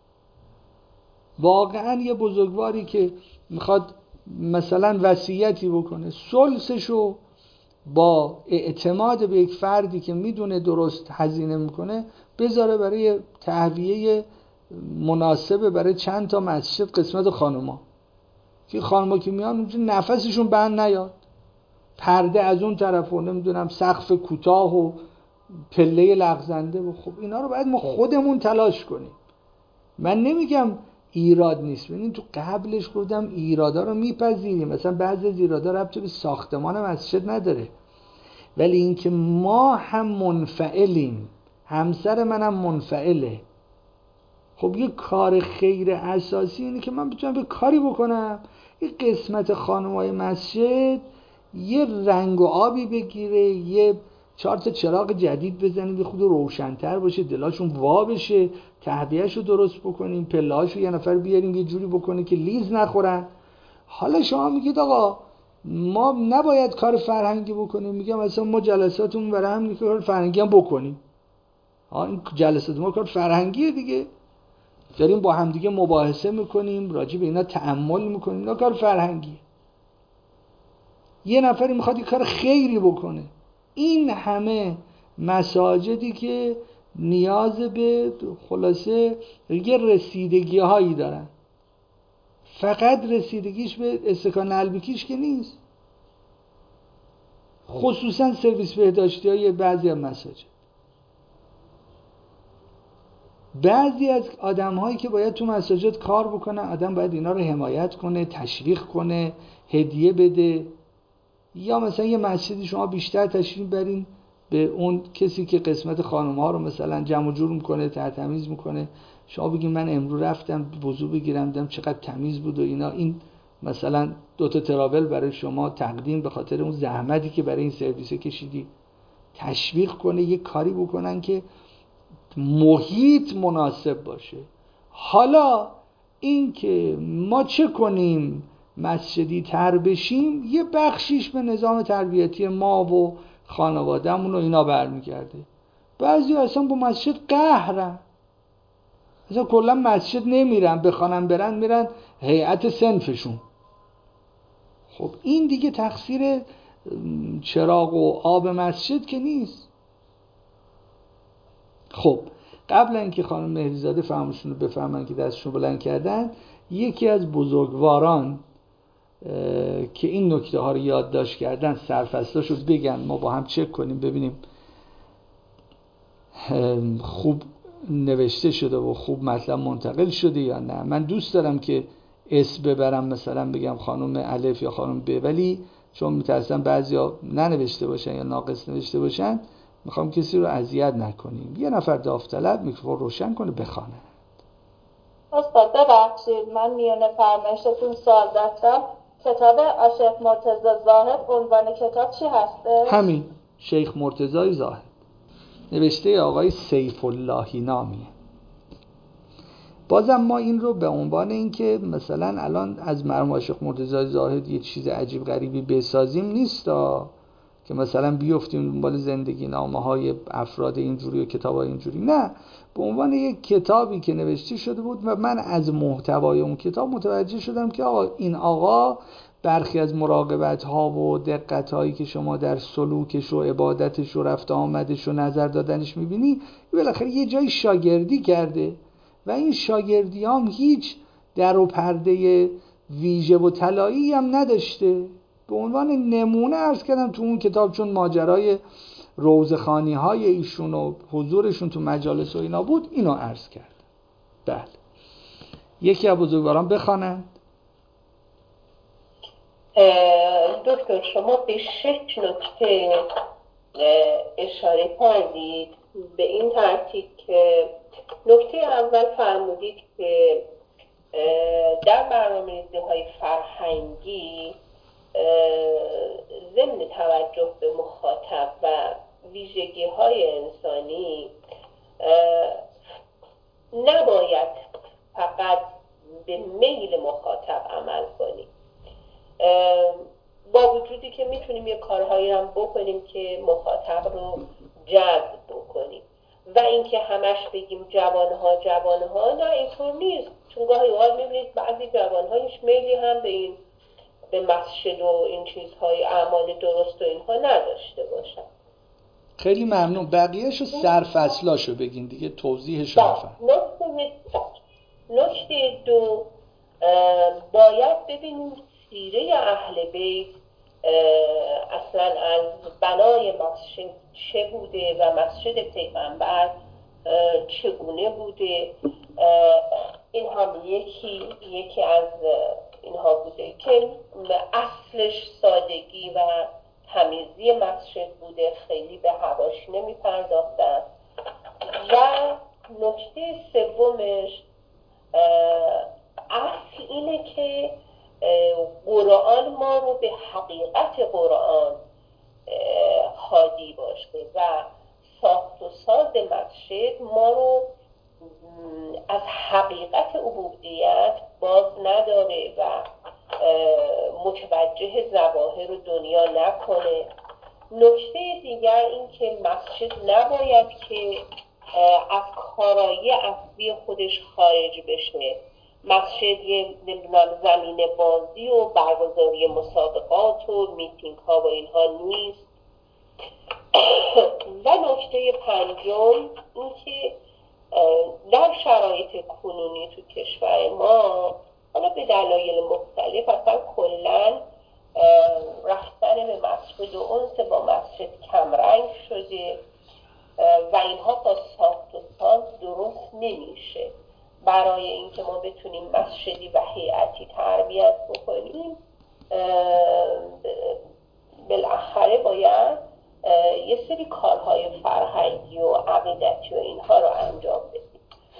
S1: واقعا یه بزرگواری که میخواد مثلا وصیتی بکنه، ثلثشو با اعتماد به یک فردی که میدونه درست هزینه میکنه بذاره برای تهویه مناسبه برای چند تا مسجد قسمت خانوما، که خانوما که میان اونجا نفسشون بند نیاد، پرده از اون طرف و نمیدونم سقف کوتاه و پله لغزنده. و خب اینا رو باید ما خودمون تلاش کنیم. من نمیگم ایراد نیست، ببینید تو قبلش گفتم ایرادا رو میپذیریم، مثلا بعضی از ایرادا ربطی به ساختمان مسجد نداره، ولی اینکه ما هم منفعلیم، همسر منم منفعله. خب یه کار خیر اساسی اینه که من بتونم به کاری بکنم یه قسمت خانمای مسجد یه رنگ و آبی بگیره، یه چهار تا چراغ جدید بزنیم، یه خود روشن‌تر باشه، دلاشون وا بشه، تهویه‌شو درست بکنیم، پله‌هاشو یه نفر بیاریم یه جوری بکنه که لیز نخورن. حالا شما میگید آقا ما نباید کار فرهنگی بکنیم، میگم مثلا ما جلساتمون برای هم کار فرهنگی هم بکنیم. ها این جلسات ما کار فرهنگیه دیگه، داریم با هم دیگه مباحثه میکنیم، راجع به اینا تأمل میکنیم، اینا کار فرهنگیه. یه نفری میخواد یه کار خیری بکنه. این همه مساجدی که نیاز به خلاصه یه رسیدگی هایی دارن. فقط رسیدگیش به استکان البیکیش که نیست، خصوصا سرویس بهداشتی های بعضی از مساجد. بعضی از آدم هایی که باید تو مساجد کار بکنن، آدم باید اینا رو حمایت کنه، تشویق کنه، هدیه بده. یا مثلا یه مسجدی شما بیشتر تشریف برین به اون کسی که قسمت خانم ها رو مثلا جمع و جور میکنه، تمیز میکنه، شما بگین من امروز رفتم وضو بگیرم دیدم چقدر تمیز بود و اینا، این مثلا دوتا تراول برای شما تقدیم به خاطر اون زحمتی که برای این سرویس کشیدی. تشویق کنه، یه کاری بکنن که محیط مناسب باشه. حالا این که ما چه کنیم مسجدی تر بشیم، یه بخشیش به نظام تربیتی ما و خانواده‌مون و اینا برمیگرده. بعضی اصلا با مسجد قهرن، اصلا کلا مسجد نمیرن، بخوانن برن میرن هیئت صنفشون. خب این دیگه تقصیر چراغ و آب مسجد که نیست. خب قبل اینکه خانم مهریزاده فهمشون رو بفهمن که دستشون بلند کردن، یکی از بزرگواران که این نکته ها رو یادداشت کردن سرفصلاشو بگن، ما با هم چک کنیم ببینیم خوب نوشته شده و خوب مطلب منتقل شده یا نه. من دوست دارم که اسم ببرم، مثلا بگم خانم الف یا خانم ب، ولی چون میترسم بعضیا ننوشته باشن یا ناقص نوشته باشن، میخوام کسی رو اذیت نکنیم. یه نفر داوطلب میکروفون روشن کنه بخونه.
S4: استاد ببخشید من میونه فرمایشتون سوال داشتم. کتاب شیخ مرتضی زاهد عنوان کتاب چی هسته؟
S1: همین شیخ مرتضی زاهد، نوشته آقای سیف اللهی نامیه. بازم ما این رو به عنوان این که مثلا الان از مرحوم شیخ مرتضی زاهد یه چیز عجیب غریبی بسازیم نیستا که مثلا بیفتیم دنبال زندگی نامه های افراد اینجوری و کتاب های اینجوری، نه، به عنوان یک کتابی که نوشته شده بود و من از محتوای اون کتاب متوجه شدم که آقا این آقا برخی از مراقبت ها و دقت هایی که شما در سلوکش و عبادتش و رفت آمدش و نظر دادنش میبینی بالاخره یه جای شاگردی کرده و این شاگردی هم هیچ در و پرده ویژه و طلایی هم نداشته. به عنوان نمونه عرض کردم تو اون کتاب، چون ماجرای روزخوانی های ایشون و حضورشون تو مجالس و اینا بود، اینو عرض کرد. بله یکی از بزرگواران بخوانند.
S2: دکتر شما به شش نکته اشاره کردید، به این ترتیب که نکته اول فرمودید که در برنامه‌ریزی‌های فرهنگی ضمن توجه به مخاطب و ویژگی‌های انسانی نباید فقط به میل مخاطب عمل کنیم، با وجودی که میتونیم یه کارهایی هم بکنیم که مخاطب رو جذب بکنیم و اینکه همش بگیم جوانها جوانها، نه اینطور نیست، چون گاهی اوقات میبینید بعضی جوانها هیچ میلی هم به این به مسجد و این چیزهای اعمال درست و اینها نداشته باشن.
S1: خیلی ممنون. بقیهشو سرفصلاشو بگین دیگه، توضیحشو بفرمایید.
S2: نکته دو، باید ببینیم سیره اهل بیت اصلا از بنای مسجد چه بوده و مسجد پیغمبر چگونه بوده. این هم یکی یکی از اینها بوده که اصلش سادگی و تمیزی مسجد بوده، خیلی به هواش نمی پرداختن. و نکته سومش اصل اینه که قرآن ما رو به حقیقت قرآن هادی باشه و ساخت و ساز مسجد ما رو از حقیقت عبودیت باز نداره و متوجه ظواهر و دنیا نکنه. نکته دیگر این که مسجد نباید که از کارایی اصلی خودش خارج بشه. مسجد یه نمیدونم زمین بازی و برگزاری مسابقات و میتینگ ها و اینها نیست. و نکته پنجم این که در شرایط کنونی تو کشور ما حالا به دلایل مختلف اصلا کلا رفتن به مسجد و انس با مسجد کمرنگ شده و اینها با ساخت و ساز درست نمیشه. برای اینکه ما بتونیم مسجدی و هیئتی تربیت بکنیم بالاخره باید یه سری کارهای فرهنگی و عقیدتی و اینها رو انجام بدیم.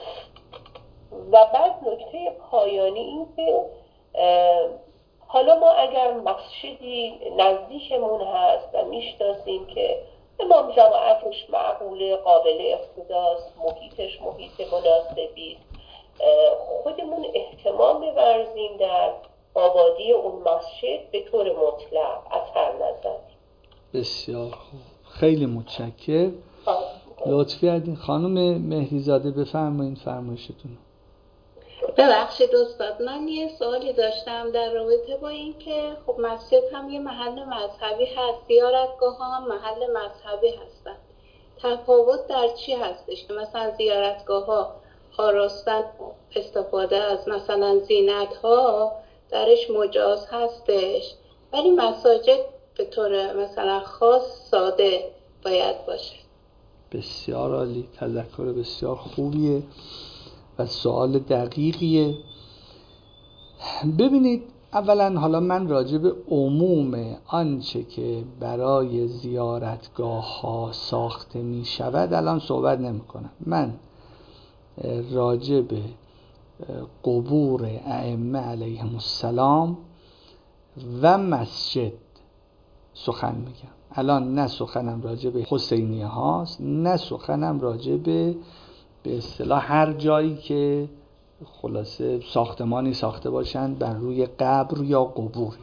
S2: و بعد نکته پایانی این که حالا ما اگر مسجدی نزدیکمون هست و میشناسیم که امام جماعتش معقوله، قابل اقتداست، محیطش محیط مناسبی، خودمون احتمام بورزیم در آبادی اون مسجد به طور مطلق از هر نظر.
S1: بسیار خوب، خیلی متشکر. لطفی کردین خانم مهریزاده بفرمایید فرمایشتون.
S7: ببخشید استاد، من یه سوالی داشتم در رابطه با این که خب مسجد هم یه محل مذهبی هست، زیارتگاه ها هم محل مذهبی هستن. تفاوت در چی هستش که مثلا زیارتگاه ها آراستن استفاده از مثلا زینت ها درش مجاز هستش، ولی مساجد به طور مثلا خاص ساده باید باشه؟
S1: بسیار عالی، تذکر بسیار خوبیه و سوال دقیقیه. ببینید، اولا حالا من راجع به عموم آنچه که برای زیارتگاه ها ساخته می شود الان صحبت نمی کنم. من راجع به قبور ائمه علیهم السلام و مسجد سخن میگم. الان نه سخنم راجع به حسینیه هاست، نه سخنم راجع به به اصطلاح هر جایی که خلاصه ساختمانی ساخته باشند بر روی قبر یا قبوری.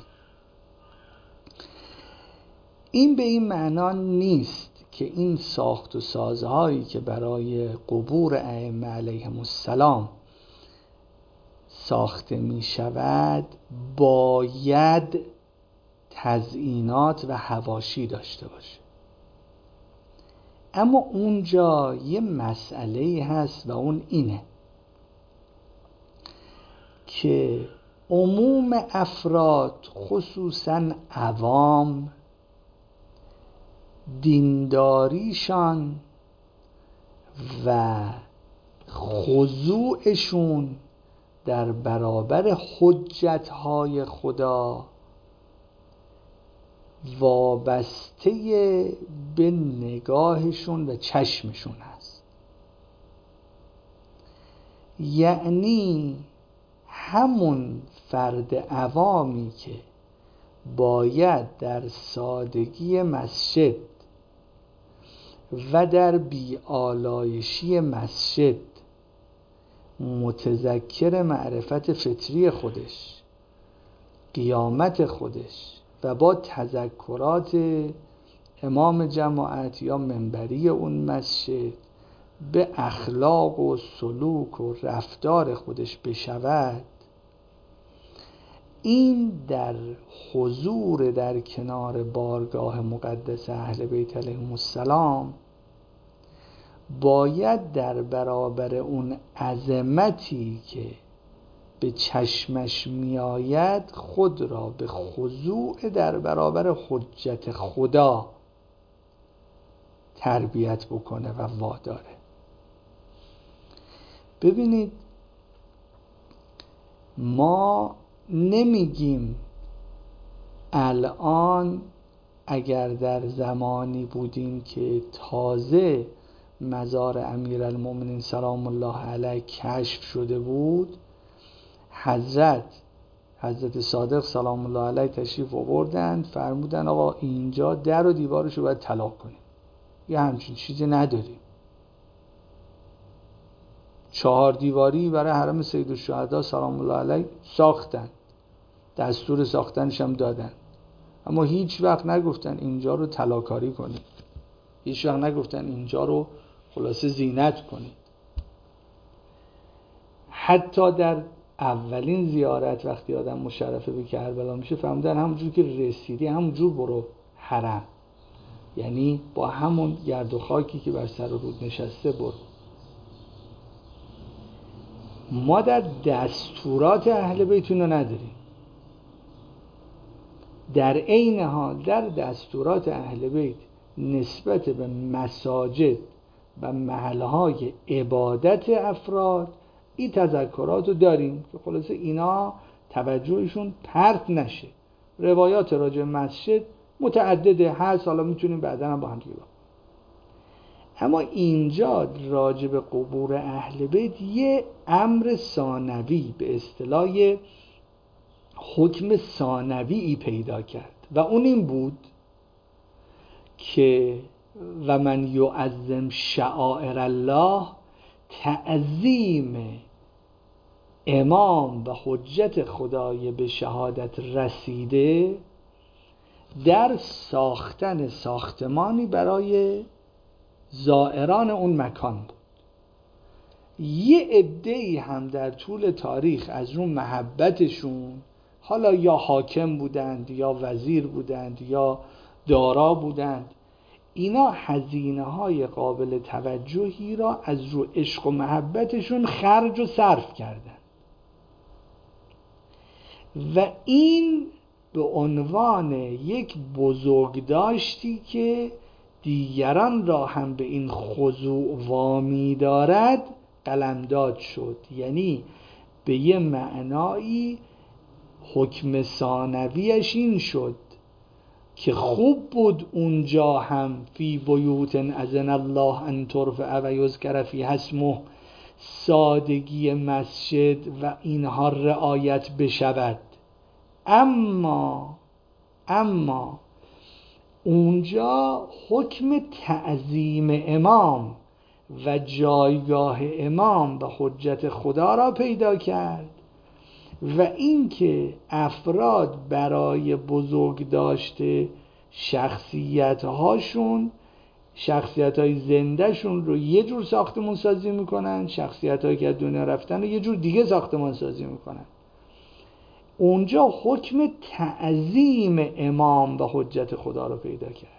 S1: این به این معنا نیست که این ساخت و سازهایی که برای قبور ائمه علیهم السلام ساخته می شود باید تزیینات و حواشی داشته باشه. اما اونجا یه مسئله هست و اون اینه که عموم افراد خصوصاً عوام دینداریشان و خضوعشون در برابر حجتهای خدا وابسته به نگاهشون و چشمشون هست. یعنی همون فرد عوامی که باید در سادگی مسجد و در بی‌آلایشی مسجد متذکر معرفت فطری خودش، قیامت خودش و با تذکرات امام جماعت یا منبری اون مسجد به اخلاق و سلوک و رفتار خودش بشود، این در حضور در کنار بارگاه مقدس اهل بیت علیهم السلام باید در برابر اون عظمتی که به چشمش میآید خود را به خضوع در برابر حجت خدا تربیت بکنه و واداره. ببینید، ما نمیگیم الان اگر در زمانی بودیم که تازه مزار امیرالمومنین سلام الله علیه کشف شده بود، حضرت حضرت صادق سلام الله علیه تشریف آوردند، فرمودن آقا اینجا در و دیوارش رو باید طلاق کنیم، یه همچین چیزی نداریم. چهار دیواری برای حرم سیدالشهدا سلام الله علیه ساختن، دستور ساختنش هم دادن، اما هیچ وقت نگفتن اینجا رو طلاکاری کنید، هیچ وقت نگفتن اینجا رو خلاصه زینت کنید. حتی در اولین زیارت وقتی آدم مشرف به کربلا میشه فرمودن همونجور که رسیدی همونجور برو حرم، یعنی با همون گرد و خاکی که بر سر و رود نشسته برو. ما در دستورات اهل بیت اینو نداریم. در عین حال در دستورات اهل بیت نسبت به مساجد و محلهای عبادت افراد این تذکرات رو داریم که خلاصه اینا توجهشون پرت نشه. روایات راجع مسجد متعدده هست، حالا میتونیم بعدا هم با هم دیگه. اما اینجا راجع به قبور اهل بیت یه امر ثانوی به اصطلاح حکم ثانوی پیدا کرد و اون این بود که و من یعظم شعائر الله، تعظیم امام و حجت خدای به شهادت رسیده در ساختن ساختمانی برای زائران اون مکان بود. یه عده‌ای هم در طول تاریخ از اون محبتشون، حالا یا حاکم بودند یا وزیر بودند یا دارا بودند، اینا هزینه های قابل توجهی را از رو عشق و محبتشون خرج و صرف کردند و این به عنوان یک بزرگداشتی که دیگران را هم به این خضوع وامی دارد قلمداد شد. یعنی به یه معنایی حکم ثانویش این شد که خوب بود اونجا هم فی بیوت اذن الله ان ترفع و یذکر فیها اسمه سادگی مسجد و اینها رعایت بشود، اما اما اونجا حکم تعظیم امام و جایگاه امام و حجت خدا را پیدا کرد و اینکه افراد برای بزرگ داشته شخصیت هاشون، شخصیت های زنده شون رو یه جور ساختمان سازی میکنن، شخصیت هایی که از دنیا رفتن رو یه جور دیگه ساختمان سازی میکنن. اونجا حکم تعظیم امام و حجت خدا رو پیدا کرد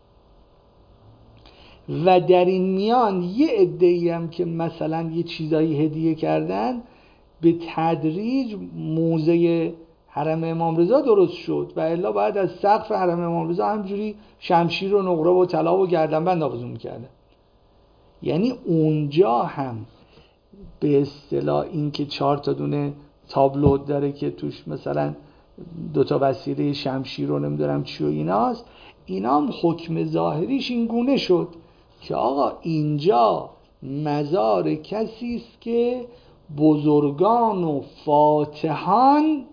S1: و در این میان یه عده‌ای هم که مثلا یه چیزایی هدیه کردن، به تدریج موزه حرم امام رضا درست شد و الا بعد از سقف حرم امام رضا همجوری شمشیر و نقره و طلا و گردنبند آویزون می‌کردن. یعنی اونجا هم به اصطلاح این که چهار تا دونه تابلو داره که توش مثلا دوتا وسیله شمشیر رو نمیدونم چی و ایناست، اینا هم حکم ظاهریش این گونه شد که آقا اینجا مزار کسی است که بزرگان و فاتحان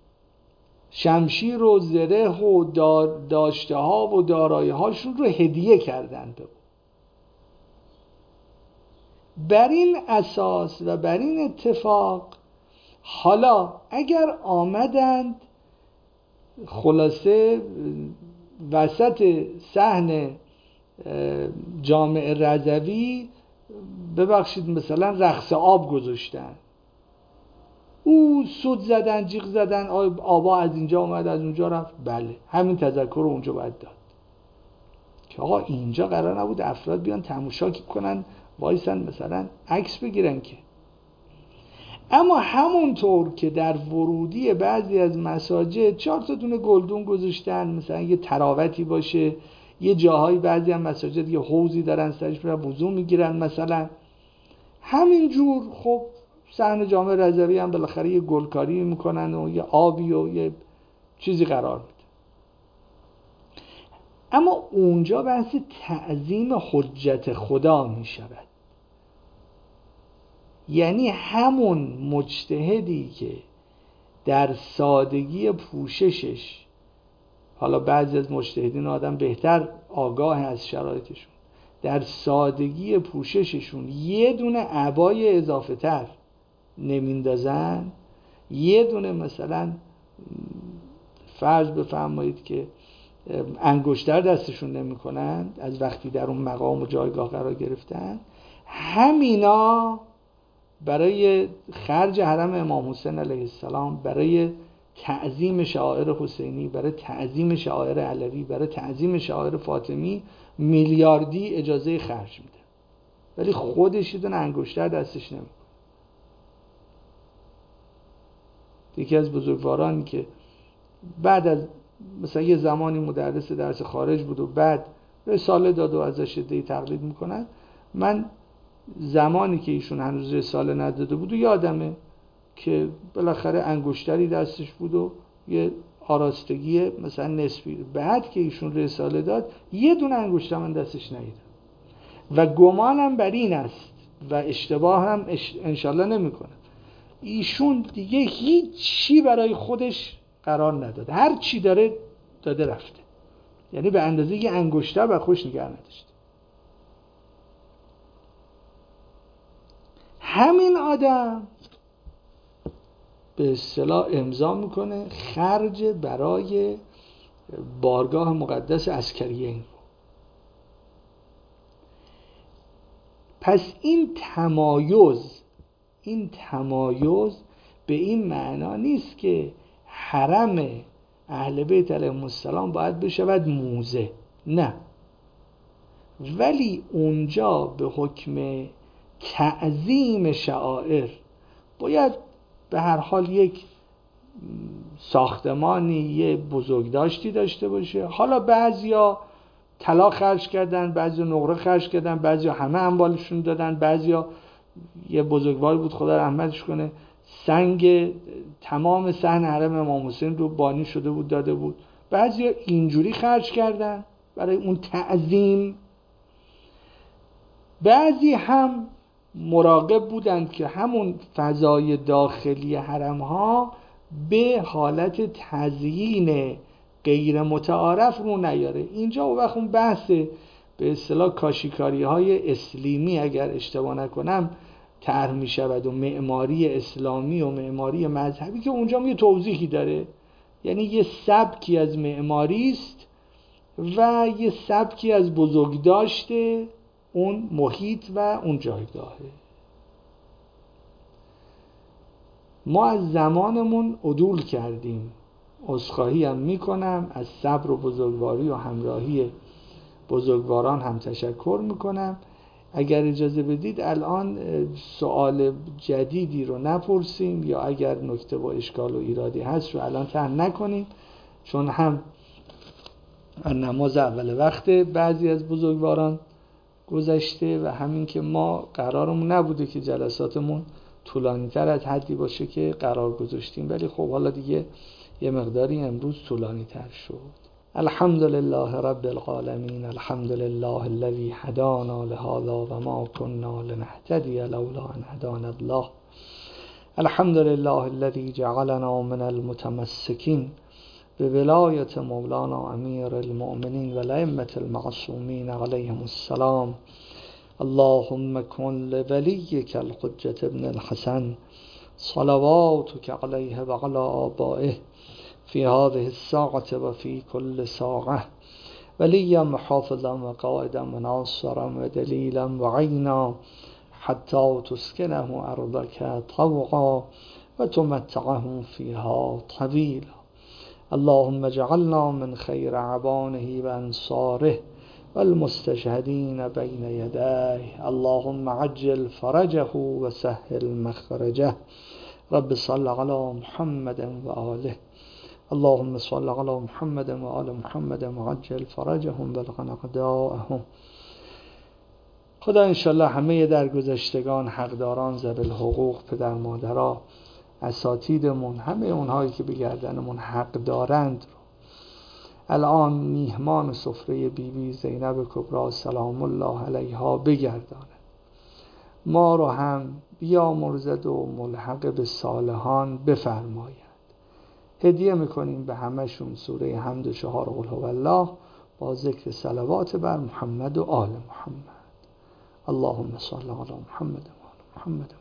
S1: شمشیر و زره و داشته ها و دارایی هاشون رو هدیه کردن به. بر این اساس و بر این اتفاق حالا اگر آمدند خلاصه وسط صحن جامع رضوی ببخشید مثلا رقص آب گذاشتن، او سود زدن جیغ زدن آبا از اینجا اومد از اونجا رفت، بله همین تذکر رو اونجا باید داد که آقا اینجا قرار نبود افراد بیان تماشا کنن وایسن مثلا عکس بگیرن که. اما همونطور که در ورودی بعضی از مساجد چهار تا دونه گلدون گذاشتن، مثلا یه تراوتی باشه، یه جاهای بعضی از مساجد یه حوضی دارن سرش میرن وضو میگیرن مثلا، همینجور خب صحن جامع رضوی هم بالاخره یه گلکاری میکنن و یه آبی و یه چیزی قرار میده. اما اونجا بحث تعظیم حجت خدا میشود. یعنی همون مجتهدی که در سادگی پوششش، حالا بعضی از مجتهدین آدم بهتر آگاه از شرایطشون، در سادگی پوشششون یه دونه عبای اضافه تر نمیندازن، یه دونه مثلا فرض بفرمایید که انگشتر دستشون نمی کنن از وقتی در اون مقام و جایگاه قرار گرفتن، همینا برای خرج حرم امام حسین علیه السلام، برای تعظیم شعائر حسینی، برای تعظیم شعائر علوی، برای تعظیم شعائر فاطمی میلیاردی اجازه خرج میده، ولی خودش یه دونه انگشتر دستش نمیکنه. یکی از بزرگوارانی که بعد از مثلا یه زمانی مدرس درس خارج بود و بعد رساله داد و ازش عده‌ای تقلید میکنن، من زمانی که ایشون هنوز رساله نداده بود و یادمه که بالاخره انگشتری دستش بود و یه آراستگی مثلا نسبی. بعد که ایشون رساله داد یه دونه انگشتر من دستش ندیدم و گمانم بر این است و اشتباه هم انشالله نمی کنم، ایشون دیگه هیچ چی برای خودش قرار نداده، هر چی داره داده رفته، یعنی به اندازه یه انگشتر بر خودش نگه نداشته. همین آدم به اصطلاح امضا میکنه خرج برای بارگاه مقدس عسکریین. پس این تمایز این تمایز به این معنا نیست که حرم اهل بیت علیهم السلام باید بشود موزه، نه، ولی اونجا به حکم تعظیم شعائر باید به هر حال یک ساختمانی، یه بزرگداشتی داشته باشه. حالا بعضیا طلا خرج کردن، بعضیا نقره خرج کردن، بعضیا همه اموالشون دادن، بعضیا یه بزرگوار بود خدا رحمتش کنه سنگ تمام صحن حرم امام حسین رو بانی شده بود داده بود، بعضیا اینجوری خرج کردن برای اون تعظیم، بعضی هم مراقب بودند که همون فضای داخلی حرم ها به حالت تزیین غیر متعارف رو نیاره. اینجا و وقت اون بحث به اصطلاح کاشیکاری های اسلیمی اگر اشتباه نکنم طرح می شود و معماری اسلامی و معماری مذهبی که اونجا یه توضیحی داره، یعنی یه سبکی از معماری است و یه سبکی از بزرگداشت اون محیط و اون جایگاهه. ما از زمانمون عدول کردیم، عذرخواهی هم میکنم از صبر و بزرگواری و همراهی بزرگواران هم تشکر میکنم. اگر اجازه بدید الان سوال جدیدی رو نپرسیم یا اگر نکته و اشکال و ایرادی هست رو الان طرح نکنیم، چون هم نماز اول وقت بعضی از بزرگواران گذشته و همین که ما قرارمون نبوده که جلساتمون طولانی تر از حدی باشه که قرار گذاشتیم، ولی خب حالا دیگه یه مقداری امروز طولانی تر شد. الحمد لله رب العالمین، الحمد لله الذي هدانا لهذا و ما كنا لنهتدي لولا ان هدانا الله، الحمد لله الذي جعلنا من المتمسكين بولایت مولانا امیر المؤمنین و الائمة المعصومین علیهم السلام. اللهم كن لوليك الحجة ابن الحسن صلواتك عليه وعلى آبائه في هذه الساعة وفي كل ساعة وليا محافظا وقائدا وناصرا ودليلا وعينا حتى تسكنه أرضك طوعا وتمتعه فيها طويلا. اللهم اجعلنا من خير عبانه وأنصاره والمستشهدين بين يديه. اللهم عجل فرجه وسهل مخرجه. رب صل على محمد وآله. اللهم صل على محمد وآل محمد وعجل فرجهم بلغ أعداءهم. خدا انشالله همه درگذشتگان، حقداران، ذوی الحقوق، پدر مادرها، اساتیدمون، همه اونهایی که به گردنمون حق دارند رو الان میهمان سفره بی بی زینب کبری سلام الله علیها بگرداند. ما رو هم بیامرزد و ملحق به صالحان بفرماید. هدیه میکنیم به همشون سوره حمد و چهار قل هو الله با ذکر صلوات بر محمد و آل محمد. اللهم صل علی محمد و آل محمد.